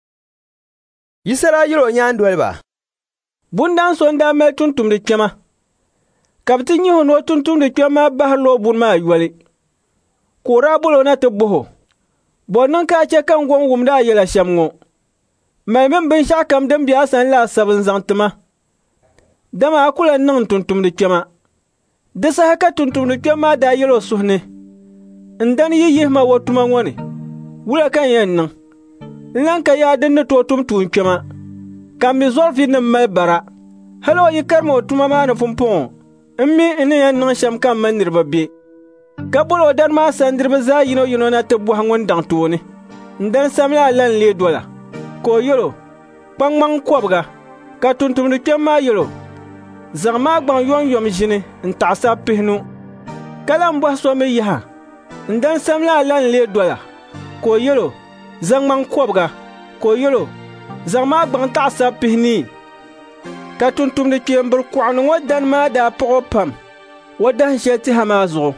Yisara yɛli o nyaandoliba. Bundaan so n-daa mali tuntumdi kpɛma, ka bi ti nyihi ni o tuntumdi kpɛma maa bahirila o buni maa yoli, ka o daa boli o na ti buhi o. Bo niŋ ka a che kan gɔm wumdi a yɛla shɛm ŋɔ, mali min binshɛɣu kam din bɛ a sani laasabu n-zaŋ ti ma. Dama a kula niŋ tuntumdi kpɛma. Di saha ka tuntumdi kpɛma maa daa yɛli o suhu ni, n-dani yi yihima o tuma ŋɔ ni, wula kan yɛn niŋ. N-lan ka yaa din ni tooi tum tuun kpɛma, ka mi zɔrifi nim mali bara. Hali o yi karimi o tuma maa ni pumpɔŋɔ, n ni yɛn niŋ shɛm ka mali niriba be. Ka boli o dari maa sandiriba zaa yino yino na ti bɔhi ŋun daŋ tooni, n-dani samla a lan lee dola. Ka o yɛlo, kpaŋmaŋ kɔbiga, ka tuntumdi kpɛm maa yɛlo, zaŋ maa gbaŋ yɔm ʒini n-taɣisi a pihinu. Ka lan bɔhi so mi yaha, n-dani samla a lan lee dola. Ka o yɛlo, zaŋ ŋmaŋ kɔbiga, ka o yɛlo, zaŋ maa gbaŋ taɣisi a pihini. Ka tuntumdi kpeembiri kɔɣuni ŋɔ dani maa daa paɣi o pam, o dahin shɛli tiha maa zuɣu.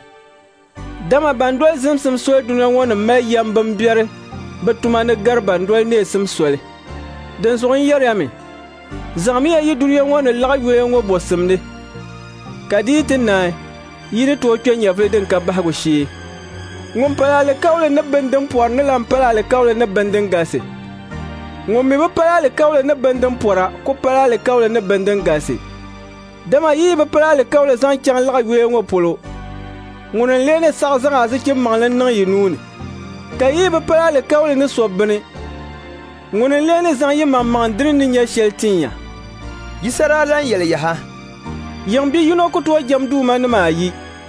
Dama ban doli zimsim soli dunia ŋɔ ni mali yɛm bimbɛri bɛ tuma ni gari ban doli neesim soli. Din zuɣu n-yɛriya mi, zaŋmiya yi dunia ŋɔ ni laɣi yoya ŋɔ bo simdi, ka di yi ti naai, yi ni tooi kpe nyɛvuli din ka bahigu shee. Ŋun pala alikauli ni bindin pɔri ni lan pala alikauli ni bindin galisi. Ŋun mi bi pala alikauli ni bindin pɔra ku pala alikauli ni bindin galisi. Dama yi bi pala alikauli zaŋ chaŋ laɣi yoya ŋɔ polo, ŋun n lee ni saɣi zaŋ azichim maŋli niŋ yi nuuni. Ka yi bi pala alikauli ni so bini, ŋun n lee ni zaŋ yi maŋmaŋ dini ni nyɛ shɛli tinya. Yisara lan yɛli yaha. Yiŋ bi yino ku tooi jɛm duuma nima ayi.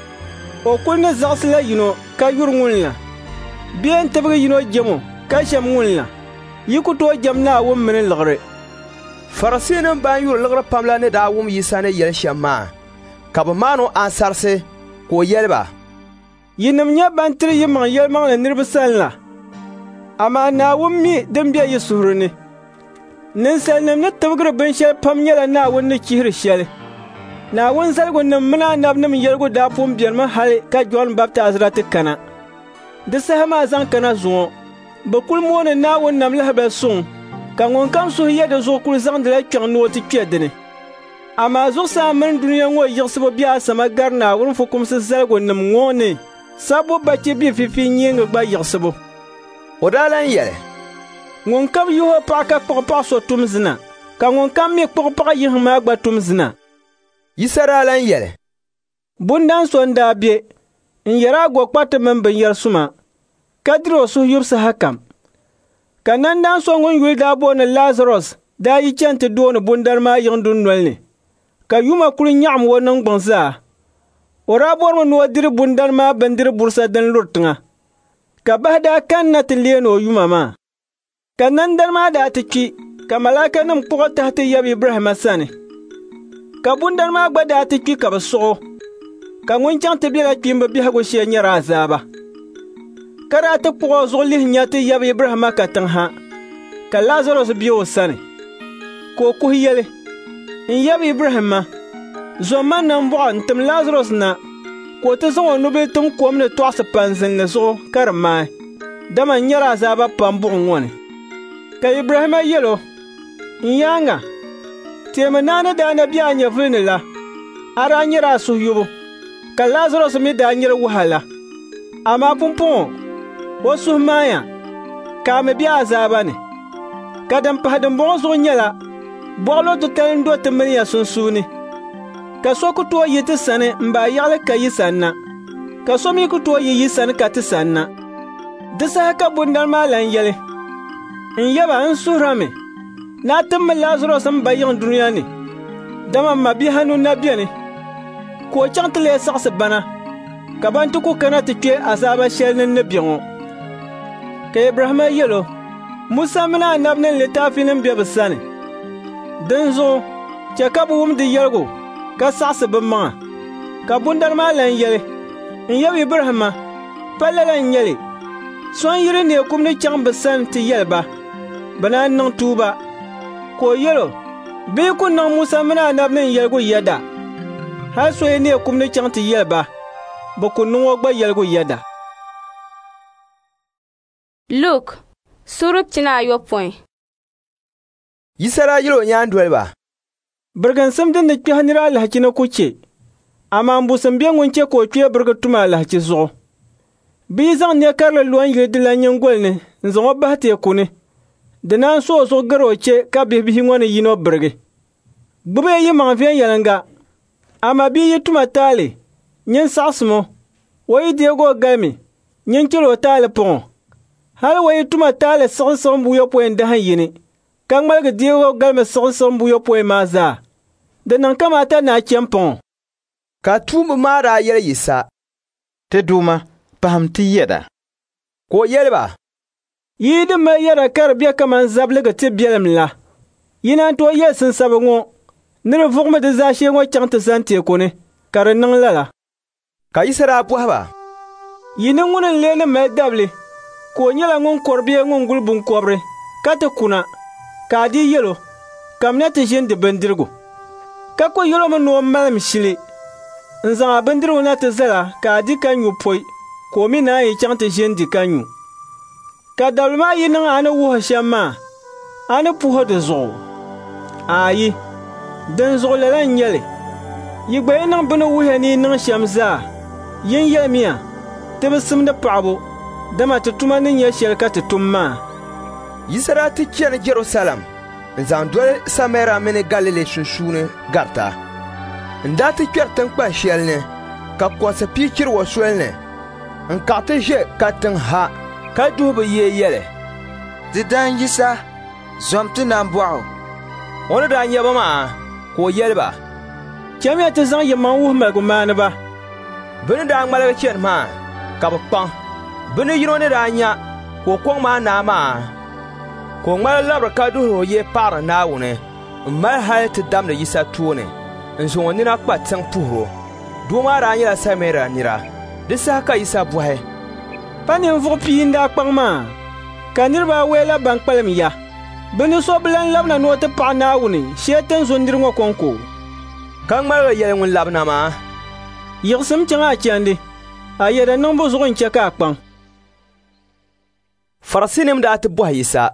O kuli ni zaɣisi la yino ka yuri ŋun la. Bee n tibigi yino jɛmo ka shɛm ŋun la. Yi ku tooi jɛm Naawuni mini liɣiri. Farisiinim ban yuri liɣiri pam la ni daa wum Yisa ni yɛli shɛm maa. ka bɛ maan o ansarsi ka o yɛli-ba. Yinim nyɛ ban tiri yimaŋ yɛlimaŋ ni niriba sani la. Amaa Naawuni mi din be yi suhuri ni. Ninsalinima ni tibigiri binshɛli pam nyɛla Naawuni ni chihiri shɛli. Naawuni zaligu-nim mini anabi-nim yɛligu daa pun bɛnimi hali ka Jɔn Baptizira ti kana. Di saha maa zaŋ kana zuŋɔ. Bɛ kuli mooni Naawuni nam lahabali suŋ, ka ŋun kam suhu yɛ di zuɣu kuli zaŋdila kpɛŋ ni o ti kpɛ dini. Amaa zuɣusaa mini duniya ŋɔ yiɣisibu biɛhi asama gari Naawuni fukumsi zaligu-nim ŋɔ ni, sabbu bachi bi fifi nyiingi gba yiɣisibu. O daa lan yɛli: ŋun kam yiho paɣa ka kpuɣi paɣa so tum zina, ka ŋun kam mi kpuɣi paɣa yihi maa gba tum zina. Yisa daa lan yɛli: bundan so n-daa be, n-yɛri agɔkpariti mini binyɛri suma, ka diri o suhu yubisi ha kam. Ka nandan so ŋun yuli daa booni Lazarus daa yi chani ti dooni bundari maa yiŋ dundoli ni, ka yuma kuli nyaɣim o niŋgbuŋ zaa. O daa borimi ni o diri bundari maa bindiri burisa din luri tiŋa, ka bahi daa kanna ti leeni o yuma maa. Ka nandari maa daa ti kpi, ka malaikanim kpuɣi tahi ti yabi Ibrahima sani. Ka bundari maa gba daa ti kpi ka bɛ suɣu, ka ŋun chaŋ ti bela kpimbi biɛhigu shee nyɛra azaaba. Ka daa ti kpuɣi o zuɣu lihi nya ti yabi Ibrahima katiŋ ha, ka Lazarus be o sani. Ka o kuhi yɛli: n yabi Ibrahima, zɔmma nam bɔɣu n tim Lazarus na, ka o ti zaŋ o nubili tim kom ni tɔɣisi panzilni zuɣu ka di maai, dama n nyɛra azaaba pam buɣum ŋɔ ni. Ka Ibrahima yɛlo: n yaaŋa, teemi naani daana be a nyɛvuli ni la, a daa nyɛra a suhu yubu, ka Lazarus mi daa nyɛri wahala. Amaa pumpɔŋɔ, o suhu maaya, ka a mi be azaaba ni. Ka din pahi dimbɔŋɔ zuɣu nyɛla bɔɣilo titali n do ti miliya sunsuuni. Ka so ku tooi yi ti sani n baa yaɣili ka yi sani na, ka so mi ku tooi yi sani ka ti sani na. Di saha ka bundari maa lan yɛli: n yaba n suhurami, na timmi Lazarus n ba yiŋ duniya ni, dama ma bihi anu na beni, ka o chaŋ ti lee saɣisi bana, ka ban ti ku kana ti kpe azaaba shɛli ni be ŋɔ. Ka Ibrahima yɛlo: Musa mini anabi nim litaafinim be bɛ sani. Din zuɣu, chɛ ka bɛ wumdi yɛligu ka saɣisi bɛ maŋa. Ka bundari maa lan yɛli: n yabi Ibrahima, palli lan nyɛli, so n yiri neekum ni chaŋ bɛ sani ti yɛli ba, bɛ na niŋ tuuba. Ka o yɛlo: bee ku niŋ Musa mini anabi nim yɛligu yɛda, hal so yi neekum ni chaŋ ti yɛli ba, bɛ ku niŋ o gba yɛligu yɛda. Luke sura pina ayopõi. Yisa daa yɛli o nyaandoliba: biriginsim din ni kpɛhi nira alahachi ni ku che, amaa n busim be ŋun che ka o kpee birigi tuma alahachi zuɣu. Bɛ yi zaŋ nekarili lɔn yili di la nyingoli ni n zaŋ o bahi teeku ni, di naan so o zuɣu gari o che ka bihi ŋɔ ni yino birigi. Gbibi yi maŋ viɛnyɛlinga, amaa bia yi tuma taali, nyin saɣisimo, o yi deego galimi, nyin chɛli o taali pɔŋɔ. Hali o yi tuma taali siɣisiɣim buyɔpɔin dahin yini, ka ŋmaligi deego galimi siɣisiɣim buyɔpɔin maa zaa. Di niŋ kamaata naa chɛm pɔŋɔ. Ka tuumba maa daa yɛli Yisa: ti duuma, pahim ti yɛda. Ka o yɛli-ba: yii din mali yɛda ka di be kaman zabiligi ti biɛlim la. Yi naan tooi yɛli sinsabi ŋɔ, ni di vuɣimi di zaashee ŋɔ chaŋ ti zani teeku ni, ka di niŋ lala. Ka Yisa daa bɔhi-ba: yi ni ŋuni n lee ni mali dabili, ka o nyɛla ŋun kɔri bee ŋun guli binkɔbiri, ka ti kuna, ka a di yɛlo, kamina ti ʒindi bindirigu. Ka ku yɛlomi ni o malim shili, n zaŋ a bindirigu na ti zala ka a di ka nyu pɔi, ka o mi naan yi chaŋ ti ʒindi ka nyu. Ka dabili maa yi niŋ a ni wuhi shɛm maa, a ni puhi di zuɣu. Aayi, din zuɣu lala n nyɛli. Yi gba yi niŋ bini wuhi ni yi niŋ shɛm zaa, yin yɛlimiya ti bi simdi paɣabu, dama ti tuma ni nyɛ shɛli ka ti tum maa. Yisa daa ti chani Jerusalem n zaŋ doli Samariya mini Galili sunsuuni garita. N daa ti kpɛri tinkpan shɛli ni, ka kɔnsi pii chiri wa soli ni, n kaɣi ti ʒe katiŋ ha, ka duhi bɛ yee yɛli: ti dan Yisa, zɔm ti nan bɔɣu. O ni daa nyɛ ba maa, ka o yɛli-ba: chɛmiya ti zaŋ yɛman wuhi maligu maani ba. Bɛ ni daa ŋmaligi chani maa, ka bɛ kpaŋ. Bɛ ni yino ni daa nya ka o kɔŋ maa naa maa, ka o ŋmali labiri ka duhi o yee paɣiri Naawuni, n mali hali ti damdi Yisa tooni, n zaŋ o nina kpa tiŋ puhiro, doo maa daa nyɛla Samariya nira. Di saha ka Isa bɔhi. Pa ninvuɣu pii n-daa kpaŋ maa, ka niriba awɔi la ban kpalim ya. Bɛ ni so bilan labina ni o ti paɣi Naawuni shee tin zo niri ŋɔ kɔnko. Ka ŋmaligi yɛli ŋun labina maa. Yiɣisim chaŋ a chɛndi, a yɛda niŋ bu zuɣu n-chɛ ka a kpaŋ. Farisinim daa ti bɔhi Isa.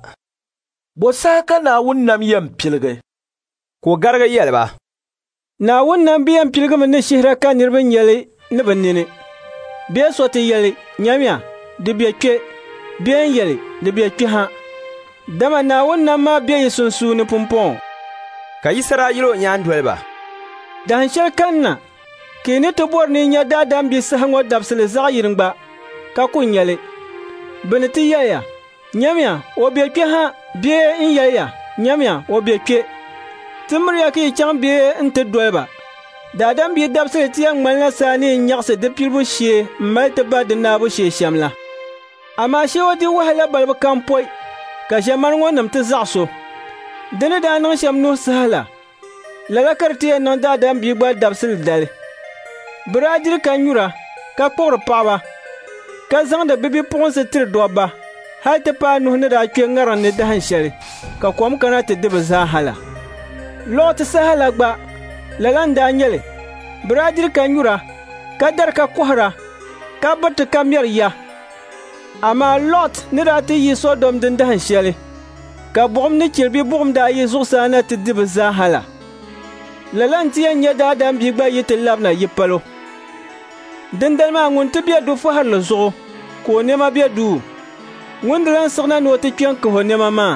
Bo saha ka Naawuni nam yɛn piligi? Ko garigi yɛli ba. Naawuni nam bi yɛn piligimi ni shihira ka niriba nyɛli ni bɛ nini. Bee so ti yɛli nyamya di be kpe, bee n yɛli di be kpe ha. Dama Naawuni nam maa be yi sunsuuni pumpɔŋ. Ka Isa daa yili o nyaan doli ba. Dahin shɛli kanna, ka ni ti bɔri ni nya daadam bi saha ŋɔ dabsili zaɣ yiringba ka ku nyɛli. Bɛ ni ti yɛliya nyamya o be kpe ha, bee n yɛliya nyamya o be kpe. Ti miriya ka yi chaŋ bee n ti doli ba. Daadam bi dabsili ti yɛn ŋmanila saa ni nyaɣisi di pilibu shee n mali ti ba di naabu shee shɛm la. Amaa shee o di wahala balibu kam pɔi ka ʒɛmani ŋɔ nim ti zaɣiso. Dini daa niŋ shɛm nuhi saha la. Lala ka di ti yɛn niŋ daadam bi gba dabsili dali. Bɛ daa diri ka nyura ka kpuɣiri paɣaba ka zaŋdi bibipuɣinsi tiri dɔbba hali ti paai nuhi ni daa kpe ŋariŋ ni dahin shɛli ka kom kana ti di bɛ zaaha la. Lɔɣu ti saha la gba lala n daa nyɛli. Bɛ daa diri ka nyura ka dari ka kɔhira ka biriti ka mɛri ya. Amaa Lot ni daa ti yi Sodom din dahin shɛli ka buɣum ni chiribi buɣum daa yi zuɣusaa na ti di bɛ zaaha la. Lala n ti yɛn nyɛ daadam bi gba yi ti labina yi palo. Dindali maa ŋun ti be du fahirili zuɣu ka o nɛma be duu. Ŋun di lan siɣina ni o ti kpe n-kahi o nɛma maa.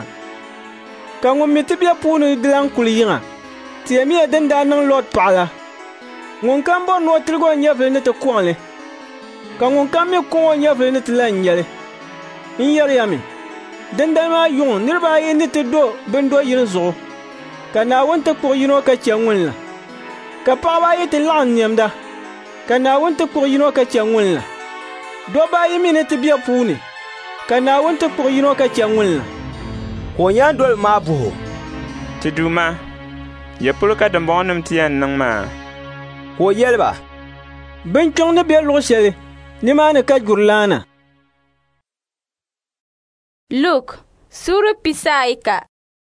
Ka ŋun mi ti be puuni di lan kuli yiŋa. Tiya mi ya din daa niŋ Lot paɣa la. Ŋun kam bɔri ni o tiligi o nyɛvili ni ti kɔŋli. Ka ŋun kam mi kɔŋ o nyɛvili ni ti lan nyɛli. N yɛriya mi. Dindali maa yuŋ niriba ayi ni ti do bindo yini zuɣu. Ka Naawuni ti kpuɣi yino ka chɛ ŋun la. Ka paɣaba ayi ti laɣim niɛmda. Ka Naawuni ti kpuɣi yino ka chɛ ŋun la. Dobba ayi mi ni ti be puuni. Ka Naawuni ti kpuɣi yino ka chɛ ŋun la. Ka o nyaan doli maa buhu. Ti Duuma, ya polo ka dimbɔŋɔnim ti yɛn niŋ maa. Ka o yɛli ba. Binkpiɔŋ ni be luɣu shɛli nimaani ka guri laana. Luk, Sura Pisaayi ka.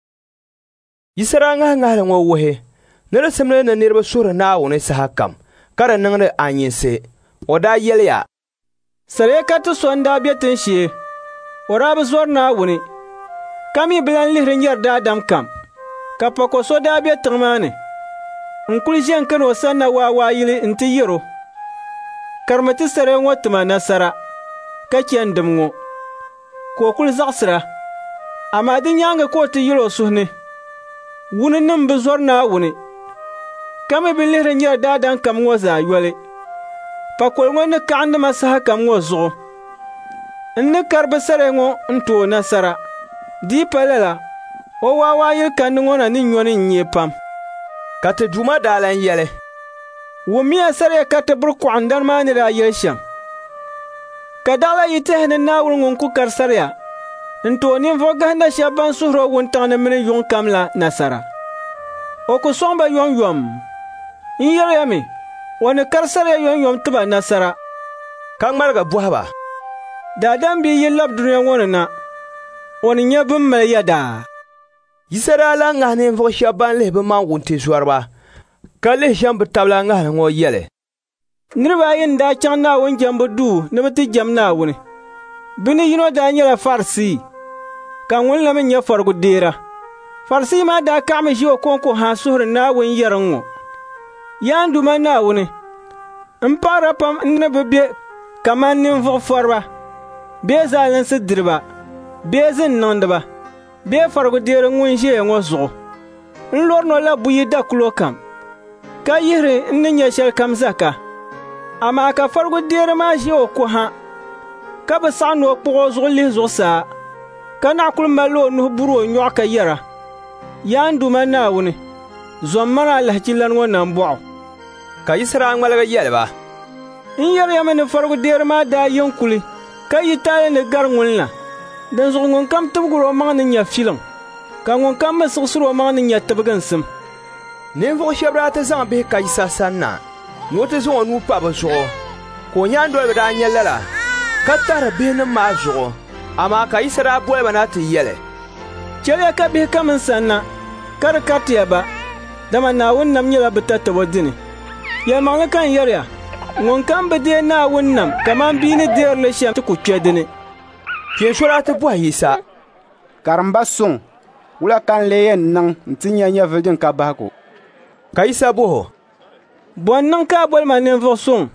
Yisa daa ŋahi ŋɔ wuhi ni di simdi ni niriba suhuri Naawuni saha kam ka di niŋdi anyinsi. O daa yɛliya. Sariya ka ti so n daa be tin shee. O daa bi zɔri Naawuni. Ka mi bi lan lihiri nyɛri daadam kam. Ka pako so daa be tiŋ maa ni. N kuli ʒe n kani o sani na waa yili n ti yɛro. Karimi ti sariya ŋɔ tima nasara ka chɛni dim ŋɔ. Ka o kuli zaɣisira. Amaa di nyaaŋa ka o ti yɛli o suhu ni. Wuni nim bi zɔri Naawuni. Ka mi bi lihiri nyɛri daadam kam ŋɔ zaa yɔli. Pakoli ŋɔ ni kaɣindima saha kam ŋɔ zuɣu. N ni kari bi sariya ŋɔ n to o nasara. Dii pala la, o waa yili kandi ŋɔ na ni nyɔni n nyɛ pam. Ka ti Duuma daa lan yɛli. Wummiya sariya ka ti biri kɔɣindani maa ni daa yɛli shɛm. Ka daɣila yi tihi ni Naawuni ŋun ku kari sariya n to ninvuɣu gahinda shɛba ban suhuri o wuntaŋ ni mini yuŋ kam la nasara. O ku sɔŋ ba yɔm. N yɛliya mi, o ni kari sariya yɔm ti ba nasara. Ka ŋmariga bɔhi ba. Daadam bi yi labi duniya ŋɔ ni na. O ni nyɛ bin mali yɛdaa. Yisa daa lan ŋahi ninvuɣu shɛba ban lihi bɛ man wunti zɔriba ka lihi shɛm bɛ tabila ŋahili ŋɔ yɛli. Niriba ayi n daa chaŋ Naawuni jɛmbu duu ni bɛ ti jɛm Naawuni. Bɛ ni yino daa nyɛla Farisi ka ŋun la mi nyɛ fɔrigu deera. Farisi maa daa kaɣimi ʒi o kɔnko ha suhuri Naawuni yɛriŋ ŋɔ. Yaan Duuma Naawuni, n paɣira pam ni bɛ be kaman ninvuɣu fɔriba, bee zaalinsi diriba, bee zin niŋdiba, bee fɔrigu deeri ŋun ʒeya ŋɔ zuɣu. N lɔri no la buyi dakulo kam, ka yihiri n ni nyɛ shɛli kam zaka. Amaa ka fɔrigu deeri maa ʒi o ko ha, ka bi saɣi ni o kpuɣi o zuɣu lihi zuɣusaa, ka naɣ kuli mali o nuhi buri o nyɔɣu ka yɛra. Yaan Duuma Naawuni, zɔm mana alahichilan ŋɔ nam bɔɣu. Ka Yisa daa ŋmaligi yɛli ba. N yɛriyami ni fɔrigu deeri maa daa yin kuli ka yi taali ni gari ŋun la. Din zuɣu ŋun kam tibigiri o maŋ ni nyɛ filiŋ, ka ŋun kam mi siɣisiri o maŋ ni nyɛ tibigi n sim. Ninvuɣu shɛba daa ti zaŋ bihi ka Yisa sani na no te zo nu pa ba zo ko nyan do da nya lala ka tara be na ma zo ama ka isra boy bana ti yele chere ka be kaman sanna kar ka tiya ba dama na wannan nyala bata ta wadini ya ma kan yarya ngon kan be de na wannan kaman bi ni de le shem ku chedini ke shura ta bo yisa karamba sun wula kan leyen nan ntinya nya vildin ka bako kaisa bo bon nan ka bol ma nen vosun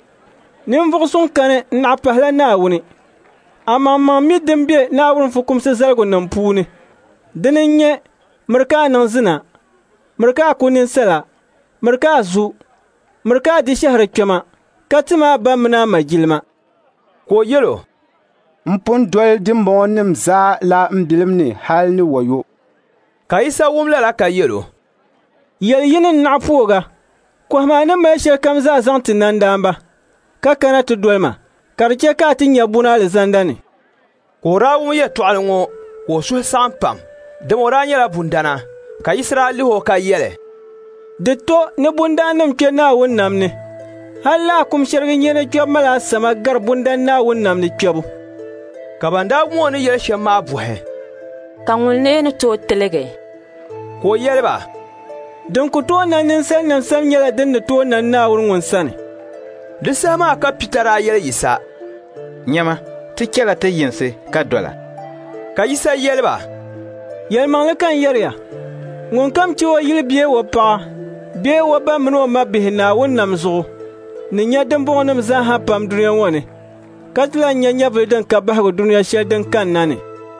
kane na pahla na wuni amma ma mi dembe na wurin fukum se zalgo nan puni dinin nye murka nan zina murka kunin sala murka zu murka di shahar kema katima bamna majilma ko yelo mpun dol dimbonim za la mbilim ni hal ni wayo kaisa wumla la ka yelo yel yinin na fuga ko ma nan mai shekam za zantin nan damba ka kana tu dolma karce ka tin ya buna le zandani ko rawu ya to alngo ko su sampam de moranya la bundana ka israeli ho ka yele de to ne bundanam ke na wonnam ne halla kum shergin yene ke mala sama gar bundan na wonnam ne kebu kabanda mo ne yele shema buhe kan ne to telege ko yele ba don ku to nan san nan sam yele den to nan na wurin wonsane de sama ka pitara yele yisa nyama ti kela ta yinse ka dola ka yisa yele ba yel mangle kan yerya ngon kam ti wo yil biye wo pa biye wo ba mno ma bihna wonnam zo ni nya den bonam za ha pam duniya woni katla nya nya vedan ka ba go duniya shedan kan nane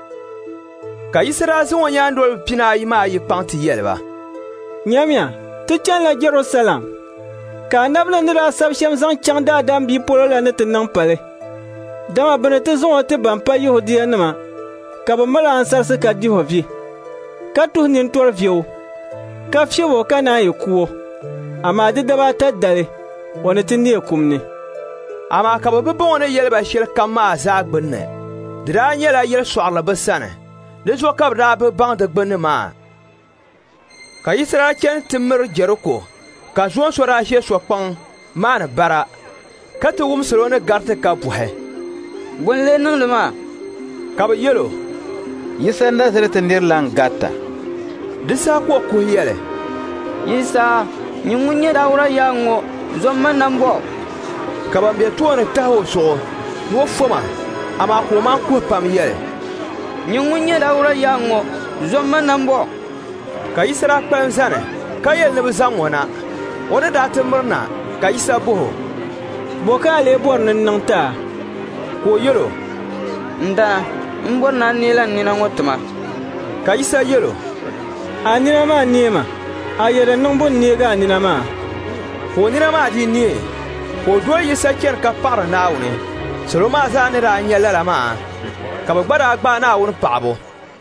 ka yisra zo nya ndol pina yi ma yi panti yele ba nyamya ti chan la Jerusalem ka nabla ni ra sab shem zan chang da dam bi polo la ne tin nan pale dama bene te zo te ban pa yahudiya nama ka ba mala ansar se ka di hovi ka tu nin tor view ka fiewo kana yi kuwo amma di daba ta dare wani tin ne kumne amma ka ba wani yel ba shir kama za gbinne dira nyela yel swala basane de zo ka bra ba ban da gbinne ma ka yisra ken timir Jeriko ka zo so ra she so pang man bara ka to wum soro ne garte ka buhe gonle nan luma ka ba yelo yisanda zerete nirlan gatta disa ko yele yisa nyungunye dawra yango zomma nambo ka ba be to ne tawo so no foma ama ko man ko pam yele nyungunye dawra yango zomma nambo ka yisra kpan zane ka yel ne bizamona wona da ta murna ka yisa buho boka le bornin nan ta ko yelo nda mbor na nila nina ngotuma ka yisa yelo anina ma nima ayere non bon niga anina ma ko nina ma di ni ko do yisa ker ka para naawne solo ma za ne ra nyela la ma ka ba gbara gba na won paabo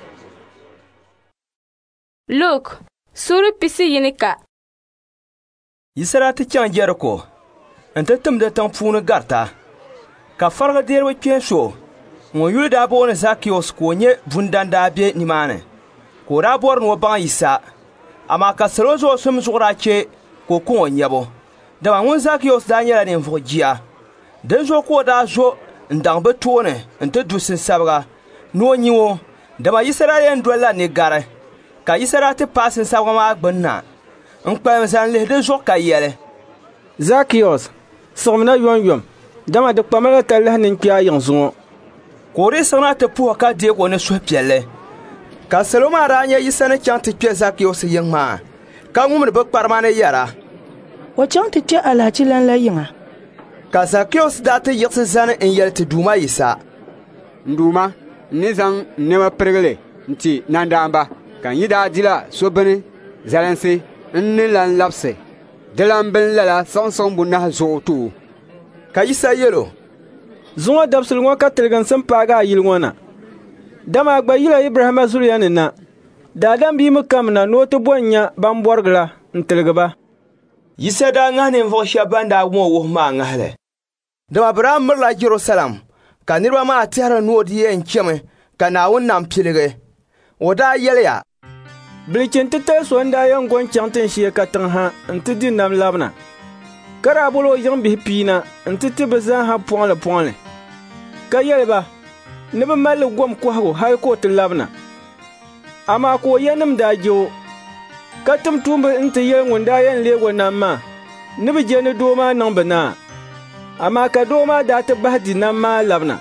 Luke sura pisi yinika yisra ti chan Jeriko anta tumda tan puuna garta ka farga derwa kensho ngo yulda bo ne Zakios ko nye bundanda be ni mane ko ra bor no ban yisa ama ka sorozo sum zura che ko ko nyabo da ngon Zakios da nyala ne vojia de zo ko da zo ndang be tone anta dusin sabga no nyiwo da ma yisra yen dola ne gare ka yisra ti pasin sabga ma gbanna nkpam san le de zo ka yele Zakios somna yom dama de pamela talla nin kiya yanzu ko re sana ta puwa ka de ko ne so piele ka saloma ranya yisana chanti pye Zakios yengma ka ngum be parmane yara wa chanti ti alaji lan la yinga ka Zakios da ta yikse zana en yelte duma yisa nduma ni zan nema pregle nti nandamba kan yida dila so bene zalense nni lan lapse delan ben lala sanson bunna zo tu ka yisa yelo zuwa dabsul ngo ka tilgan san paga yil ngona dama gba yila Ibrahima zuriya ne na dadan bi mu kamna no to bonya ban borgla ntilgaba yisa da ngane vo shabanda wo ma ngale dama Abraham murla Jerusalem ka nirwa ma tara no di en cheme ka na wonnam pilge oda yelya bilkin titel so nda yan gon chantin shi ka tan ha ntidi nam labna ka daa bolo yiŋ bihi piina n ti ti bɛ zaaha pɔŋli ka yɛli ba ni bɛ mali gom kɔhigu hali ko ti labina. Amaa ko yɛnim daa je o ka tim tuumbi n ti yɛli ŋun daa yɛn leego nam maa ni bɛ je ni doo maa niŋ bɛ naa. Amaa ka doo maa daa ti bahi di nam maa labina.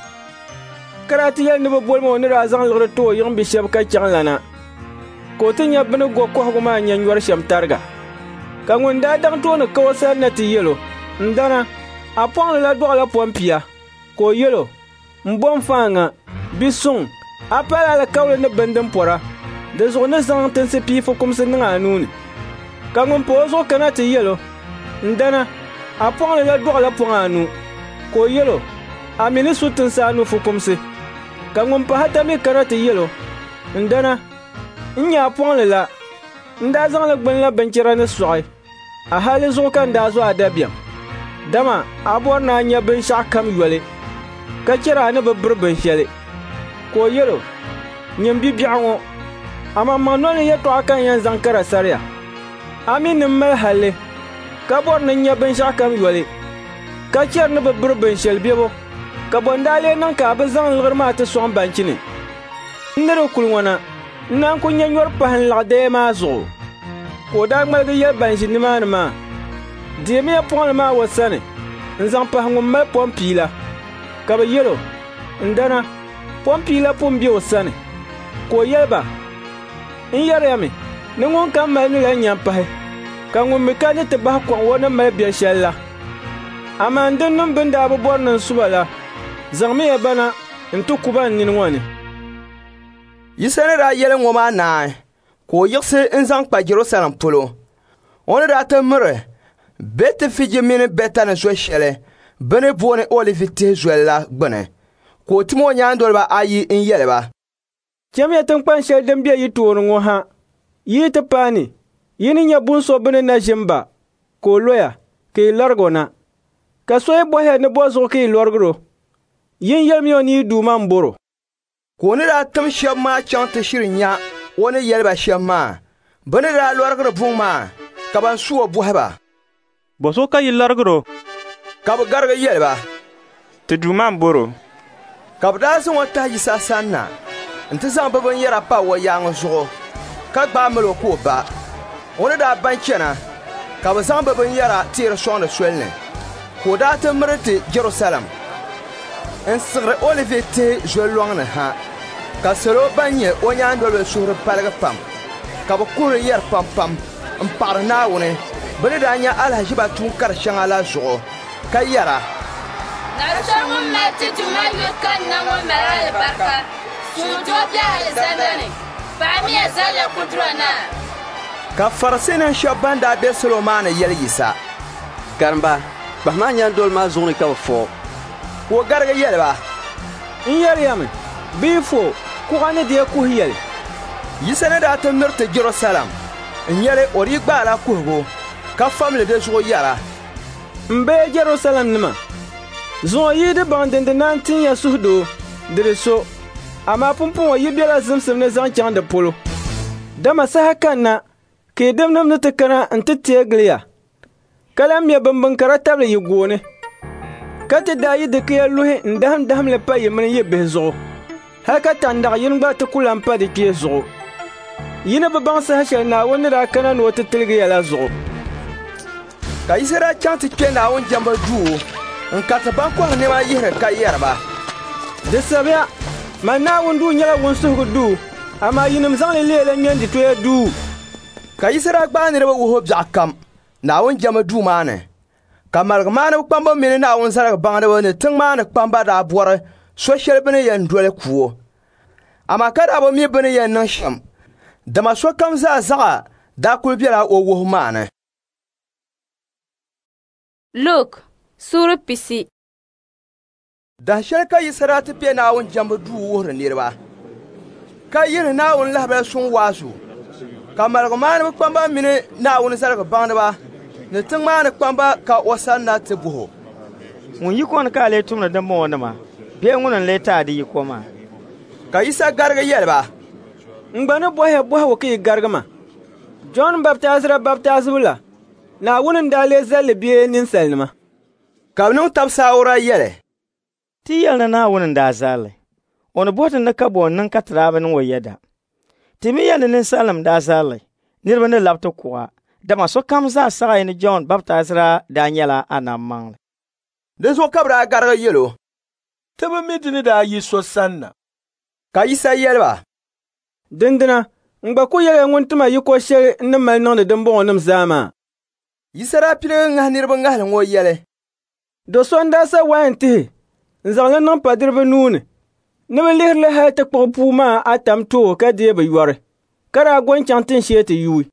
Ka daa ti yɛli ni bɛ bolimi o ni daa zaŋ liɣiri ti o yiŋ bi shɛba ka chaŋ lana. Ko ti nya bini go kɔhigu maa nya nyɔri shɛm tariga. Ka ŋun daa daŋ tooni ka o sani na ti yɛlo n dana a pɔŋli la dɔɣila pɔmpia ka o yɛlo n bɔm faaŋa bi suŋ a pala alikauli ni bindin pɔra di zuɣu ni zaŋ tinsi pii fukumsi niŋ a nuuni. Ka ŋun pa o zuɣu kana ti yɛlo n dana a pɔŋli la dɔɣila pɔŋ anu ka o yɛlo a mi ni su tinsi anu fukumsi. Ka ŋun pa hata mi kana ti yɛlo n dana n nya a pɔŋli la n daa zaŋli gbini la binchɛra ni sɔɣi a hali zuɣu ka n daa zo a dabiɛm. Dama a bɔri na a nya binshɛɣu kam yɔli ka chɛra a ni bi biri binshɛli ka o yɛlo nyim bibiɛɣu ŋɔ a maŋmaŋ noli yɛltɔɣa ka n yɛn zaŋ kara sariya. A mi nim mali halli ka bɔri ni nya binshɛɣu kam yɔli ka chɛri ni bi biri binshɛli bɛbo ka bɔndaalee niŋ ka a bi zaŋ liɣiri maa ti sɔŋ banchini. N niri kuli ŋɔna n naan ku nya nyɔri pahi n laɣi daya maa zuɣu ka o daa ŋmaligi yɛli ban ʒi nimaani maa deemi ya pɔŋli maa wa sani n zaŋ pahi ŋun mali pɔmpii la ka bi yɛlo n dana pɔmpii la pun be o sani ka o yɛli ba n yɛriyami ni ŋun kam mali ni la nyam pahi ka ŋun mi ka ni ti bahi kɔŋ wo ni mali biɛl shɛli la. Amaa n din nim bin daa bi bɔri niŋ suba la zaŋmi ya bana n ti kuba n nini ŋɔ ni. Yisa ni daa yɛli ŋɔ maa naai ka o yiɣisi n zaŋ kpa Jerusalem polo. O ni daa ti miri Betfiji mini Betani zo shɛli bɛ ni booni Olivi tihi zoli la gbini ka o tim o nyaandoliba ayi n yɛli ba. Chɛmiya tinkpan shɛli din be yi tooni ŋɔ ha yi ti paani yi ni nya bunso bini na ʒimba ka o loya ka yi larigi o na ka so yi bɔhiya ni bo zuɣu ka yi lɔrigiro yin yɛlimi o ni yi duuma n boro. Ka o ni daa tim shɛba maa chaŋ ti shiri nya o ni yɛli ba shɛba maa bɛ ni daa lɔrigiri buŋ maa ka ban su o bɔhi ba. Bo so ka yi larigiro ka bɛ garigi yɛli ba ti duuma n boro. Ka bɛ daa zaŋ o tahi Yisa sani na n ti zaŋ bɛ binyɛra pa o yaaŋa zuɣu ka gbaai mali o ka o ba. O ni daa ban chɛna ka bɛ zaŋ bɛ binyɛra teeri sɔŋdi soli ni ka o daa ti miri ti Jerusalem n siɣiri Olivi tihi zoli lɔŋni ha ka salo ban nyɛ o nyaandoliba suhuri paligi pam ka bɛ kuhiri yɛri pam n paɣiri Naawuni bɛ ni daa nya alhaziba tuun kari shɛŋa la zuɣu ka yɛra na so ŋun mali ti duuma yurika na ŋun mali alibarika suuto be alizanda ni paɣa mi ya zalila kudura na. Ka Farisinim shɛba ban daa be salo maa ni yɛli Yisa Karimba kpahi maa nyaandoli maa zuɣu ni ka bɛ fɔ ka o garigi yɛli ba n yɛriyami bee fo kuɣa ni dee kuhi yɛli. Yisa ni daa ti miri ti Jerusalem n yɛli o dii gbaala kuhigu ka famili di zuɣu yɛra. N bee Jerusalem nima zuɣu yi di baŋ dindi naan tin ya suhudoo diri so amaa pumpɔŋɔ yi bɛla zimsim ni zaŋ chaŋ di polo. Dama saha kanna ka yi dimdim ni ti kana n ti teegiliya ka lan mɛ bimbin-kara tabili yi gooni ka ti daa yi dikiya luhi n dahim-dahimli pa yi mini yi bihi zuɣu hali ka tandaɣ yini gba ti ku lan pa di kpee zuɣu yi ni bi baŋ saha shɛli Naawuni ni daa kana ni o ti tiligiya la zuɣu. Ka Yisa daa chaŋ ti kpe Naawuni jɛmbu duu n ka ti ban kɔhiri nɛma yihiri ka yɛri ba. Di sabiya man Naawuni duu nyɛla wunsuhugu duu amaa yinim zaŋli leela ŋmendi toya duu. Ka Yisa daa gbaai niriba wuhibu biɛɣu kam Naawuni jɛmbu duu maa ni ka maligi maaniba kpamba mini Naawuni zaligi baŋdiba ni tiŋ maa ni kpamba daa bɔri so shɛli bɛ ni yɛn doli kuo amaa ka daa bi mi bɛ ni yɛn niŋ shɛm dama sokam zaa zaɣa daa kuli bɛla o wuhibu maa ni. Luk suuri pisi. Dahi shɛli ka Yisa daa ti pe Naawuni jɛmbu duu wuhiri niriba ka yihiri Naawuni lahabali suŋ waazu ka maligi maaniba kpamba mini Naawuni zaligi baŋdiba ni tiŋ maa ni kpamba ka o sani na ti buhu. Ŋun yi ko ni ka a lee tumdi dimbɔŋɔ nima bee ŋuni n lee taadi yi ko maa. Ka Yisa garigi yɛli ba n gba ni bɔhiya bɔhigu ka yi garigi ma John baptazira baptazibu la Naawuni n daa lee zalli bee ninsalinima. Ka bɛ niŋ tab saawura yɛli. Ti yɛli na Naawuni n daa zalli. O ni bɔti ni ka bo niŋ ka tiraaba niŋ o yɛda. Ti mi yɛli ninsalim daa zalli. Niriba ni labi ti kuɣa. Dama sokam zaa saɣi ni John Baptizera daa nyɛla anammaŋli. Di zuɣu ka bɛ daa garigi yɛlo. Ti bi mi di ni daa yi so sanna. Ka Yisa yɛli ba. Dindina, n gba ku yɛli ŋun tima yi ko shɛli n ni mali niŋdi dimbɔŋɔnim zaa maa. Yisa daa piligi ŋahi niriba ŋahili ŋɔ yɛli. Do so n daa sa wain tihi, n zaŋli niŋ padiriba nuuni. Ni bi lihirili hali ti kpuɣi puu maa a tam too ka dee bi yɔri, ka daa go n chaŋ tin shee ti yuui.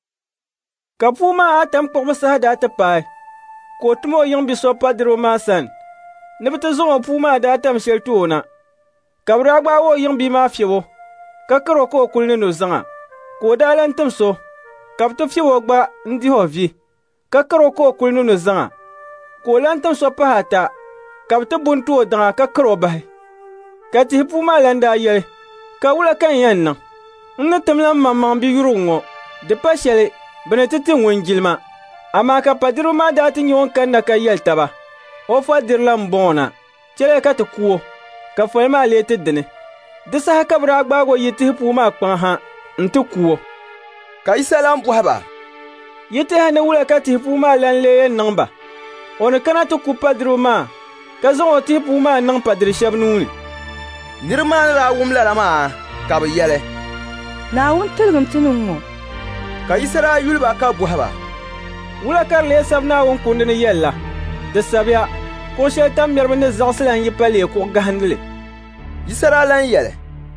Ka puu maa a tam kpuɣi bi saha daa ti paai, ka o tuma o yiŋ bi so padiriba maa sani. Ni bi ti zaŋ o puu maa daa tam shɛli too na. Ka bi daa gbaagi o yiŋ bi maa fiɛbo, ka karo ka o kuli ni no zaŋa, ka o daa lan tim so, ka bi ti fiɛbo gba n dihi o vi, ka karo ka o kuli ni no zaŋa, ka o lan tim so pahi ata, ka bi ti bunti o daŋa ka karo bahi. Ka tihi puu maa lan daa yɛli, ka wula kan yɛn niŋ. N ni tim lan maŋmaŋ bi yurigu ŋɔ, di pa shɛli bɛ ni ti ti ŋun jilima. Amaa ka padiriba maa daa ti nyɛ ŋun kanna ka yɛli taba. O fɔdirila m-bɔŋɔ na, chɛli ka ti kuo, ka foli maa lee ti dini. Di saha ka bɛ daa gbaagi o yi tihi puu maa kpaŋ ha n ti kuo. Ka Yisa lan bɔhi ba. Yi tihi ni wula ka tihi puu maa lan lee yɛn niŋ ba. O ni kana ti ku padiriba maa, ka zaŋ o tihi puu maa niŋ padiri shɛba nuuni. Niriba maa ni daa wum lala maa ka bɛ yɛli. Naawuni tiligim ti niŋ ŋɔ. Ka Yisa daa yuli ba ka bɔhi ba. Wula ka lee sabi Naawuni kundi ni yɛli la. Di sabiya, kuɣu shɛli tam mɛriba ni zaɣisi lan yi pa lee kuɣu gahindili. Yisa daa lan yɛli.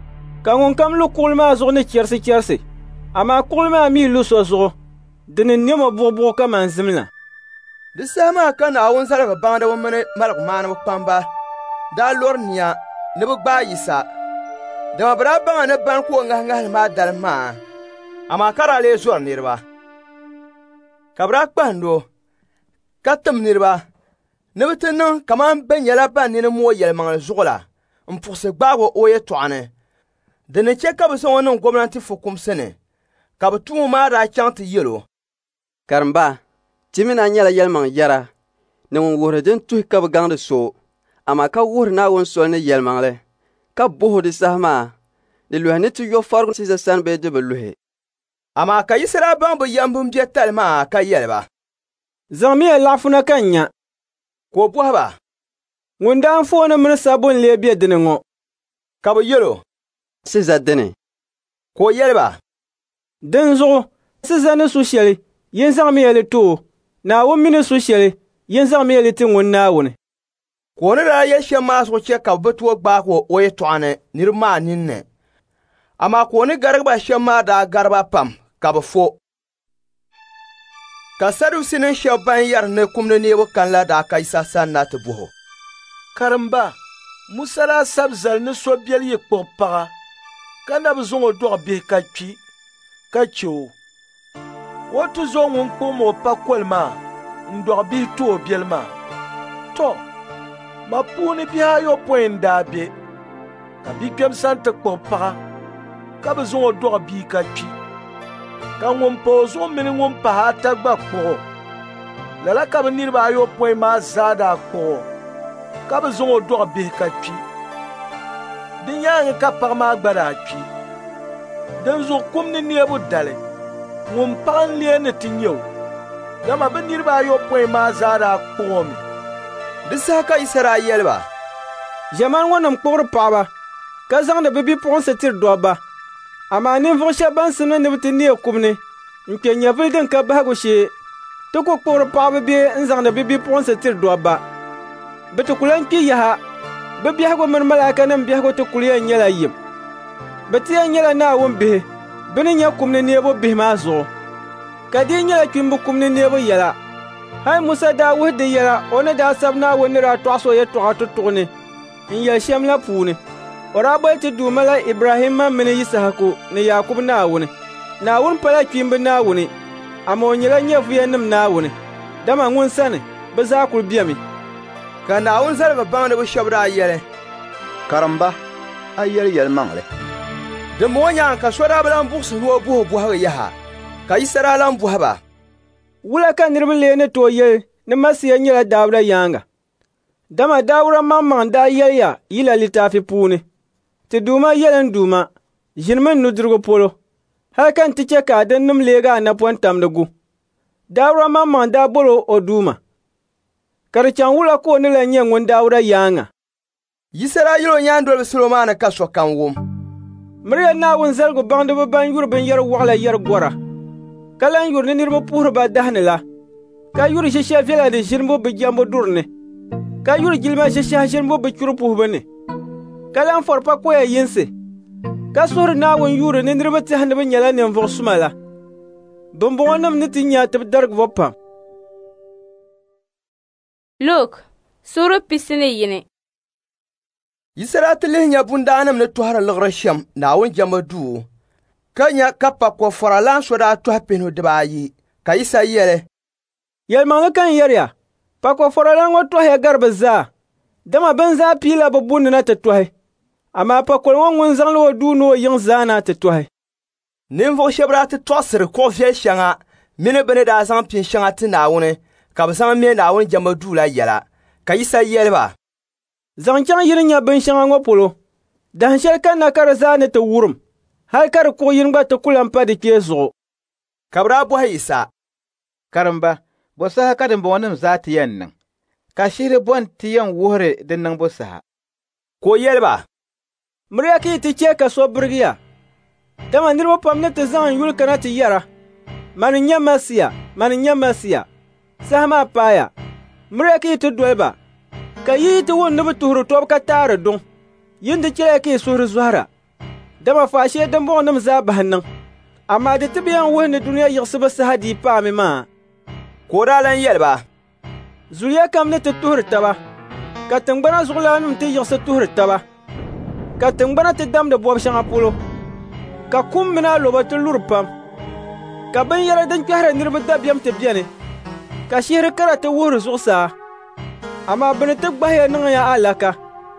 Ka ŋun kam lu kuɣuli maa zuɣu ni chɛrisi, amaa kuɣuli maa mi lu so zuɣu, di ni nɛma buɣubuɣu kaman zimla. Di saha maa ka Naawuni zaligi baŋdiba mini maligi maaniba kpamba daa lɔri niya ni bɛ gbaai Yisa. Dama bɛ daa baŋa ni bani ka o ŋahingahili maa dalim maa, amaa ka daa lee zɔri niriba. Ka bɛ daa kpahindi, ka tim niriba, ni bɛ ti niŋ kaman bɛ nyɛla ban nini mooi yɛlimaŋli zuɣu la, n puɣisi gbaagi o yɛltɔɣa ni. Di ni chɛ ka bɛ zaŋ o niŋ gomnanti fukumsi ni, ka bɛ tuumi maa daa chaŋ ti yɛlo. Karimba, ti mi na nyɛla yɛlimaŋ yɛra, ni ŋun wuhiri din tuhi ka bɛ gaŋdi so, amaa ka wuhiri Naawuni soli ni yɛlimaŋli, ka boho di saha maa, di luhi ni ti yɔ farigu Siza sani bee di bi luhi. Amaa ka Yisa daa baŋ bɛ yɛm bin bɛ tali maa ka yɛli ba. Zaŋ miya laɣifuna ka n nya. Ka o bɔhi ba. Ŋun daa fooni mini sabbu n lee be dini ŋɔ. Ka bɛ yɛlo. Siza dini. Ka o yɛli ba. Din zuɣu, Siza ni su shɛli, yin zaŋ miya li too, Naawuni mini su shɛli, yin zaŋ miya li ti ŋun Naawuni. Ka o ni daa yɛ shɛm maa zuɣu chɛ ka bɛ tooi gbaagi o yɛltɔɣa ni niriba maa ninni. Amaa ka o ni garigi ba shɛm maa daa gari ba pam ka bɛ fo. Ka Sadusi nin shɛba ban yɛri ni kumdi neebu kanla daa ka Yisa sani na ti buɣo. Karimba, Musa daa sabi zali ni so biɛli yi kpuɣi paɣa, ka na bi zaŋ o dɔɣi bihi ka kpi, ka che o. O tu zo ŋun kpuɣi o pa koli maa, n dɔɣi bihi tu o biɛli maa. To, ma puuni bihi ayɔpɔin n daa be, ka bikpɛm sani ti kpuɣi paɣa, ka bi zaŋ o dɔɣi bihi ka kpi. Ka ŋun pa o zuɣu mini ŋun pahi ata gba kpuɣi. Lala ka bi niriba ayɔpɔin maa zaa daa kpuɣi, ka bi zaŋ o dɔɣi bihi ka kpi. Di nyaaŋa ka paɣa maa gba daa kpi. Din zuɣu kum ni neebu dali, ŋun paɣa n lee ni ti nyɛ o, dama bi niriba ayɔpɔin maa zaa daa kpuɣi mi. Di saha ka Yisa daa yɛli ba. Ʒɛman ŋɔ nim kpuɣiri paɣaba, ka zaŋdi bi bipuɣinsi tiri dɔbba. Amaa ninvuɣu shɛba ban simdi ni bɛ ti neei kubni, n kpe nyɛvuli din ka bahigu shee, ti ku kpuɣiri paɣaba bee n zaŋdi bi bipuɣinsi tiri dɔbba. Bɛ ti kuli kpi yaha, bɛ biɛhigu mini malaaikanima biɛhigu ti kuli yɛn nyɛla yim. Bɛ ti yɛn nyɛla Naawuni bihi, bɛ ni nyɛ kumni neebu bihi maa zuɣu. Ka di nyɛla kpimbu kumni neebu yɛla. Hali Musa daa wuhi di yɛla o ni daa sabi Naawuni ni daa tɔɣisi o yɛltɔɣa tutuɣuni n yɛli shɛm la puuni. O daa boli ti duuma la Ibrahima mini Yisahaku ni Yakubu Naawuni. Naawuni pala kpimbu Naawuni, amaa o nyɛla nyɛvuyanim Naawuni. Dama ŋun sani, bɛ zaa kuli bɛmi. Ka Naawuni zaligi baŋdiba shɛba daa yɛli. Karimba, a yɛli yɛlimaŋli. Dinbɔŋɔ nyaaŋa ka so daa bi lan buɣisi ni o buhi bɔhigu yaha, ka Yisa daa lan bɔhi ba. wula ka niraba lee ni tooi yɛli ni Masiya nyɛla Daawuda yaanga. Dama Daawuda maŋmaŋ daa yɛliya yila litaafi puuni. Ti duuma yɛlin duuma, ʒinimi nudirigu polo, hali kan ti chɛ ka din nim leegi a napɔn tamdigu. Daawuda maŋmaŋ daa bolo o duuma. Ka di chaŋ wula ko ni la nyɛ ŋun Daawuda yaanga. Yisara yilo nyaandolibi Solomani ka so kan wum. Miriya Naawuni zaligu baŋdiba ban yuri binyɛri waɣala yɛri gɔra. Ka lan yuri ni niriba puhiri ba dahani la. Ka yuri shɛshɛhi viɛla di ʒinibu bi jɛmbu duri ni. Ka yuri jilima shɛshɛhi ʒinibu bi churi puhibu ni. Ka lan fɔri pa koya yinsi. Ka suhuri Naawuni yuuri ni niriba tɛhi ni bi nyɛla ninvuɣu suma la. Bimbɔŋɔnim ni ti nya ti bi darigi bo pam. Luk, sura pisi ni yini. Yisara ti lihi nya bundaanim ni tɔhiri liɣiri shɛm Naawuni jɛmbu duu. Ka nya ka pa kɔfɔra lan so daa tɔhi pihinu dibaayi. Ka Yisa yɛli. Yɛlimaŋli kan yɛriya. Pa kɔfɔra lan ŋɔ tɔhiya gari bi zaa. Dama bin zaa piila bi bundi na ti tɔhi. Amaa pa kɔli ŋɔ ŋun zaŋli o duu ni o yiŋ zaa na ti tɔhi. Ninvuɣu shɛba daa ti tɔɣisiri kuɣu viɛli shɛŋa mini bɛ ni daa zaŋ pin shɛŋa ti Naawuni ka bi zaŋ me Naawuni jɛmbu duu la yɛla. Ka Yisa yɛli ba. Zaŋ chaŋ yini nya bin shɛŋa ŋɔ polo. Dahin shɛli kan na ka di zaa ni ti wurim. Hali ka di kuɣu yini gba ti kulan pa di kpee zuɣu. Ka bi daa bɔhi Yisa. Karimba, bo saha ka dimbɔŋɔnim zaa ti yɛn niŋ. Ka shihiri bɔn ti yɛn wuhiri din niŋ bo saha. Ko yɛli ba. Miriya ki ti chɛ ka so birigiya. Dama niriba pam ni ti zaŋ yuli kana ti yɛra. Mani nyɛ Masiya, mani nyɛ Masiya. Saha maa paaya. Miriya ki ti doli ba. Ka yi ti wun ni bi tuhiri tɔbu ka taari duŋ. Yin ti chɛla ki suhiri zɔhira. Dama faashee dimbɔŋɔnim zaa bahi niŋ. Amaa di ti bi yɛn wuhi ni duniya yiɣisi bi saha dii paami maa. Ko daa lan yɛli ba. Zuliya kam ni ti tuhiri taba. Ka tingbana zuɣulaanim ti yiɣisi tuhiri taba. Ka tingbana ti damdi bɔbi shɛŋa polo. Ka kum mini alobo ti luri pam. Ka binyɛra din kpɛhiri niriba dabiɛm ti bɛni. Ka shihiri kara ti wuhiri zuɣusaa. Amaa bɛ ni ti gbahiya niŋya alaka.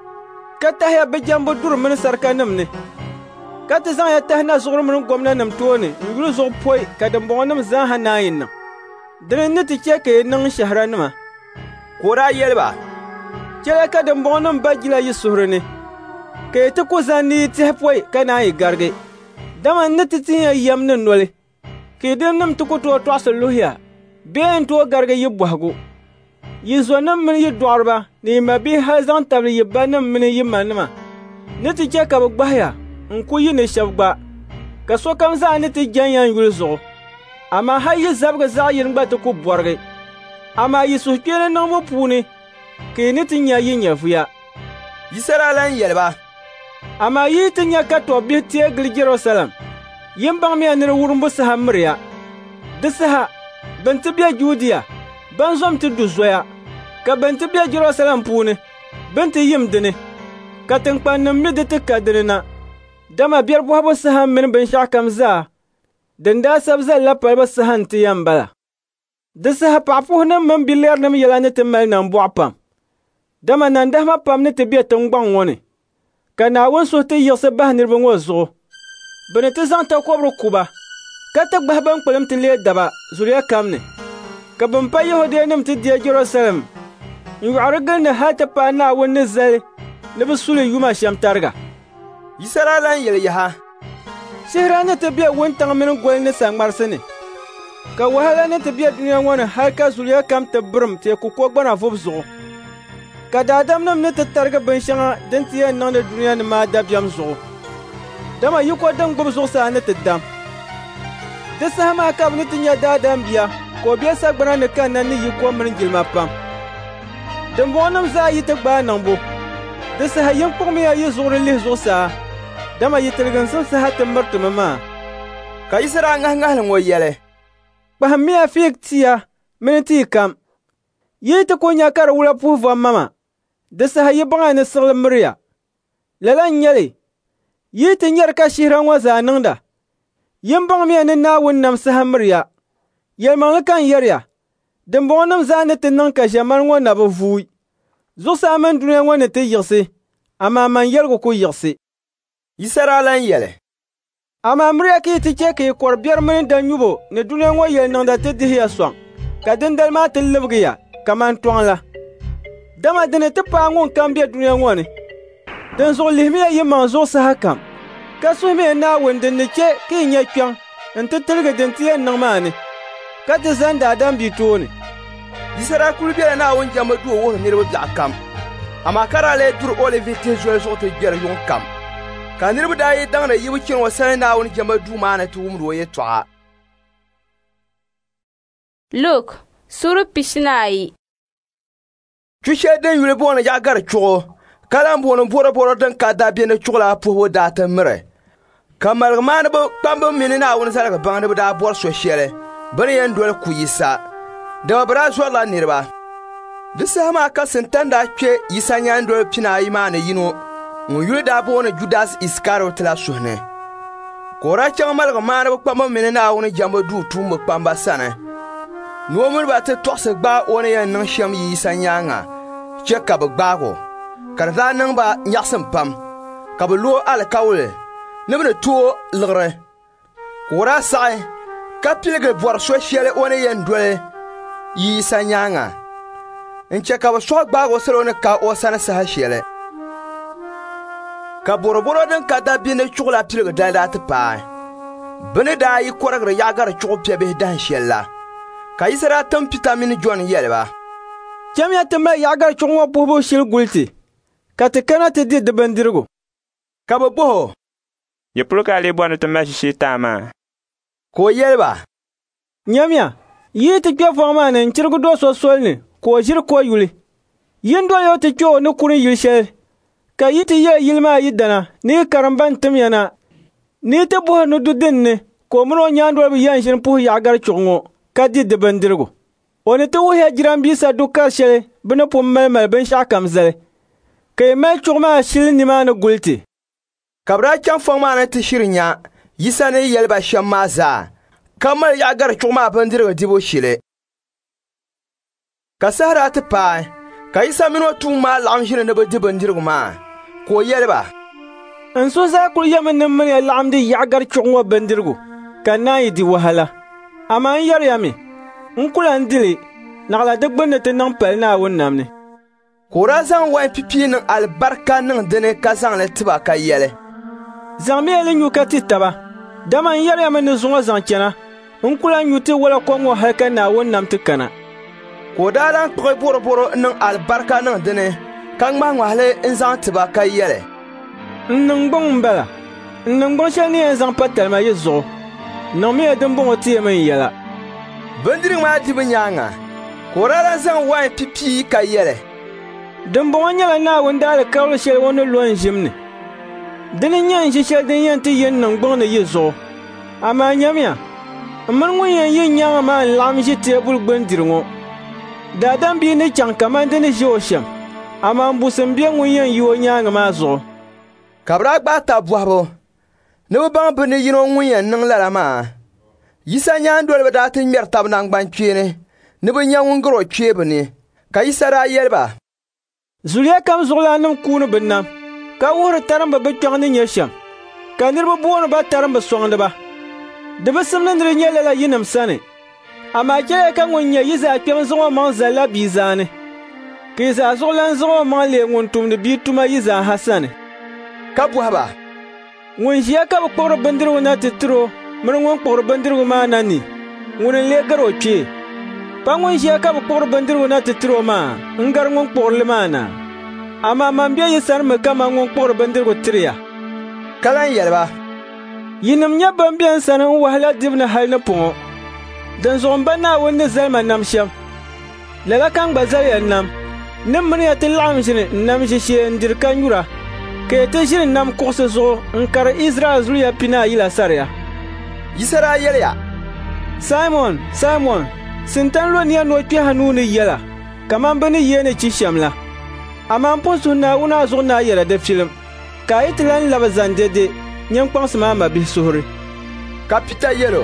Ka tahiya bi jɛmbu duri mini sarikanim ni. Ka ti zaŋya tahi na zuɣuri mini gomnanim tooni n yuli zuɣu pɔi ka dimbɔŋɔnim zaaha naayin niŋ. Dini ni ti chɛ ka yi niŋ shɛhira-nima. Ko daa yɛli ba. Chɛla ka dimbɔŋɔnim ba jila yi suhuri ni. Ka yi ti ku zaŋ ni yi tihi pɔi ka naan yi garigi. Dama ni ti tinya yɛm ni noli. Ka yi dimnim ti ku tooi tɔɣisi luhiya. Bee n tooi garigi yi bɔhigu. Yi zonim mini yi dɔɣiriba ni yi ma bihi hali zaŋ tabili yi ba nim mini yi ma nima. Ni ti chɛ ka bi gbahiya n ku yi ni shɛba gba. Ka sokam zaa ni ti jɛn yan yuli zuɣu. Amaa hali yi zabigi zaɣ yini gba ti ku bɔrigi. Amaa yi suhukpeeni niŋbu puuni ka yi ni ti nya yi nyɛvuya. Yisara lan yɛli ba. Amaa yi ti nya ka tɔb bihi teei gili Jerusalem. Yin baŋ miya ni di wurimbu saha miriya. Di saha bin ti be Juudiya ban zom ti du zoya. Ka bin ti be Jerusalem puuni bin ti yim dini. Ka tinkpannim mi di ti ka dini na. Dama biɛri bɔhibu saha mini binshɛɣu kam zaa din daa sabi zalila palibu saha n ti yɛn bala. Di saha paɣapuhunim mini bilɛrinim yɛla ni ti mali nambɔɣu pam. Dama nandahima pam ni ti be tiŋgbaŋ ŋɔ ni. Ka Naawuni suhu ti yiɣisi bahi niriba ŋɔ zuɣu. Bɛ ni ti zaŋ takɔbiri kuba. Ka ti gbahi ban kpulim ti lee daba zuliya kam ni. Ka bin pa Yahudiyanim ti deei Jerusalem n yɔɣiri gili ni hali ti paai Naawuni ni zali ni bi suli yuma shɛm tariga. Yisara lan yɛli yaha. Shihira ni ti be wuntaŋ mini goli ni saŋmarisi ni. Ka wahala ni ti be duniya ŋɔ ni hali ka zuliya kam ti birim teeku ko gbana vubu zuɣu. Ka daadamnim ni ti tarigi binshɛŋa din ti yɛn niŋdi duniya ni maa dabiɛm zuɣu. Dama yiko din gbubi zuɣusaa ni ti dam. Di saha maa ka bɛ ni ti nya daadam bia ka o be sagbana ni kanna ni yiko mini jilima pam. Dimbɔŋɔnim zaa yi ti gbaai niŋbu. Di saha yin kpuɣimiya yi zuɣuri lihi zuɣusaa. Dama yi tiliginsim saha ti miritimi maa. Ka Yisara ŋahiŋahili ŋɔ yɛli. Kpahimmiya fiig tia mini tii kam. Yi ti ku nya ka di wula puhi vom mama. Di saha yi baŋa ni siɣili miriya. Lala n nyɛli. Yi ti nyɛri ka shihira ŋɔ zaa niŋda. Yin baŋmiya ni Naawuni nam saha miriya. Yɛlimaŋli kan yɛriya. Dimbɔŋɔnim zaa ni ti niŋ ka ʒɛmali ŋɔ na bi vuui. Zuɣusaa mini duniya ŋɔ ni ti yiɣisi. Amaa man yɛligu ku yiɣisi. Yisara lan yɛli. Amaa miriya ka yi ti chɛ ka yi kɔri biɛri mini danyubo ni duniya ŋɔ yɛli niŋda ti dihiya sɔŋ. ka dindal maa ti libigi ya kaman tɔŋ la. Dama dini ti paai ŋun kam be duniya ŋɔ ni. Din zuɣu lihimiya yi maŋ zuɣusaha kam. Ka suhimiya Naawuni din ni che ka yi nya kpɛŋ n ti tiligi din ti yɛn niŋ maa ni. Ka ti zani daadam bi tooni. Yisara kuli bela Naawuni jamba duu wuhiri niriba biɛɣu kam. Amaa ka daa lee duri olivi tihi zoli zuɣu ti gbɛri yuŋ kam. Ka niriba daa yi daŋda yibu chini wa sani Naawuni jamba duu maa ni ti wumdi o yɛltɔɣa. Luk, sura pishinaayi. Chushɛli din yuli booni yaɣagari chuɣu ka lan booni bɔrɔbɔrɔ din ka daa bɛ ni chuɣula puhibu daa ti miri. Ka maligi maa ni bi kpambi mini Naawuni zaligi baŋ ni bi daa bɔri so shɛli bɛ ni yɛn doli ku yisa. Dama bi daa zɔrila niriba. Di saha maa ka Sintan daa kpe yisa nyandoli pinaayi maa ni yino ŋun yuli daa booni Judas Iskariot la suhi ni. Ka o daa chaŋ maligi maa ni bi kpambi mini Naawuni jambu duu tuumbi kpamba sani. Ni o mini ba ti tɔɣisi gbaa o ni yɛn niŋ shɛm yi yisa nyaaŋa chɛ ka bi gbaago. Ka di daa niŋ ba nyaɣisim pam. Ka bi lo alikawuli ni bi ni tooi liɣiri. Ka o daa saɣi ka piligi bɔri so shɛli o ni yɛn doli yi yisa nyaaŋa. N chɛ ka bi sɔɣi gbaago salo ni ka o sani saha shɛli. Ka bɔrɔbɔrɔ din ka daa bɛ ni chuɣula piligi dali daa ti paai. Bɛ ni daa yi kɔrigiri yaɣagari chuɣu piɛbihi dahin shɛli la. Ka yisa daa tim Pita mini Jɔn yɛli ba. Chɛmiya ti mali yaɣagari chuɣu ŋɔ puhibu shili guliti ka ti kana ti di bindirigu. Ka bi buhi. Yi puli ka a lee bɔri ni ti mali shishee taa maa. Ka o yɛli ba. Nyamiya, yi ti kpɛ fɔŋ maa ni n chirigi do so soli ni ka o ʒiri ko yuli. Yin doli yo ti kpɛ o ni kuri yili shɛli. Ka yi ti yɛli yili maa yi dana ni yi karimba n tim yana. Ni yi ti buhi ni du din ni ka o mini o nyaandoli bi yɛn ʒini puhi yaɣagari chuɣu ŋɔ ka di bindirigu. O ni ti wuhiya jirambiisa du kari shɛli bɛ ni pun mali binshɛɣu kam zali. Ka yi mali chuɣu maa shili nimaa ni guliti. Ka bi daa chaŋ fɔŋ maa ni ti shiri nya yisa ni yɛli ba shɛm maa zaa ka mali yaɣagari chuɣu maa bindirigu dibu shili. Ka saha daa ti paai ka yisa mini o tuum maa laɣim ʒini ni bi di bindirigu maa ka o yɛli ba. N so zaa kuli yɛmi ni mini ya laɣimdi yaɣagari chuɣu ŋɔ bindirigu ka naan yi di wahala. Amaa n yɛriya mi n kula n dili naɣila di gbunni ti niŋ pali Naawuni nam ni. Ka o daa zaŋ wain pipii niŋ alibarika niŋ dini ka zaŋli tiba ka yɛli. Zaŋ mi li nyu ka ti taba. Dama n yɛriya mi ni zuŋɔ zaŋ chɛna n kula nyu ti wala kom ŋɔ hali ka Naawuni nam ti kana. Ka o daa lan kpuɣi bɔrɔbɔrɔ niŋ alibarika niŋ dini ka ŋmahi n zaŋ tiba ka yɛli. N niŋ gbuŋ n bala. N niŋ gbuŋ shɛli ni yɛn zaŋ pa talima yi zuɣu. Niŋ mi ya din bɔŋɔ ti yɛ min yɛla. Bindirigu maa dibu nyaaŋa ka o daa lan zaŋ wain pipii ka yɛli. Din bɔŋɔ nyɛla Naawuni daali kabili shɛli o ni lo n ʒim ni. Dini nyɛ n ʒi shɛli din yɛn ti yɛn niŋ gbuŋ ni yi zuɣu. Amaa nyamiya, n mini ŋun yɛn yi nyaaŋa maa n laɣim ʒi teebuli gbuni diri ŋɔ. Daadam bii ni chaŋ kaman dini ʒi o shɛm. Amaa n busim bɛ ŋun yɛn yi o nyaaŋa maa zuɣu. Ka bi daa gbaai tabi bɔhibu ni bi baŋ bɛ ni yino ŋun yɛn niŋ lala maa. Yisa nyaandoli bi daa ti ŋmɛri tabi nangbankpeeni ni bi nya ŋun gari o kpeebu ni ka yisa daa yɛli ba. Zuliya kam zuɣulana kuuni bi nam ka wuhiri tarimbi bi kpɛŋ ni nyɛ shɛm ka niriba booni ba tarimbi sɔŋdiba. Di bi simni ni di nyɛ lala yinim sani. Amaa chɛliya ka ŋun nyɛ yi zaa kpɛm zaŋ o maŋ zali la bii zaani. Ka yi zaa zuɣulana zaŋ o maŋ lee ŋun tumdi bii tuma yi zaa ha sani. Ka bɔhi ba. Ŋun ʒiya ka bi kpuɣiri bindirigu na ti tiro mini ŋun kpuɣiri bindirigu maa na ni ŋun n lee gari o kpee. Pa ŋun ʒiya ka bi kpuɣiri bindirigu na ti tiro maa n gari ŋun kpuɣirili maa na. Amaa man bɛ yi sani mi kama ŋun kpuɣiri bindirigu tiriya. Ka lan yɛli ba. Yinim nyɛ ban bɛ n sani n wahala dibu ni hali ni pɔŋɔ. Din zuɣu n ba Naawuni ni zalima nam shɛm. Lala kan gba zaliya nam. Nim mini ya ti laɣim ʒini n nam ʒishee n diri ka nyura. Ka ya ti ʒini nam kuɣusi zuɣu n kari Israel zuliya pinaayi la sariya. Yisa daa yɛliya. Simon, Simon, Sintan lo niya ni o kpɛha nuu ni yɛla kaman bɛ ni yee ni chi shɛm la. Amaa n pun suhi Naawuni a zuɣu naa yɛla di filim. Ka a yi ti lan labi zani dede nyɛn kpaŋsi maa ma bihi suhuri. Ka Pita yɛlo.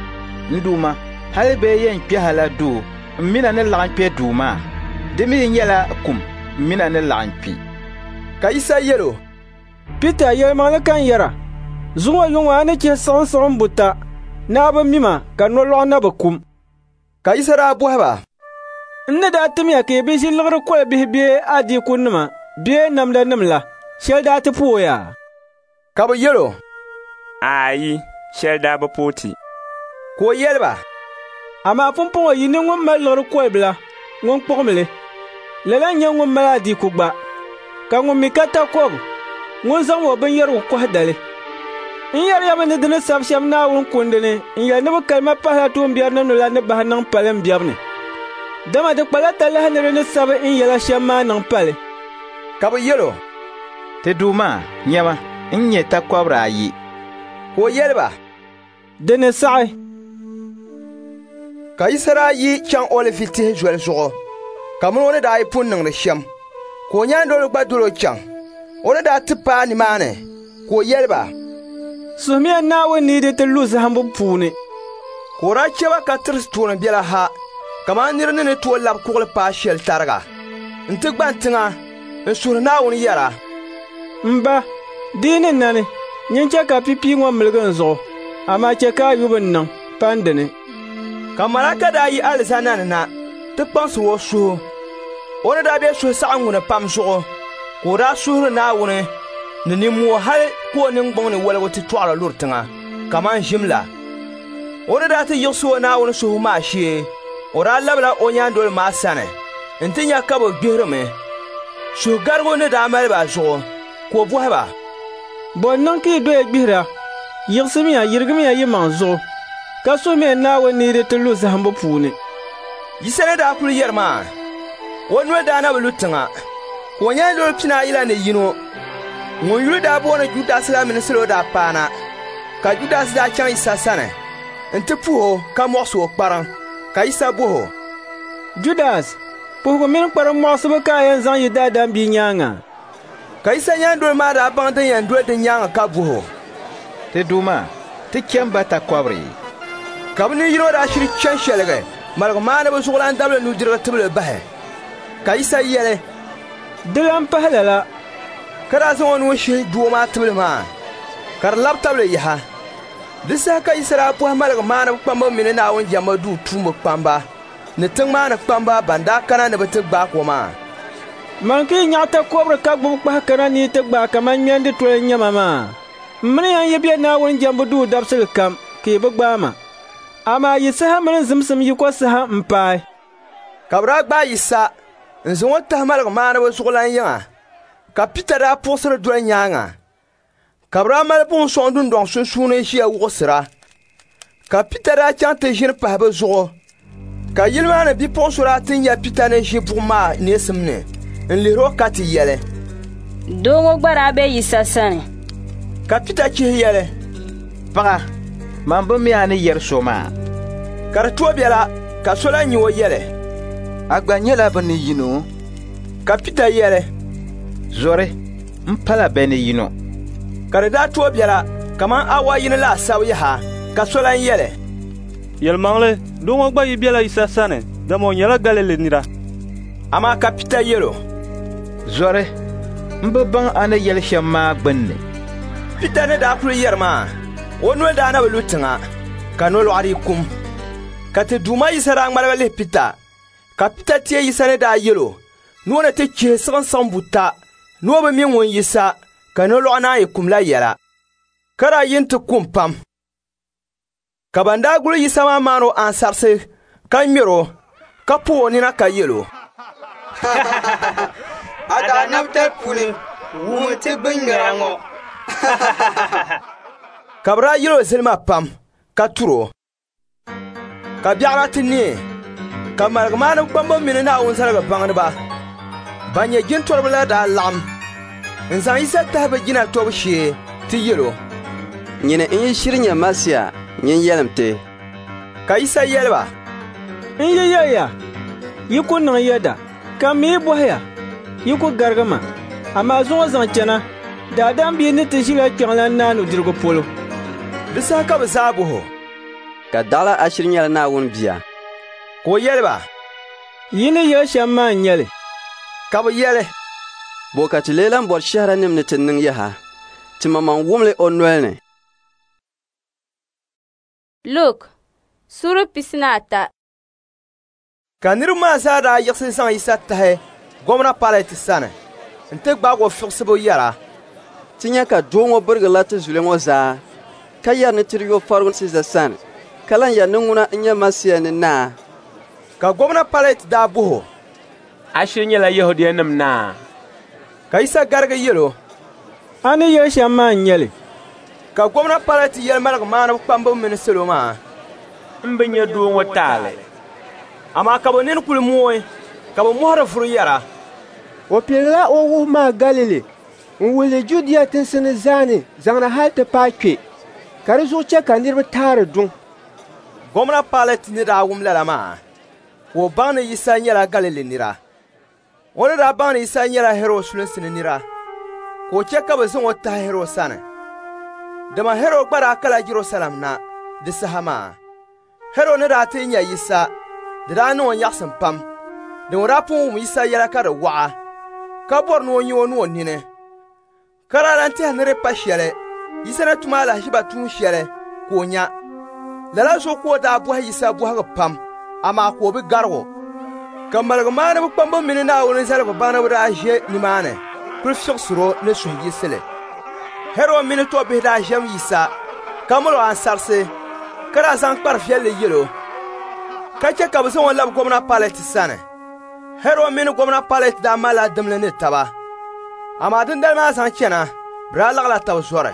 N duuma, hali bee yɛn kpɛha la duu n mina ni laɣim kpɛ duu maa. Di mi nyɛla kum n mina ni laɣim kpi. Ka Yisa yɛlo. Pita yɛlimaŋli kan yɛra. Zuŋɔ yuŋɔ a ni chɛ siɣim buta. Na bi mima ka nolɔɣu na bi kum. Ka yisa daa bɔhi ba. N daa tim ya ka yi bi ʒi liɣiri kɔli bihi bee adiikunima bee namdanima la, shɛli daa ti pooi ya? Ka bɛ yɛlo. Ayi, shɛli daa bɛ pooi ti. Ka o yɛli ba. Amaa pumpɔŋɔ yi ni ŋun mali liɣiri kɔli bila, ŋun kpuɣimili. Lala nyɛ ŋun mali adiiku gba. Ka ŋun mi ka takɔbu, ŋun zaŋ o binyɛrigu kɔhi dali. N yɛriyami ni dini sabi shɛm Naawuni kundini n yɛli ni bɛ kalima pahila tuumbiɛri ni nula ni bahi niŋ pali n biɛbu ni. Dama di kpala talahi ni di ni sabi n yɛla shɛm maa niŋ pali. Ka bɛ yɛlo. Ti duuma nyɛma n nyɛ takɔbiri ayi. Ka o yɛli ba. Di ni saɣi. Ka yisa daa yi chaŋ olifi tihi zoli zuɣu. Ka mini o ni daa yi pun niŋdi shɛm. Ka o nyaandoli gba doli o chaŋ. O ni daa ti paai nimaani. Ka o yɛli ba. Suhimiya Naawuni ni di ti lu zahimbu puuni. Ka o daa chɛba ka tirisi tooni biɛla ha. Kaman nira ni tooi labi kuɣuli paai shɛli tariga. N ti gban tiŋa n suhuri Naawuni yɛra. M ba, dii ni nani, nyin chɛ ka pipii ŋɔ miligi n zuɣu. Amaa chɛ ka ayubu n niŋ pandini. Ka malaka daa yi alizanani na ti kpaŋsiri o suhu. O ni daa be suhu saɣingu pam zuɣu. Ka o daa suhuri Naawuni ni nimmoɔ hali ka o niŋgbuŋ ni waligu ti tɔɣala luri tiŋa kaman ʒim la. O ni daa ti yiɣisi o Naawuni suhu maa shee. O daa labila o nyaandoli maa sani n ti nya ka bɛ gbihirimi. Suhu garigu ni daa mali ba zuɣu ka o bɔhi ba. Bo niŋ ka yi doya gbihira, yiɣisimiya yirigimiya yi maŋ zuɣu, ka suhimiya Naawuni ni di ti lu zahimbu puuni. Yisa ni daa kuli yɛri maa. O noli daa na bi lu tiŋa. Ka o nyaandoli pina ayi la ni yino. Ŋun yuli daa booni Judas la mini salo daa paana. Ka Judas daa chaŋ Yisa sani n ti puho ka mɔɣisi o kpariŋ. Ka Yisa buho. Judas, puhugu mini kpariŋ mɔɣisibu ka a yɛn zaŋ yi daadam bii nyaaŋa. Ka Yisa nyaandoli maa daa baŋ din yɛn doli di nyaaŋa ka buho. Ti duuma, ti chɛm ba takɔbiri. Ka bɛ ni yino daa shiri chani shɛligi maligi maa ni bɛ zuɣulan dabili nudirigu tibili bahi. Ka Yisa yɛli. Di lan pahi lala. Ka daa zaŋ o nuu shihi doo maa tibili maa. Ka di labi tabili yaha. Di saha ka Yisa daa pɔhi maligi maa ni bɛ kpamba mini Naawuni jɛmma duu tuumbi kpamba ni tiŋ maa ni kpamba ban daa kana ni bɛ ti gbaai ko maa. Man ka yi nyaɣi takɔbiri ka gbubi kpahi kana ni ti gbaai kaman ŋmɛndi toli nyɛma maa. M mini yan yi be Naawuni jɛmbu duu dabsili kam ka yi bi gbaai ma. Amaa yi saha mini zimsim yi ko saha n paai. Ka bɛ daa gbaai Yisa n zaŋ o tahi maligi maa ni bɛ zuɣulan yiŋa. Ka Pita daa puɣisiri doli nyaaŋa. Ka bɛ daa mali buŋ sɔŋ dundɔŋ sunsuuni ʒiya wuɣisira. Ka Pita daa chaŋ ti ʒini pahi bɛ zuɣu. Ka yili maa ni bipuɣinsi daa ti nya Pita ni ʒi buɣum maa neesim ni n lihiri o ka ti yɛli. Doo ŋɔ gba daa be Yisa sani. Ka Pita chihi yɛli. Paɣa, man bɛ mi a ni yɛri so maa. Ka di tuo biɛla ka so la nyɛ o yɛli. A gba nyɛla bɛ ni yino. Ka Pita yɛli. Zɔri, n pala bɛ ni yino. Ka di daa tuo biɛla kaman awa yini laasabu yaha ka so lan yɛli. Yɛlimaŋli, doo ŋɔ gba yi biɛla Yisa sani, dama o nyɛla Galili nira. Amaa ka Pita yɛlo. Zɔri, n bi baŋ a ni yɛli shɛm maa gbunni. Pita ni daa kuli yɛri maa. O noli daa na bi lu tiŋa ka nolɔɣiri kum. Ka ti duuma Yisa daa ŋmaliba lihi Pita. Ka Pita teei Yisa ni daa yɛlo ni o ni ti chihi siɣim buta ni o bi mi ŋun Yisa ka nolɔɣu naan yi kum la yɛla. Ka daa yin ti kum pam. Ka ban daa guli Yisa maa maani o ansarisi ka ŋmɛro ka puhi o nina ka yɛlo. A daa nabitali puuni wumi ti bin ŋmɛra ŋɔ. Ka bɛ daa yɛlo zilima pam ka turo. Ka biɛɣuna ti ne ka maligi maa ni kpamba mini Naawuni zaligi baŋdiba. Ban nyɛ jintɔriba la daa laɣim n zaŋ Yisa tahi bɛ jina tɔbu shee ti yɛlo. Nyini n yi shiri nyɛ Masiya nyin yɛlim ti. Ka Yisa yɛli ba. N yi yɛliya, yi ku niŋ yɛda, ka mi bɔhi ya, yi ku garigi ma. Amaa zuŋɔ zaŋ chana, daadam bii ni ti ʒila kpɛŋ la naa nudirigu polo. Di saha ka bɛ zaa buho. Ka daɣala ashiri nyɛla Naawuni bia. Ka o yɛli ba. Yi ni yɛli shɛm maa n nyɛli. Ka bɛ yɛli. Bokati leela n bɔri shɛhira nim ni ti niŋ yaha. Ti maman wumli o noli ni. Luk, sura 8. Ka niraba maa zaa daa yiɣisi zaŋ Yisa tahi gomna Pilate sani n ti gbaagi o fiɣisibu yɛra. Ti nya ka doo ŋɔ birigila ti zuli ŋɔ zaa ka yɛri ni tiri yɔfarigu Siza sani ka lan yɛri ni ŋuna n nyɛ Masiya ni naa. Ka gomna Pilate daa buhu. A shiri nyɛla Yahudiyanim naa? Ka Yisa garigi yɛlo. A ni yɛli shɛm maa n nyɛli. Ka gomna Pilate yɛli maligi maaniba kpambi mini salo maa. N bi nya doo ŋɔ taali. Amaa ka bɛ nini kuli mooyi ka bɛ mɔhiri vuri yɛra. O pilila o wuhi maa Galili n wuli Judiya tinsini zaani zaŋna hali ti paai kpe ka di zuɣu chɛ ka niriba taari duŋ. Gomna Pilate ni daa wum lala maa ka o baŋ ni Yisa nyɛla Galili nira. O ni daa baŋ ni Yisa nyɛla Herod sulinsi ni nira ka o chɛ ka bɛ zaŋ o tahi Herod sani. Dama Herod gba daa kala Jerusalem na di saha maa. Herod ni daa ti nya Yisa di daa niŋ o nyaɣisim pam din o daa pun wum Yisa yɛla ka di waɣa ka bɔri ni o nyɛ o ni o nini. Ka daa lan tihi ni di pa shɛli Yisa na tuma lahiʒiba tuun shɛli ka o nya. Lala zuɣu ka o daa bɔhi Yisa bɔhigu pam amaa ka o bi garigu. Ka maligi maaniba kpambi mini Naawuni zaligu baŋniba daa ʒe nimaani kuli fiɣisiri o ni suhu yisili. Herod mini tɔ bihi daa ʒɛm Yisa ka mali o ansarisi ka daa zaŋ kpari viɛlli yɛlo ka chɛ ka bɛ zaŋ o labi gomna Pilate sani. Herod mini gomna Pilate daa malila dimli ni taba amaa dindali maa zaŋ chɛna bɛ daa laɣila taba zɔri.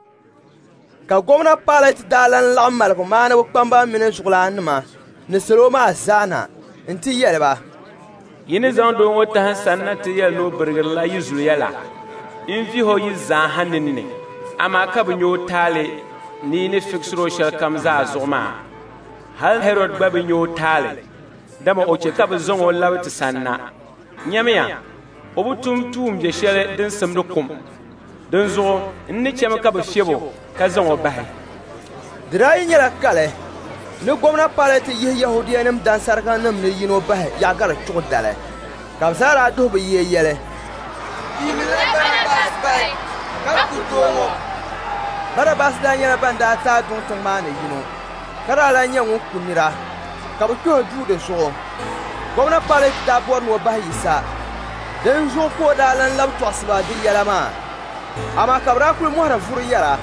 Ka gomna Pilate daa lan laɣim maligi maaniba kpamba mini zuɣulanima ni salo maa zaana n ti yɛli ba. Yi ni zaŋ doo ŋɔ tahin sani na ti yɛli ni o birigirila yi zuliya la n vihi o yi zaaha ninni amaa ka bɛ nyɛ o taali ni yi ni fiɣisiri o shɛli kam zaa zuɣu maa. Hal Herod gba bi nyɛ o taali dama o chɛ ka bɛ zaŋ o labi ti sanna. Nyamiya o bi tuum je shɛli din simdi kum din zuɣu n ni chɛmi ka bɛ fiɛbo ka zaŋ o bahi. Di daa yi nyɛla kali ni gomna Pilate yihi Yahudiyanim dansariganim ni yino bahi yaɣagari chuɣu dali ka bɛ zaa daa duhi bɛ yiya yɛli. Barabas daa nyɛla ban daa taa duŋ tiŋ maa ni yino ka daa lan nyɛ ŋun ku nira ka bɛ kpuhi duu di zuɣu. Gomna Pilate daa bɔri ni o bahi Yisa din zuɣu ka o daa lan labi tɔɣisiba di yɛla maa amaa ka bɛ daa kuli mɔhiri vuri yɛra.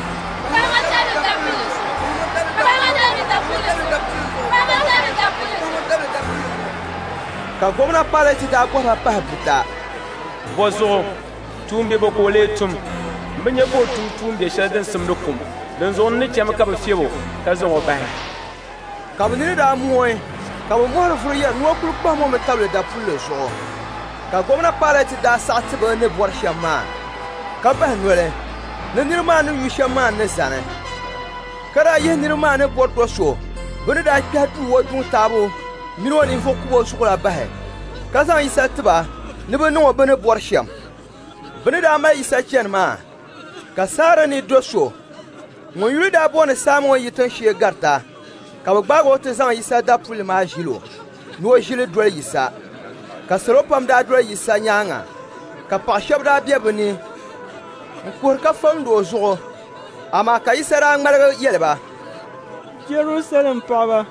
Ka gomna Pilate daa bɔhira pahi buta. Bo zuɣu tuumbe bɛ ka o lee tum n bi nyɛ ka o tum tuumbe shɛli din simdi kum din zuɣu ni chɛmi ka bɛ fiɛbo ka zaŋ o bahi. Ka bɛ nini daa mooyi ka bɛ mɔhiri vuri yɛra ni o kuli kpahimi o mi tabili dapulli zuɣu. Ka gomna Pilate daa saɣi ti bɛ ni bɔri shɛm maa ka bahi noli ni niriba maa ni yu shɛm maa ni zani ka daa yihi niriba maa ni bɔri do so bɛ ni daa kpɛhi duu o duŋ taabo mini o ninvuɣu kubo zuɣu la bahi ka zaŋ Yisa tiba ni bɛ niŋ o bɛ ni bɔri shɛm. Bɛ ni daa mali Yisa chɛni maa ka saara ni do so ŋun yuli daa booni Simon yi tin shee garita ka bɛ gbaagi o ti zaŋ Yisa dapulli maa ʒili o ni o ʒili doli Yisa. Ka salo pam daa doli Yisa nyaaŋa ka paɣa shɛba daa be bɛ ni n kuhiri ka famdi o zuɣu amaa ka Yisa daa ŋmaligi yɛli ba. Jerusalem paɣaba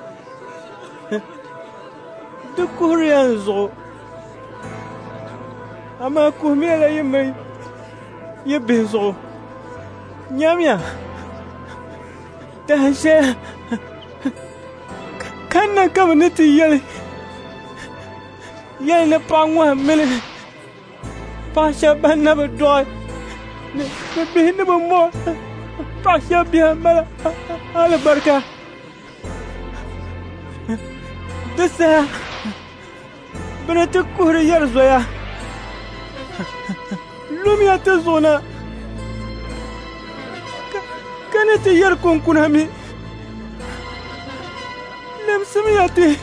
di kuhiri ya n zuɣu amaa kuhimila yi mi yi bihi zuɣu. Nyamiya dahin shɛli kanna ka bɛ ni ti yɛli ni paɣa ŋɔhi mini paɣa shɛba ban na bɛ dɔɣi ni bihi ni bɛ mɔ paɣa shɛba bihi mali alibarika. Di saha bɛ ni ti kuhiri yɛri zoya lumiya ti zuɣu na ka ni ti yɛri kunkuna mi limsimiya ti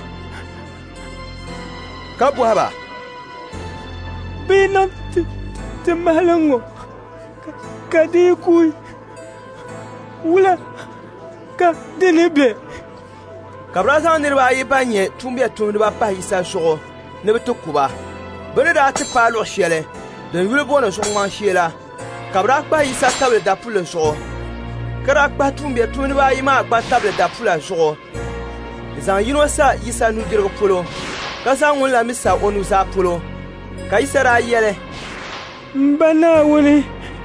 ka bɔhi ba. Bɛ yi nam ti mahali ŋɔ ka di yi kuui wula ka di ni be. Ka bɛ daa zaŋ niriba ayi ban nyɛ tumbiya tumdiba pahi Yisa zuɣu ni bɛ ti kuba. Bɛ ni daa ti paai luɣu shɛli din yuli booni zuɣu ŋman shee la ka bɛ daa kpahi Yisa tabili dapulli zuɣu ka daa kpahi tumbiya tumdiba ayi maa gba tabili dapula zuɣu zaŋ yino sa Yisa nudirigu polo ka zaŋ ŋun la mi sa o nuzaa polo ka Yisa daa yɛli: M ba Naawuni,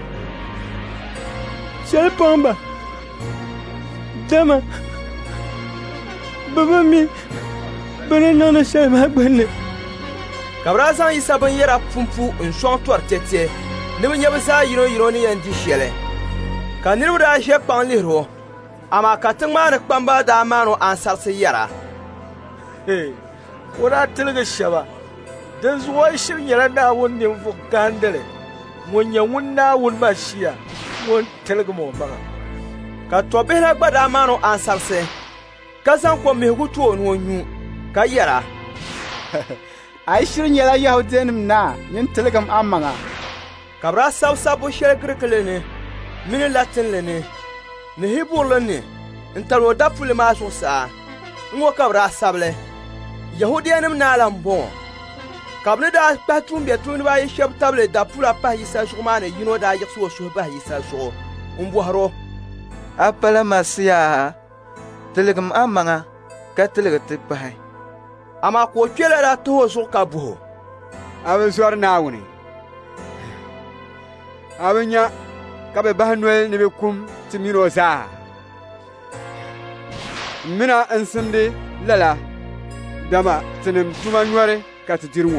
shɛli pɔŋ ba dama bɛ bi mi bɛ ni niŋdi shɛli maa gbunni. Ka bɛ daa zaŋ Yisa binyɛra punpu n sɔŋ tɔri tɛtɛ ni bɛ nya bɛ zaa yino yino ni yɛn di shɛli. Ka niriba daa ʒe kpaŋ lihiri o, amaa ka tiŋ maa ni kpamba daa maani o ansarisi yɛra. O daa tiligi shɛba, din zuɣu o shiri nyɛla Naawuni ninvuɣu gahindili ŋun nyɛ ŋun Naawuni maa shia ŋun tiligi ma o maŋa. Ka tɔbihi la gba daa maani o ansarisi ka zaŋ ko mihigu tu o ni o nyu ka yɛra: A yi shiri nyɛla Yahudiyanim naa nin tiligim a maŋa. Ka bɛ daa sabi sabbu shɛli Girikili ni mini Latinli ni Hiburili ni n tali o dapuli maa zuɣusaa n ŋɔ ka bɛ daa sabili: Yahudiyanim naa la m-bɔŋɔ. Ka bɛ ni daa kpahi tuumbiɛ tuundiba ayi shɛba tabili dapula pahi Yisa zuɣu maa ni yino daa yiɣisi o suhu bahi Yisa zuɣu n bɔhiri o: A pala Masiya, tiligim a maŋa ka tiligi ti kpahi. Amaa ka o kpɛla daa tuhi o zuɣu ka buhi o: A bi zɔri Naawuni. A bi nya ka bɛ bahi noli ni bɛ kum ti mini o zaa. M mina n simdi lala dama ti nim tuma nyɔri ka ti diri ŋɔ.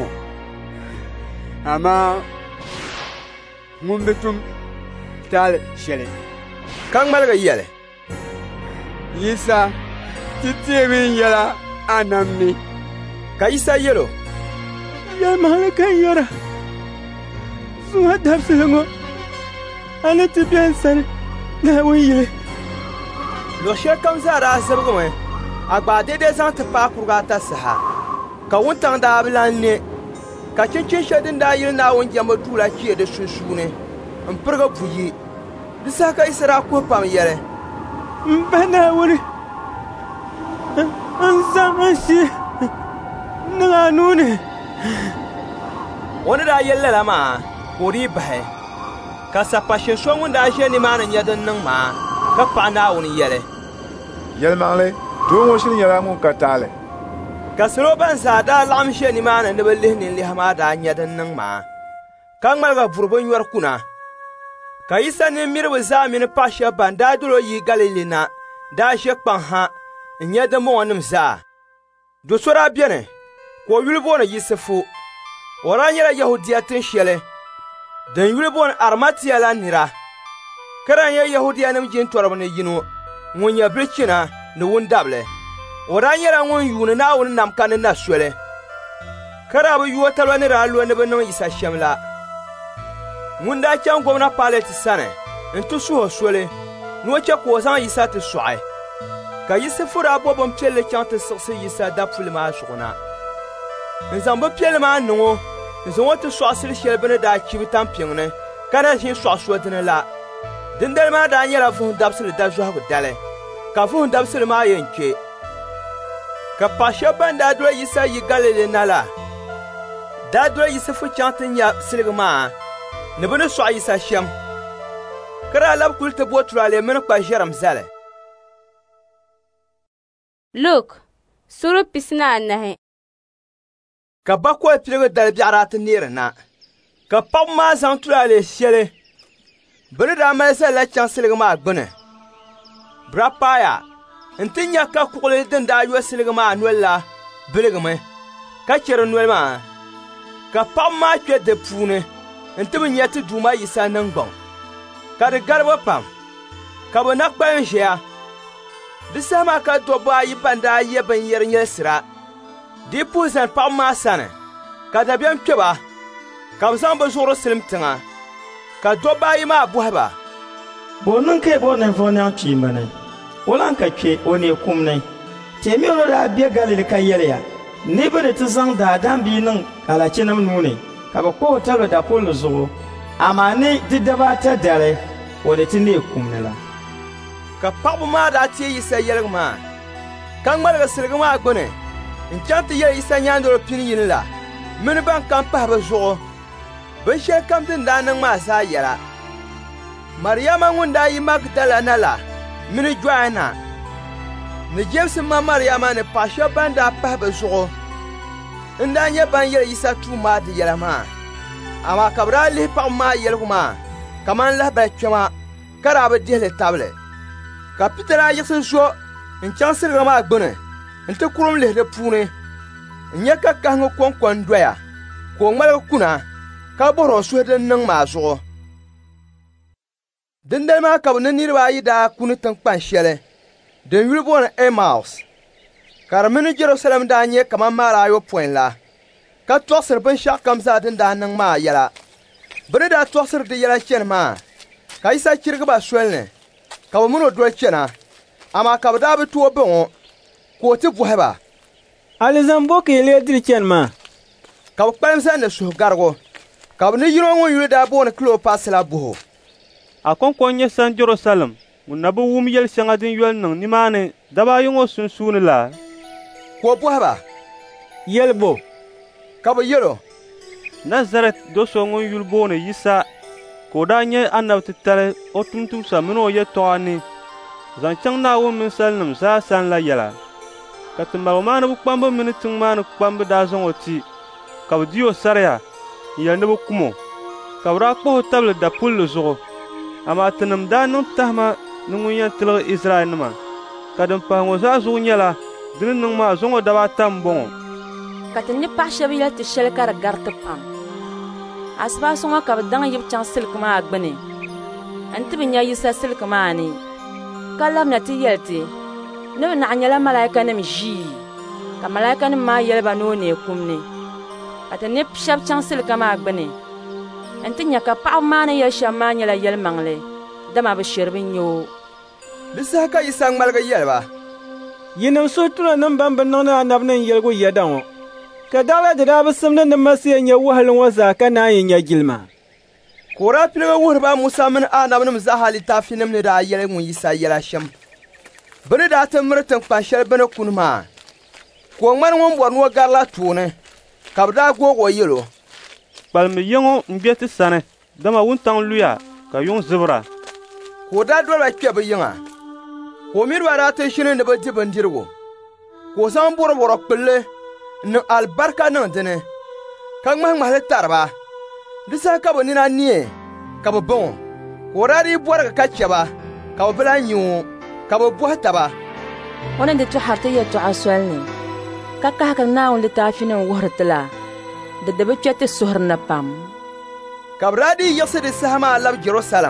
Amaa ŋun bi tum taali shɛli. Ka ŋmaligi yɛli: Yisa ti teebi n yɛla a namni. Ka Yisa yɛlo: Yɛlmaŋli kan yɛra zuŋa dabsili ŋɔ a ni ti biɛni sani Naawuni yili. Luɣu shɛli kam zaa daa zibigimi a gbaa daidai zaŋ ti paai kurigu ata saha. Ka wuntaŋ daa bi lan ne ka chinchin shɛli din daa yili Naawuni jɛmbu duu la kpee di sunsuuni n pirigi buyi. Di saha ka Yisa daa kuhi pam yɛli: M ba Naawuni, n zaŋ n shii niŋ a nuuni. O ni daa yɛli lala maa ka o dii bahi. Ka sapashin so ŋun daa ʒe nimaani nyɛ din niŋ maa ka kpahi Naawuni yɛli: Yɛlimaŋli, doo ŋɔ shiri nyɛla ŋun ka taali. Ka salo ban zaa daa laɣim ʒe nimaani ni bɛ lihi ninliha maa daa nyɛ din niŋ maa ka ŋmaligi buri bɛ nyɔri kuna. Ka Yisa nimmiriba zaa mini paɣ' shɛba ban daa doli o yi Galili na daa ʒe kpaŋ ha n nyɛ dimbɔŋɔnim zaa. Do' so daa beni ka o yuli booni Yisifu. O daa nyɛla Yahudia tin shɛli din yuli booni Arimatiya la nira ka daa nyɛ Yahudiyanim jintɔriba ni yino ŋun nyɛ bilichina ni wundabili. O daa nyɛla ŋun yuuni Naawuni nam ka ni na soli ka daa bi yuo taba ni daa lo ni bɛ niŋ Yisa shɛm la. Ŋun daa chaŋ gomna Pilate sani n ti suhi o soli ni o chɛ ka o zaŋ Yisa ti sɔɣi. Ka Yisifu daa bo bimpiɛlli chaŋ ti siɣisi Yisa dapuli maa zuɣu na n zaŋ bimpiɛlli maa niŋ o n zaŋ o ti sɔɣisiri shɛli bɛ ni daa chibi tampiŋ ni ka na ʒin sɔɣiso dini la. Dindali maa daa nyɛla vuhum dabisili dazɔhigu dali ka vuhum dabisili maa yɛn kpe. Ka paɣ' shɛba ban daa doli Yisa yi Galili na la daa doli Yisifu chaŋ ti nya siligi maa ni bɛ ni sɔɣi Yisa shɛm ka daa labi kuli ti bo turale mini kpa ʒɛrim zali. Luk sura pisina anahi. Ka bakɔi piligi dali biɛɣiri ati neeri na ka paɣaba maa zaŋ turale shɛli bɛ ni daa mali zali la chaŋ siligi maa gbuni. Bira paaya n ti nya ka kuɣuli din daa yo siligi maa noli la biligimi ka chɛri noli maa ka paɣaba maa kpe di puuni n ti bi nya ti Duuma Yisa niŋgbaŋ ka di garibi pam ka bɛ na kpalim ʒɛya. Di saha maa ka dobba ayi ban daa ye binyɛri nyɛlisira di puhi zani paɣaba maa sani ka dabiɛm kpeba ka bɛ zaŋ bɛ zuɣuri silim tiŋa ka dobba ayi maa bɔhi ba: Bo niŋ ka bo ninvuɣu niŋ kpiimba ni o lan ka kpe o ne kum ni. Temi o daa be Galili ka yɛliya ni bɛ ni ti zaŋ daadam bii niŋ alachinima nuuni ka bɛ kpa o tali dapulli zuɣu amaa ni di dabaata dali o ni ti ne kum ni la. Ka paɣaba maa daa teei Yisa yɛligi maa ka ŋmaligi siligi maa gbuni n chaŋ ti yɛli Yisa nyaandolo pini yini la mini ban kam pahi bɛ zuɣu. Binshɛli kam din daa niŋ maa zaa yɛla. Mariyama ŋun daa yi Magdala na la mini Joanna ni James ma Mariama ni paɣa shɛba ban daa pahi bɛ zuɣu n daa nyɛ ban yɛli Yisa tuu maa di yɛla maa. Amaa ka bɛ daa lihi paɣa maa yɛligu maa kaman lahabali kpɛma ka daa bi dihili tabili. Ka Pita daa yiɣisi zo n chaŋ siliga maa gbini n ti kurum lihi di puuni n nyɛ ka kahiŋa kɔnkɔ n doya ka o ŋmaligi kuna ka bɔhiri o suhu din niŋ maa zuɣu. Dindali maa ka bɛ ni niriba ayi daa kuni tiŋkpaŋ shɛli din yuli booni Emmaus. Ka di mini Jerusalem daa nyɛ kaman maara ayɔpɔin la ka tɔɣisiri binshɛɣu kam zaa din daa niŋ maa yɛla. Bɛ ni daa tɔɣisiri di yɛla chani maa ka Yisa chirigi ba soli ni ka bɛ mini o doli chana. Amaa ka bɛ daa bi tu o bɔŋɔ ka o ti bɔhi ba. Alizan bo ka yi lee diri chani maa. Ka bɛ kpalim zani suhu garigu ka bɛ ni yino ŋun yuli daa booni Cleopas la buhu. A kɔnkɔn nyɛ san Jerusalem ŋun na bi wum yɛli shɛŋa din yɔli niŋ nimaani daba ayi ŋɔ sunsuuni la. Ka o bɔhi ba. Yɛli bo. Ka bɛ yɛlo. Nazaret do so ŋun yuli booni Yisa ka o daa nyɛ annabi titali o tumtumsa mini o yɛltɔɣa ni zaŋ chaŋ Naawuni ninsalinima zaa sani la yɛla. Ka timbali maa ni bɛ kpambi mini tiŋ maa ni kpambi daa zaŋ o ti ka bɛ di o sariya n yɛli ni bɛ kum o ka bɛ daa kpahi o tabili dapulli zuɣu. Amaa tinim daa niŋ tahima ni ŋun yɛn tiligi Israɛlnima ka din pahi ŋɔ zaa zuɣu nyɛla dini niŋ maa zuŋɔ daba ata m-bɔŋɔ. Ka ti nya paɣ' shɛba yɛli ti shɛli ka di gariti pam. Asibaasi ŋɔ ka bɛ daŋ yibi chaŋ siliki maa gbini n ti bi nya Yisa siliki maa ni ka labina ti yɛli ti ni bɛ naɣ nyɛla malaaikanima ʒii ka malaikanima maa yɛli ba ni o neei kum ni. Ka ti ni shɛba chaŋ silika maa gbini n ti nya ka paɣaba maa ni yɛli shɛba maa nyɛla yɛlimaŋli dama bɛ shiri bi nya o. Di saha ka Yisa ŋmaligi yɛli ba. Yinim sutuna nim ban bi niŋdi anabi nin yɛligu yɛda ŋɔ ka dagla di daa bi simdi ni masiya nyɛ wahali ŋɔ zaa ka naan yi nya gilima. Ka o daa piligi wuhiri ba Musa mini anabinim zaaha litaafinim ni daa yɛli ŋun Yisa yɛla shɛm. Bɛ ni daa ti miri tiŋkpaŋ shɛli bɛ ni kuni maa ka o ŋmani ŋun bɔri ni o garila tuuni ka bɛ daa googi o yɛlo. Kpalimi yiŋɔ n-gbe ti sani dama wuntaŋ luya ka yuŋ zibira. Ka o daa doli ba kpɛ bɛ yiŋa ka o miri ba daa ti ʒini ni bɛ di bindirigu ka o zaŋ bɔrɔbɔrɔ kpulli n-niŋ alibarika niŋ dini ka ŋmahiŋmahili tariba. Di saha ka bɛ nina niɛ ka bɛ baŋɔ ka o daa dii bɔrigi ka chɛba ka bɛ bi lan nya o ka bɛ bɔhi taba. O ni di tɔhiri ti yɛltɔɣa soli ni ka kahigiri Naawuni litaafinima wuhiri ti la di di bi kpɛ ti suhiri ni pam. Ka bɛ daa dii yiɣisi di saha maa labi Jerusalem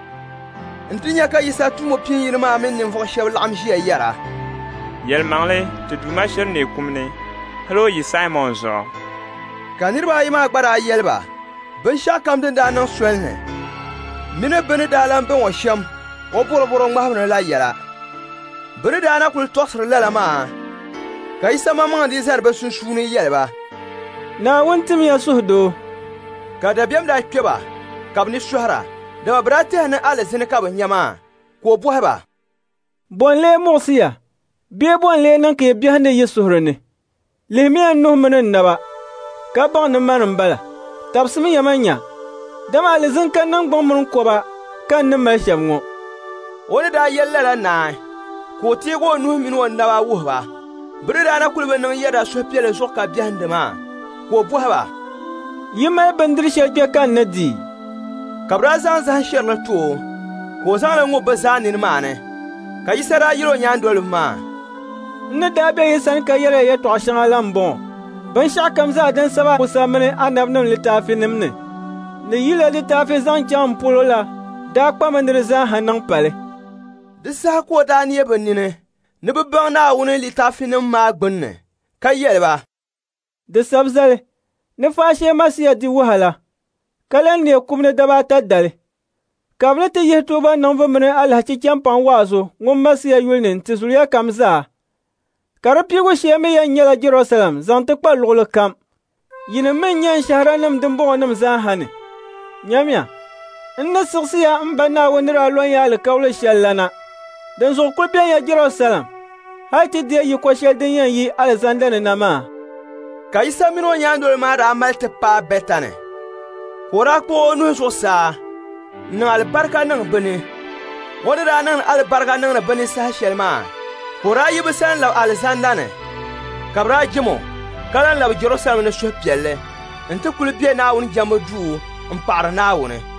n ti nya ka Yisa tumo pin yini maa mini ninvuɣu shɛba laɣim ʒiya yɛra. Yɛlimaŋli ti Duuma shiri neei kum ni hali o yi Simon zuɣu. Ka niriba ayi maa gba daa yɛli ba binshɛɣu kam din daa niŋ soli ni mini bɛ ni daa lan bɛ ŋɔ shɛm o bɔrɔbɔrɔ ŋmahibini la yɛla. Bɛ ni daa na kuli tɔɣisiri lala maa ka Yisa maŋmaŋdi zani bɛ sunsuuni yɛli ba. Naawuni timiya suhudoo. Ka dabiɛm daa kpe ba ka bɛ ni sɔhira dama bɛ daa tihi ni alizini ka bɛ nya maa ka o bɔhi ba. Bɔnlee muɣisiya bee bɔnlee niŋ ka yi biɛhindi yi suhuri ni. Lihimiya nuhi mini naba ka baŋ ni manim bala. Tabsimi yama nya dama alizin ka niŋ gbaŋ mini kɔba ka ni mali shɛm ŋɔ. O ni daa yɛli lala naai ka o teegi o nuhi mini o naba wuhi ba. Bɛ ni daa na kuli bi niŋ yɛda suhupiɛlli zuɣu ka biɛhindi maa ka o bɔhi ba. Yi mali bindiri shɛli kpɛ ka n ni di. Ka bɛ daa zaŋ zahim shɛrili tu o ka o zaŋli ŋɔ bɛ zaa nini maa ni ka Yisa daa yɛli o nyaandoliba maa. N ni daa be yi sani ka yɛli yɛltɔɣa shɛŋa la m-bɔŋɔ. Binshɛɣu kam zaa din saba Musa mini anabinim litaafinim ni yila litaafi zaŋ chaŋ polo la daa kpami ni di zaaha niŋ pali. Di saha ka o daa neɛ bɛ nini ni bɛ baŋ Naawuni litaafinim maa gbunni ka yɛli ba. Di sabi zali ni faashee masiya di wahala ka lan neɛ kum ni daba ata dali. Ka bɛ ni ti yihi tuuba niŋbu mini alahachi chɛmpaŋ waazo ŋun masiya yuli ni n-ti zuliya kam zaa. Ka di piigu shee mi yɛn nyɛla Jerusalem zaŋ ti kpa luɣuli kam. Yinim mi nyɛ shaharanim din bɔŋɔnim zaaha ni. Nyamya, n ni siɣisiya n ba Naawuni ni daa lɔn ya alikauli shɛli lana. Din zuɣu kuli bɛn ya Jerusalem hali ti deei yi ko shɛli din yɛn yi Alizanda ni na maa. Ka Yisa mini o nyaandoli maa daa mali ti paai Bɛtani. Ka o daa kpuɣi o nuhi zuɣusaa n niŋ alibarika niŋ bini. O ni daa niŋ alibarika niŋdi bini saha shɛli maa Pora yi bɛ san labi alizanda ni ka bɛ daa jimo ka lan labi Jerusalem ni suhupiɛlli n ti kuli be Naawuni jɛmbu duu n paɣiri Naawuni